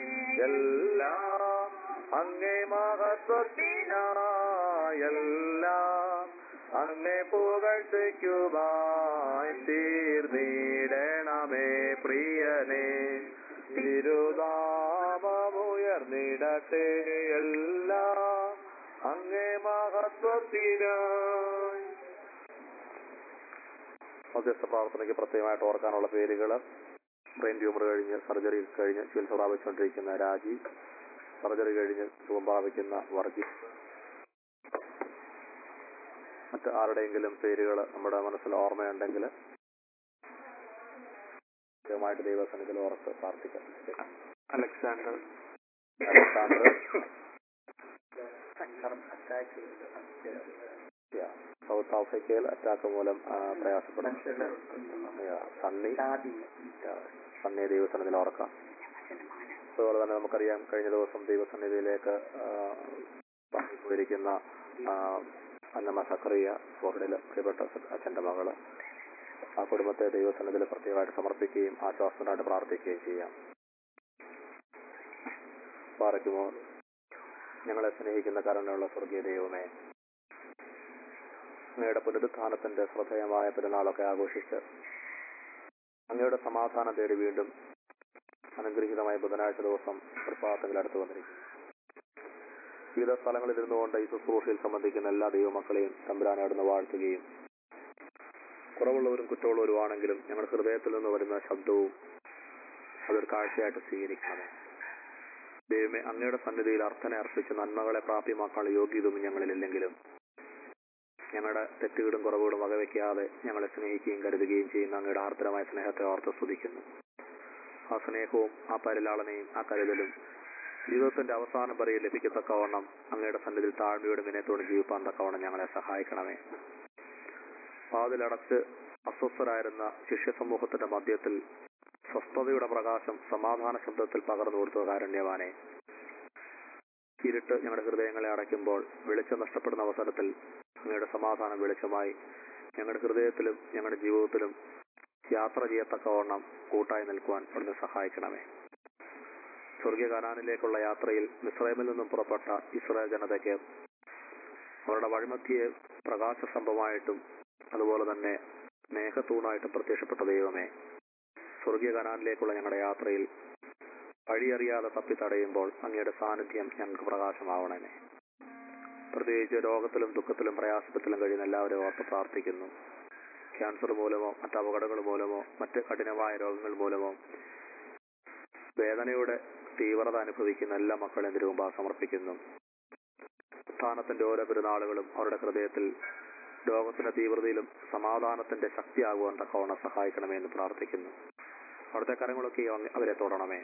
എല്ലാം അങ്ങേ മഹത്വത്തിനായി, എല്ലാം അങ്ങേ പുകഴ്ചയ്ക്കുമായി തീർന്നിടണമേ പ്രിയനേ. തിരുനാമമുയർന്നിടട്ടെ എല്ലാം അങ്ങേ മഹത്വത്തിനായി. മധ്യസ്ഥ പ്രാർത്ഥനയ്ക്ക് പ്രത്യേകമായിട്ട് ഓർക്കാനുള്ള പേരുകൾ: ബ്രെയിൻ ട്യൂമർ കഴിഞ്ഞ് സർജറി കഴിഞ്ഞ് ചികിത്സ പ്രാപിച്ചുകൊണ്ടിരിക്കുന്ന രാജി, സർജറി കഴിഞ്ഞ് സുഖം പ്രാപിക്കുന്ന വർഗീസ്. മറ്റ് ആരുടെയെങ്കിലും പേരുകൾ നമ്മുടെ മനസ്സിൽ ഓർമ്മയുണ്ടെങ്കിൽ കൃത്യമായിട്ട് ദൈവസന്നിധിയിൽ ഓർത്ത് പ്രാർത്ഥിക്കാം. അലക്സാണ്ടർ അലക്സാണ്ടർ സൗത്ത് ആഫ്രിക്കയിൽ അറ്റാക്ക് മൂലം പ്രയാസപ്പെടും. സണ്ണി സണ്ണിയെ ദൈവസന്നിധിയിൽ ഓർക്കാം. അതുപോലെ തന്നെ നമുക്കറിയാം, കഴിഞ്ഞ ദിവസം ദൈവസന്നിധിയിലേക്ക് പോയിരിക്കുന്ന അന്നമ്മ സക്കറിയ, ഫ്ലോറിഡയിലെ പ്രിയപ്പെട്ട അച്ഛൻ്റെ മകള്. ആ കുടുംബത്തെ ദൈവസന്നിധിയിൽ പ്രത്യേകമായിട്ട് സമർപ്പിക്കുകയും ആശ്വാസത്തിനായിട്ട് പ്രാർത്ഥിക്കുകയും ചെയ്യാം. പാറയ്ക്കുമോ ഞങ്ങളെ സ്നേഹിക്കുന്ന കരുണയുള്ള സ്വർഗീയ ദൈവമേ, അങ്ങയുടെ പുനരുത്ഥാനത്തിന്റെ ശ്രദ്ധേയമായ പെരുന്നാളൊക്കെ ആഘോഷിച്ച് അങ്ങയുടെ സമാധാനം തേടി വീണ്ടും അനുഗ്രഹീതമായ ബുധനാഴ്ച ദിവസം പ്രഭാതത്തിൽ അടുത്ത് വന്നിരിക്കുന്നു. വിവിധ സ്ഥലങ്ങളിൽ ഇരുന്നുകൊണ്ട് ഈ ശുശ്രൂഷയിൽ സംബന്ധിക്കുന്ന എല്ലാ ദൈവമക്കളെയും തമ്പുരാനെ അവിടുന്ന് വാഴ്ത്തുകയും, കുറവുള്ളവരും കുറ്റമുള്ളവരുമാണെങ്കിലും ഞങ്ങളുടെ ഹൃദയത്തിൽ നിന്ന് വരുന്ന ശബ്ദവും അതൊരു കാഴ്ചയായിട്ട് സ്വീകരിക്കണമേ. ദൈവമേ, അങ്ങയുടെ സന്നിധിയിൽ അർത്ഥനെ അർപ്പിച്ച് നന്മകളെ പ്രാപ്യമാക്കാനുള്ള യോഗ്യതൊന്നും ഞങ്ങളിലില്ലെങ്കിലും ഞങ്ങളുടെ തെറ്റുകളും കുറവുകളും വകവയ്ക്കാതെ ഞങ്ങളെ സ്നേഹിക്കുകയും കരുതുകയും ചെയ്യുന്ന അങ്ങയുടെ ആർദ്രമായ സ്നേഹത്തെ ഓർത്ത് സ്തുതിക്കുന്നു. ആ സ്നേഹവും ആ പരിലാളനയും ആ കരുതലും ജീവിതത്തിന്റെ അവസാനം വരെ ലഭിക്കത്തക്കവണ്ണം അങ്ങയുടെ സന്നിധിയിൽ താഴ്മയോടും വിനയത്തോടും ജീവിപ്പാൻ തക്കവണ്ണം ഞങ്ങളെ സഹായിക്കണമേ. വാതിലടച്ച് അസ്വസ്ഥരായിരുന്ന ശിഷ്യ സമൂഹത്തിന്റെ മധ്യത്തിൽ സ്വസ്ഥതയുടെ പ്രകാശം സമാധാന ശബ്ദത്തിൽ പകർന്നു കൊടുത്ത കാരുണ്യവാനെ, ഇരുട്ട് ഞങ്ങളുടെ ഹൃദയങ്ങളെ അടയ്ക്കുമ്പോൾ വെളിച്ചം നഷ്ടപ്പെടുന്ന അവസരത്തിൽ അങ്ങയുടെ സമാധാനം വെളിച്ചമായി ഞങ്ങളുടെ ഹൃദയത്തിലും ഞങ്ങളുടെ ജീവിതത്തിലും യാത്ര ചെയ്യത്തക്കവണ്ണം കൂട്ടായി നിൽക്കുവാൻ അവിടുന്ന് സഹായിക്കണമേ. സ്വർഗീയ കനാനിലേക്കുള്ള യാത്രയിൽ മിസ്രൈമിൽ നിന്നും പുറപ്പെട്ട ഇസ്രായേൽ ജനതയ്ക്ക് അവരുടെ വഴിമധ്യയെ പ്രകാശ സ്തംഭമായിട്ടും അതുപോലെ തന്നെ മേഘത്തൂണായിട്ടും പ്രത്യക്ഷപ്പെട്ട ദൈവമേ, സ്വർഗീയ കനാനിലേക്കുള്ള ഞങ്ങളുടെ യാത്രയിൽ വഴിയറിയാതെ തപ്പിത്തടയുമ്പോൾ അങ്ങയുടെ സാന്നിധ്യം ഞങ്ങൾക്ക് പ്രകാശമാവണമേ. പ്രത്യേകിച്ച് രോഗത്തിലും ദുഃഖത്തിലും പ്രയാസത്തിലും കഴിയുന്ന എല്ലാവരും ഓർത്ത് പ്രാർത്ഥിക്കുന്നു. ക്യാൻസർ മൂലമോ മറ്റ് അപകടങ്ങൾ മൂലമോ മറ്റ് കഠിനമായ രോഗങ്ങൾ മൂലമോ വേദനയുടെ തീവ്രത അനുഭവിക്കുന്ന എല്ലാ മക്കളെയും തിരുമുമ്പാ സമർപ്പിക്കുന്നു. ഉത്ഥാനത്തിന്റെ ഓരോ പെരുന്നാളുകളും അവരുടെ ഹൃദയത്തിൽ രോഗത്തിന്റെ തീവ്രതയിലും സമാധാനത്തിന്റെ ശക്തിയാകുവാൻ തക്കവണ്ണം സഹായിക്കണമേ എന്ന് പ്രാർത്ഥിക്കുന്നു. അവിടുത്തെ കരങ്ങളൊക്കെ അവരെ തൊടണമേ.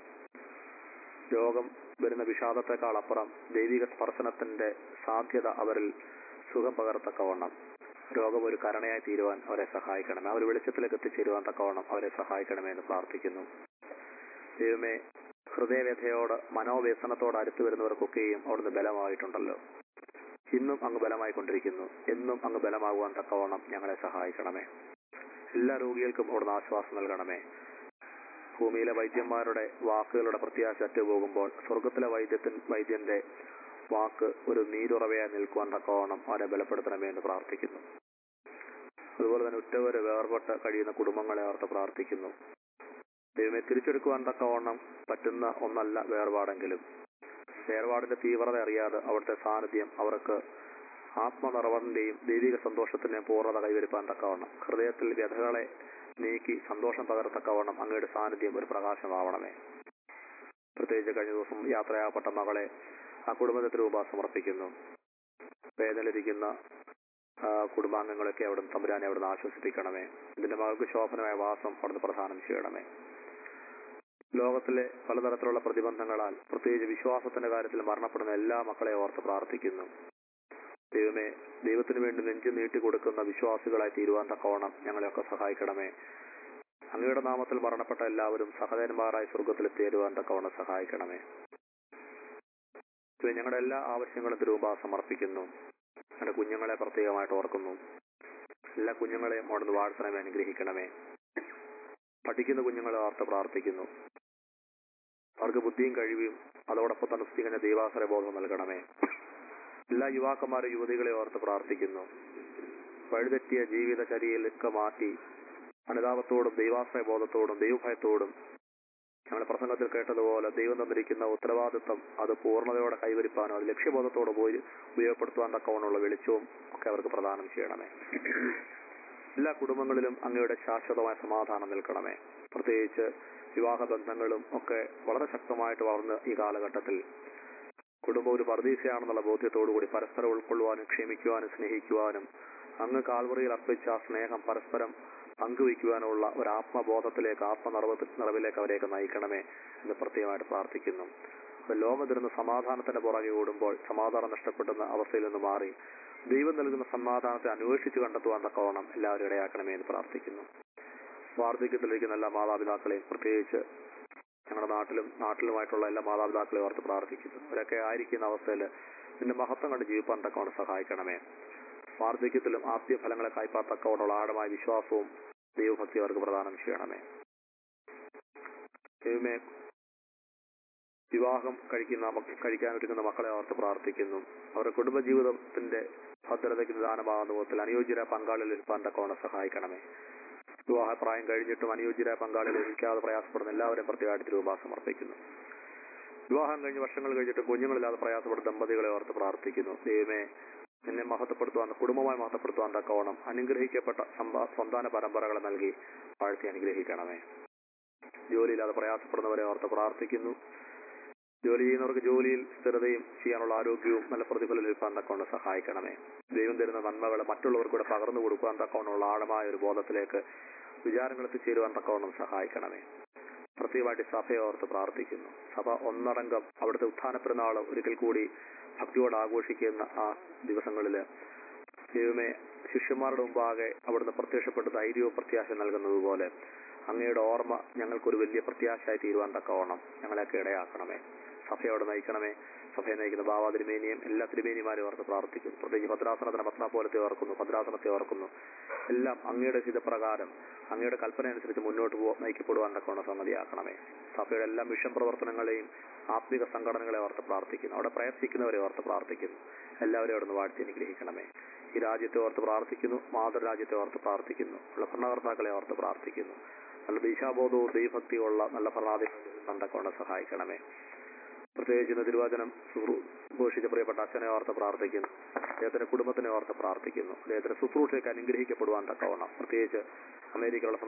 രോഗം വരുന്ന വിഷാദത്തെക്കാൾ അപ്പുറം ദൈവിക സ്പർശനത്തിന്റെ സാധ്യത അവരിൽ സുഖം പകർത്തക്കവണ്ണം രോഗം ഒരു കരുണയായി തീരുവാൻ അവരെ സഹായിക്കണമേ. അവർ വെളിച്ചത്തിലേക്ക് എത്തിച്ചേരുവാൻ തക്കവണ്ണം അവരെ സഹായിക്കണമേ എന്ന് പ്രാർത്ഥിക്കുന്നു. ദൈവമേ, ഹൃദയവ്യഥയോട് മനോവ്യസനത്തോട് അടുത്തു വരുന്നവർക്കൊക്കെയും അവിടുന്ന് ബലമായിട്ടുണ്ടല്ലോ. ഇന്നും അങ്ങ് ബലമായിക്കൊണ്ടിരിക്കുന്നു. എന്നും അങ്ങ് ബലമാകുവാൻ തക്കവണ്ണം ഞങ്ങളെ സഹായിക്കണമേ. എല്ലാ രോഗികൾക്കും അവിടുന്ന് ആശ്വാസം നൽകണമേ. ഭൂമിയിലെ വൈദ്യന്മാരുടെ വാക്കുകളുടെ പ്രത്യാശ അറ്റുപോകുമ്പോൾ സ്വർഗത്തിലെ വൈദ്യത്തിൻ വൈദ്യന്റെ വാക്ക് ഒരു നീരുറവയായി നിൽക്കുവാൻ തക്കവണ്ണം അവരെ ബലപ്പെടുത്തണമേ എന്ന് പ്രാർത്ഥിക്കുന്നു. അതുപോലെ തന്നെ ഉറ്റവര് വേർപെട്ട് കഴിയുന്ന കുടുംബങ്ങളെ ഓർത്ത് പ്രാർത്ഥിക്കുന്നു. ദൈവമേ, തിരിച്ചെടുക്കുവാൻ തക്കവണ്ണം പറ്റുന്ന ഒന്നല്ല വേർപാടെങ്കിലും വേർപാടിന്റെ തീവ്രത അറിയാതെ അവിടുത്തെ സാന്നിധ്യം അവർക്ക് ആത്മനിർവറിന്റെയും ദൈവിക സന്തോഷത്തിന്റെയും പൂർണ്ണത കൈവരിപ്പാൻ തക്കവണ്ണം ഹൃദയത്തിൽ വ്യഥകളെ നീക്കി സന്തോഷം പകർത്തക്കവണ്ണം അങ്ങയുടെ സാന്നിധ്യം ഒരു പ്രകാശമാവണമേ. പ്രത്യേകിച്ച് കഴിഞ്ഞ ദിവസം യാത്രയാകപ്പെട്ട മകളെ ആ കുടുംബത്തിന് രൂപ സമർപ്പിക്കുന്നു. വേദനയിലിരിക്കുന്ന കുടുംബാംഗങ്ങളൊക്കെ അവിടെ തമ്പുരാനെ അവിടുന്ന് ആശ്വസിപ്പിക്കണമേ. ഇതിന്റെ മകൾക്ക് ശോഭനമായ വാസം അവിടുന്ന് പ്രദാനം ചെയ്യണമേ. ലോകത്തിലെ പലതരത്തിലുള്ള പ്രതിബന്ധങ്ങളാൽ പ്രത്യേകിച്ച് വിശ്വാസത്തിന്റെ കാര്യത്തിൽ മരണപ്പെടുന്ന എല്ലാ മക്കളെ ഓർത്ത് പ്രാർത്ഥിക്കുന്നു. ദൈവമേ, ദൈവത്തിന് വേണ്ടി നെഞ്ചു നീട്ടിക്കൊടുക്കുന്ന വിശ്വാസികളായി തീരുവാൻ തക്കവണ്ണം ഞങ്ങളെയൊക്കെ സഹായിക്കണമേ. അങ്ങയുടെ നാമത്തിൽ മരണപ്പെട്ട എല്ലാവരും സഹോദരന്മാരായി സ്വർഗത്തിൽ എത്തിയേരുവാൻ തക്കവണ്ണം സഹായിക്കണമേ. ഞങ്ങളുടെ എല്ലാ ആവശ്യങ്ങളും തിരുമുമ്പാ സമർപ്പിക്കുന്നു. ഞങ്ങളുടെ കുഞ്ഞുങ്ങളെ പ്രത്യേകമായിട്ട് ഓർക്കുന്നു. എല്ലാ കുഞ്ഞുങ്ങളെയും അവിടുന്ന് വാഴ്ത്തണമേ, അനുഗ്രഹിക്കണമേ. പഠിക്കുന്ന കുഞ്ഞുങ്ങളെ ഓർത്ത് പ്രാർത്ഥിക്കുന്നു. അവർക്ക് ബുദ്ധിയും കഴിവും അതോടൊപ്പം തന്നെ തികഞ്ഞ ദൈവാശ്രയ ബോധം നൽകണമേ. എല്ലാ യുവാക്കന്മാരും യുവതികളെ ഓർത്ത് പ്രാർത്ഥിക്കുന്നു. വഴിതെറ്റിയ ജീവിതചര്യയിലൊക്കെ മാറ്റി അനുതാപത്തോടും ദൈവാശ്രയ ബോധത്തോടും ദൈവഭയത്തോടും ഞങ്ങളുടെ പ്രസംഗത്തിൽ കേട്ടതുപോലെ ദൈവം തന്നിരിക്കുന്ന ഉത്തരവാദിത്വം അത് പൂർണ്ണതയോടെ കൈവരിപ്പാനും അത് ലക്ഷ്യബോധത്തോടെ പോയി ഉപയോഗപ്പെടുത്തുവാൻ തക്കവണ്ണമുള്ള വെളിച്ചവും ഒക്കെ അവർക്ക് പ്രദാനം ചെയ്യണമേ. എല്ലാ കുടുംബങ്ങളിലും അങ്ങയുടെ ശാശ്വതമായ സമാധാനം നിൽക്കണമേ. പ്രത്യേകിച്ച് വിവാഹ ബന്ധങ്ങളും ഒക്കെ വളരെ ശക്തമായിട്ട് വളർന്ന് ഈ കാലഘട്ടത്തിൽ കുടുംബം ഒരു പരദീസയാണെന്നുള്ള ബോധ്യത്തോടുകൂടി പരസ്പരം ഉൾക്കൊള്ളുവാനും ക്ഷമിക്കുവാനും സ്നേഹിക്കുവാനും അങ്ങ് കാൽവറിയിൽ അർപ്പിച്ച ആ സ്നേഹം പരസ്പരം പങ്കുവയ്ക്കുവാനുള്ള ഒരു ആത്മബോധത്തിലേക്ക് ആത്മനിറവ നിറവിലേക്ക് അവരെയൊക്കെ നയിക്കണമേ എന്ന് പ്രത്യേകമായിട്ട് പ്രാർത്ഥിക്കുന്നു. അത് ലോകം തരുന്ന സമാധാനത്തിന്റെ പുറകെ ഓടുമ്പോൾ സമാധാനം നഷ്ടപ്പെടുന്ന അവസ്ഥയിൽ നിന്ന് മാറി ദൈവം നൽകുന്ന സമാധാനത്തെ അന്വേഷിച്ച് കണ്ടെത്തുവാൻ തക്കവണ്ണം എല്ലാവരും ഇടയാക്കണമേ എന്ന് പ്രാർത്ഥിക്കുന്നു. വാർദ്ധക്യത്തിലിരിക്കുന്ന എല്ലാ മാതാപിതാക്കളെയും പ്രത്യേകിച്ച് ഞങ്ങളുടെ നാട്ടിലും നാട്ടിലുമായിട്ടുള്ള എല്ലാ മാതാപിതാക്കളെയും ഓർത്ത് പ്രാർത്ഥിക്കുന്നു. അവരൊക്കെ ആയിരിക്കുന്ന അവസ്ഥയിൽ നിന്റെ മഹത്വം കണ്ട് ജീവിപ്പാൻ തക്കവണ്ണം സഹായിക്കണമേ. വാർദ്ധക്യത്തിലും ആദ്യ ഫലങ്ങളെ കായ്പാൻ തക്കവണ്ണമുള്ള ആഴമായ വിശ്വാസവും ദൈവഭക്തി അവർക്ക് പ്രദാനം ചെയ്യണമേ. ദൈവമേ, വിവാഹം കഴിക്കുന്ന കഴിക്കാനൊരുങ്ങുന്ന മക്കളെ ഓർത്ത് പ്രാർത്ഥിക്കുന്നു. അവരുടെ കുടുംബജീവിതത്തിന്റെ ഭദ്രതയ്ക്ക് നിദാനമാകുന്ന വിധത്തിൽ അനുയോജ്യരായ പങ്കാളികൾ ലഭിക്കാൻ തക്കവണ്ണം സഹായിക്കണമേ. വിവാഹ പ്രായം കഴിഞ്ഞിട്ടും അനുയോജ്യരായ പങ്കാളികൾ ലഭിക്കാതെ പ്രയാസപ്പെടുന്ന എല്ലാവരും പ്രത്യേകമായിട്ട് രൂപ സമർപ്പിക്കുന്നു. വിവാഹം കഴിഞ്ഞ് വർഷങ്ങൾ കഴിഞ്ഞിട്ട് കുഞ്ഞുങ്ങളില്ലാതെ പ്രയാസപ്പെടുന്ന ദമ്പതികളെ ഓർത്ത് പ്രാർത്ഥിക്കുന്നു. ദൈവമേ, നിന്നെ മഹത്വപ്പെടുത്തുവാൻ കുടുംബമായി മഹത്വപ്പെടുത്തുവാൻ തക്കവണ്ണം അനുഗ്രഹിക്കപ്പെട്ട സന്താന പരമ്പരകളെ നൽകി വാഴ്ത്തി അനുഗ്രഹിക്കണമേ. ജോലിയില്ലാതെ പ്രയാസപ്പെടുന്നവരെ ഓർത്ത് പ്രാർത്ഥിക്കുന്നു. ജോലി ചെയ്യുന്നവർക്ക് ജോലിയിൽ സ്ഥിരതയും ചെയ്യാനുള്ള ആരോഗ്യവും നല്ല പ്രതിഫലം ലഭിക്കാൻ തക്കവണ്ണം സഹായിക്കണമേ. ദൈവം തരുന്ന നന്മകളെ മറ്റുള്ളവർക്കൂടെ പകർന്നു കൊടുക്കുവാൻ തക്കവണ്ണമുള്ള ആഴമായ ഒരു ബോധത്തിലേക്ക് വിചാരങ്ങൾ എത്തിച്ചേരുവാൻ തക്കവണ്ണം സഹായിക്കണമേ. പ്രത്യേകമായിട്ട് സഭയെ ഓർത്ത് പ്രാർത്ഥിക്കുന്നു. സഭ ഒന്നടങ്കം അവിടുത്തെ ഉത്ഥാന പെരുന്നാൾ ഒരിക്കൽ കൂടി ഭക്തിയോട് ആഘോഷിക്കുന്ന ആ ദിവസങ്ങളില് ദൈവമേ, ശിഷ്യന്മാരുടെ മുമ്പാകെ അവിടുന്ന് പ്രത്യക്ഷപ്പെട്ട് ധൈര്യവും പ്രത്യാശ നൽകുന്നത് പോലെ അങ്ങയുടെ ഓർമ്മ ഞങ്ങൾക്കൊരു വലിയ പ്രത്യാശയായി തീരുവാൻ തക്കവണ്ണം ഞങ്ങളെയൊക്കെ ഇടയാക്കണമേ. സഭയോട് നയിക്കണമേ. സഭയെ നയിക്കുന്ന ബാബാ തിരുമേനിയും എല്ലാ തിരുമേനിമാരെയും ഓർത്ത് പ്രാർത്ഥിക്കുന്നു. പ്രത്യേകിച്ച് ഭദ്രാസനത്തിന് പത്നാപോലത്തെ ഓർക്കുന്നു, ഭദ്രാസനത്തെ ഓർക്കുന്നു. എല്ലാം അങ്ങയുടെ ഹിതപ്രകാരം അങ്ങയുടെ കൽപ്പന അനുസരിച്ച് മുന്നോട്ട് പോ നയിക്കപ്പെടുവാൻ തക്കവണ്ണം സമ്മതിയാക്കണമേ. സഭയുടെ എല്ലാ മിഷൻ പ്രവർത്തനങ്ങളെയും ആത്മിക സംഘടനകളെ ഓർത്ത് പ്രാർത്ഥിക്കുന്നു. അവിടെ പ്രയത്നിക്കുന്നവരെ ഓർത്ത് പ്രാർത്ഥിക്കുന്നു. എല്ലാവരെയും അവിടെ നിന്ന് വാഴ്ത്തി അനുഗ്രഹിക്കണമേ. ഈ രാജ്യത്തെ ഓർത്ത് പ്രാർത്ഥിക്കുന്നു. മാതൃരാജ്യത്തെ ഓർത്ത് പ്രാർത്ഥിക്കുന്നു. ഉള്ള ഭരണകർത്താക്കളെ ഓർത്ത് പ്രാർത്ഥിക്കുന്നു. നല്ല ദിശാബോധവും ദൈവഭക്തിയുള്ള നല്ല ഭരണാധികാരികൾ കണ്ടക്കൊണ്ട് സഹായിക്കണമേ. പ്രത്യേകിച്ച് ഇന്ന് തിരുവചനം ഘോഷിച്ച പ്രിയപ്പെട്ട അച്ഛനെ ഓർത്ത് പ്രാർത്ഥിക്കുന്നു. അദ്ദേഹത്തിന്റെ കുടുംബത്തിനെ ഓർത്ത് പ്രാർത്ഥിക്കുന്നു. അദ്ദേഹത്തിന്റെ ശുശ്രൂഷയ്ക്ക് അനുഗ്രഹിക്കപ്പെടുവാൻ തക്കവണ്ണം പ്രത്യേകിച്ച് അമേരിക്കയിലുള്ള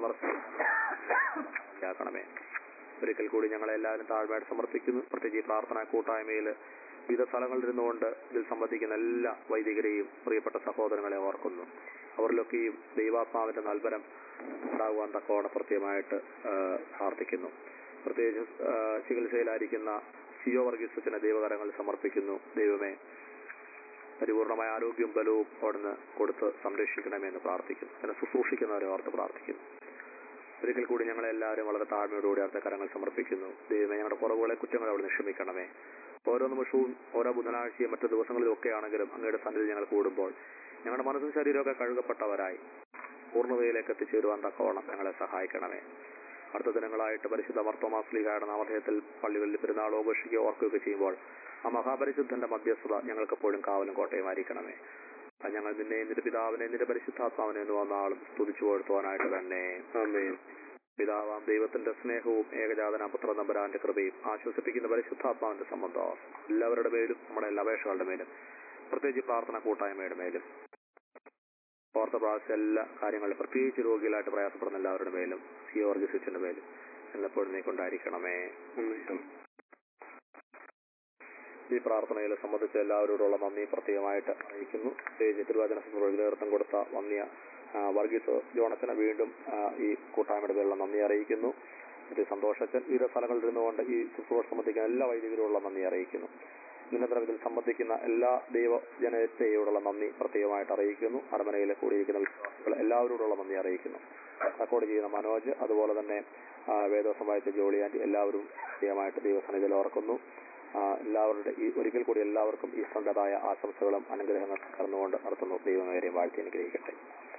സന്ദർശനമാക്കണമേ. ഒരിക്കൽ കൂടി ഞങ്ങളെ എല്ലാവരും താഴ്മയായിട്ട് സമർപ്പിക്കുന്നു. പ്രത്യേകിച്ച് ഈ പ്രാർത്ഥനാ കൂട്ടായ്മയിൽ വിവിധ സ്ഥലങ്ങളിൽ ഇരുന്നുകൊണ്ട് ഇതിൽ സംബന്ധിക്കുന്ന എല്ലാ വൈദികരെയും പ്രിയപ്പെട്ട സഹോദരങ്ങളെ ഓർക്കുന്നു. അവരിലൊക്കെയും ദൈവാത്മാവിന്റെ നൽബരം ഉണ്ടാകുവാൻ തക്കവണ്ണം പ്രത്യേകമായിട്ട് പ്രാർത്ഥിക്കുന്നു. പ്രത്യേകിച്ച് ചികിത്സയിലായിരിക്കുന്ന സിയോ വർഗീസത്തിന് ദൈവകരങ്ങളിൽ സമർപ്പിക്കുന്നു. ദൈവമേ, പരിപൂർണമായ ആരോഗ്യവും ബലവും അവിടുന്ന് കൊടുത്ത് സംരക്ഷിക്കണമെന്ന് പ്രാർത്ഥിക്കുന്നു. അതിനെ ശുശ്രൂഷിക്കുന്നവരെ ഓർത്ത് പ്രാർത്ഥിക്കുന്നു. ഒരിക്കൽ കൂടി ഞങ്ങളെല്ലാവരും വളരെ താഴ്മയോടുകൂടി അടുത്ത കരങ്ങൾ സമർപ്പിക്കുന്നു. ദൈവമേ, ഞങ്ങളുടെ കുറവുകളെ കുറ്റങ്ങളെ അവിടുന്ന് ക്ഷമിക്കണമേ. ഓരോ നിമിഷവും ഓരോ ബുധനാഴ്ചയും മറ്റു ദിവസങ്ങളിലും ഒക്കെ ആണെങ്കിലും അങ്ങയുടെ സന്നിധി ഞങ്ങൾ കൂടുമ്പോൾ ഞങ്ങളുടെ മനസ്സും ശരീരമൊക്കെ കഴുകപ്പെട്ടവരായി പൂർണ്ണതയിലേക്ക് എത്തിച്ചേരുവാൻ തക്കവണ്ണം ഞങ്ങളെ സഹായിക്കണമേ. അടുത്ത ദിനങ്ങളായിട്ട് പരിശുദ്ധ മർത്തോമാസ്ലീഹയുടെ നാമധേയത്തിൽ പള്ളികളിൽ പെരുന്നാൾ ആഘോഷിക്കുകയോ ഓർക്കുകയൊക്കെ ചെയ്യുമ്പോൾ ആ മഹാപരിശുദ്ധന്റെ മധ്യസ്ഥത ഞങ്ങൾക്കെപ്പോഴും കാവലും കോട്ടയുമായിരിക്കണമേ. ഞങ്ങൾ നിന്നെ നിന്റെ പിതാവിനെ നിന്റെ പരിശുദ്ധാത്മാവിനെ എന്ന് വന്നാളും സ്തുതിച്ചു കൊടുത്തുവാനായിട്ട് തന്നെ. ആമേൻ. പിതാവാം ദൈവത്തിന്റെ സ്നേഹവും ഏകജാതന പുത്ര നമ്പരാന്റെ കൃപയും ആശ്വസിപ്പിക്കുന്ന പരിശുദ്ധാത്മാവിന്റെ സംബന്ധവും എല്ലാവരുടെ മേലും നമ്മുടെ എല്ലാ അപേക്ഷകളുടെ മേലും പ്രത്യേകിച്ച് പ്രാർത്ഥന കൂട്ടായ്മയുടെ മേലും ഓർത്ത പ്രാവശ്യം എല്ലാ കാര്യങ്ങളും പ്രത്യേകിച്ച് രോഗികളായിട്ട് പ്രയാസപ്പെടുന്ന എല്ലാവരുടെ മേലും സിയോ വർഗീസിന്റെ മേലും എന്നെപ്പോഴും നീ കൊണ്ടായിരിക്കണമേ. ഈ പ്രാർത്ഥനയിൽ സംബന്ധിച്ച് എല്ലാവരോടുള്ള നന്ദി പ്രത്യേകമായിട്ട് അറിയിക്കുന്നു. പ്രത്യേകിച്ച് തിരുവചന നേതൃത്വം കൊടുത്ത വന്യ വർഗീസ് ജോണച്ചനെ വീണ്ടും ഈ കൂട്ടായ്മയുടെ പേരുള്ള നന്ദി അറിയിക്കുന്നു. മറ്റു സന്തോഷച്ചൻ വിവിധ സ്ഥലങ്ങളിൽ ഇരുന്നുകൊണ്ട് ഈ ശുശ്രൂഷ സംബന്ധിക്കുന്ന എല്ലാ വൈദികരോടുള്ള നന്ദി അറിയിക്കുന്നു. നിരന്തരം സംബന്ധിക്കുന്ന എല്ലാ ദൈവജനത്തെയോടുള്ള നന്ദി പ്രത്യേകമായിട്ട് അറിയിക്കുന്നു. അരമനയിൽ കൂടിയിരിക്കുന്ന വിശ്വാസികൾ എല്ലാവരോടുള്ള നന്ദി അറിയിക്കുന്നു. റെക്കോർഡ് ചെയ്യുന്ന മനോജ്, അതുപോലെ തന്നെ വേദോസം വായിച്ച ജോളിയാൻറ്റി എല്ലാവരും പ്രത്യേകമായിട്ട് ദൈവസന്നിധിയിൽ ഓർക്കുന്നു. എല്ലാവരുടെ ഈ ഒരിക്കൽ കൂടി എല്ലാവർക്കും ഈശ്വരൻ്റെതായ ആശംസകളും അനുഗ്രഹങ്ങളും കടന്നുകൊണ്ട് നടത്തുന്നു. ദൈവമേരെയും വാഴ്ത്തി അനുഗ്രഹിക്കട്ടെ.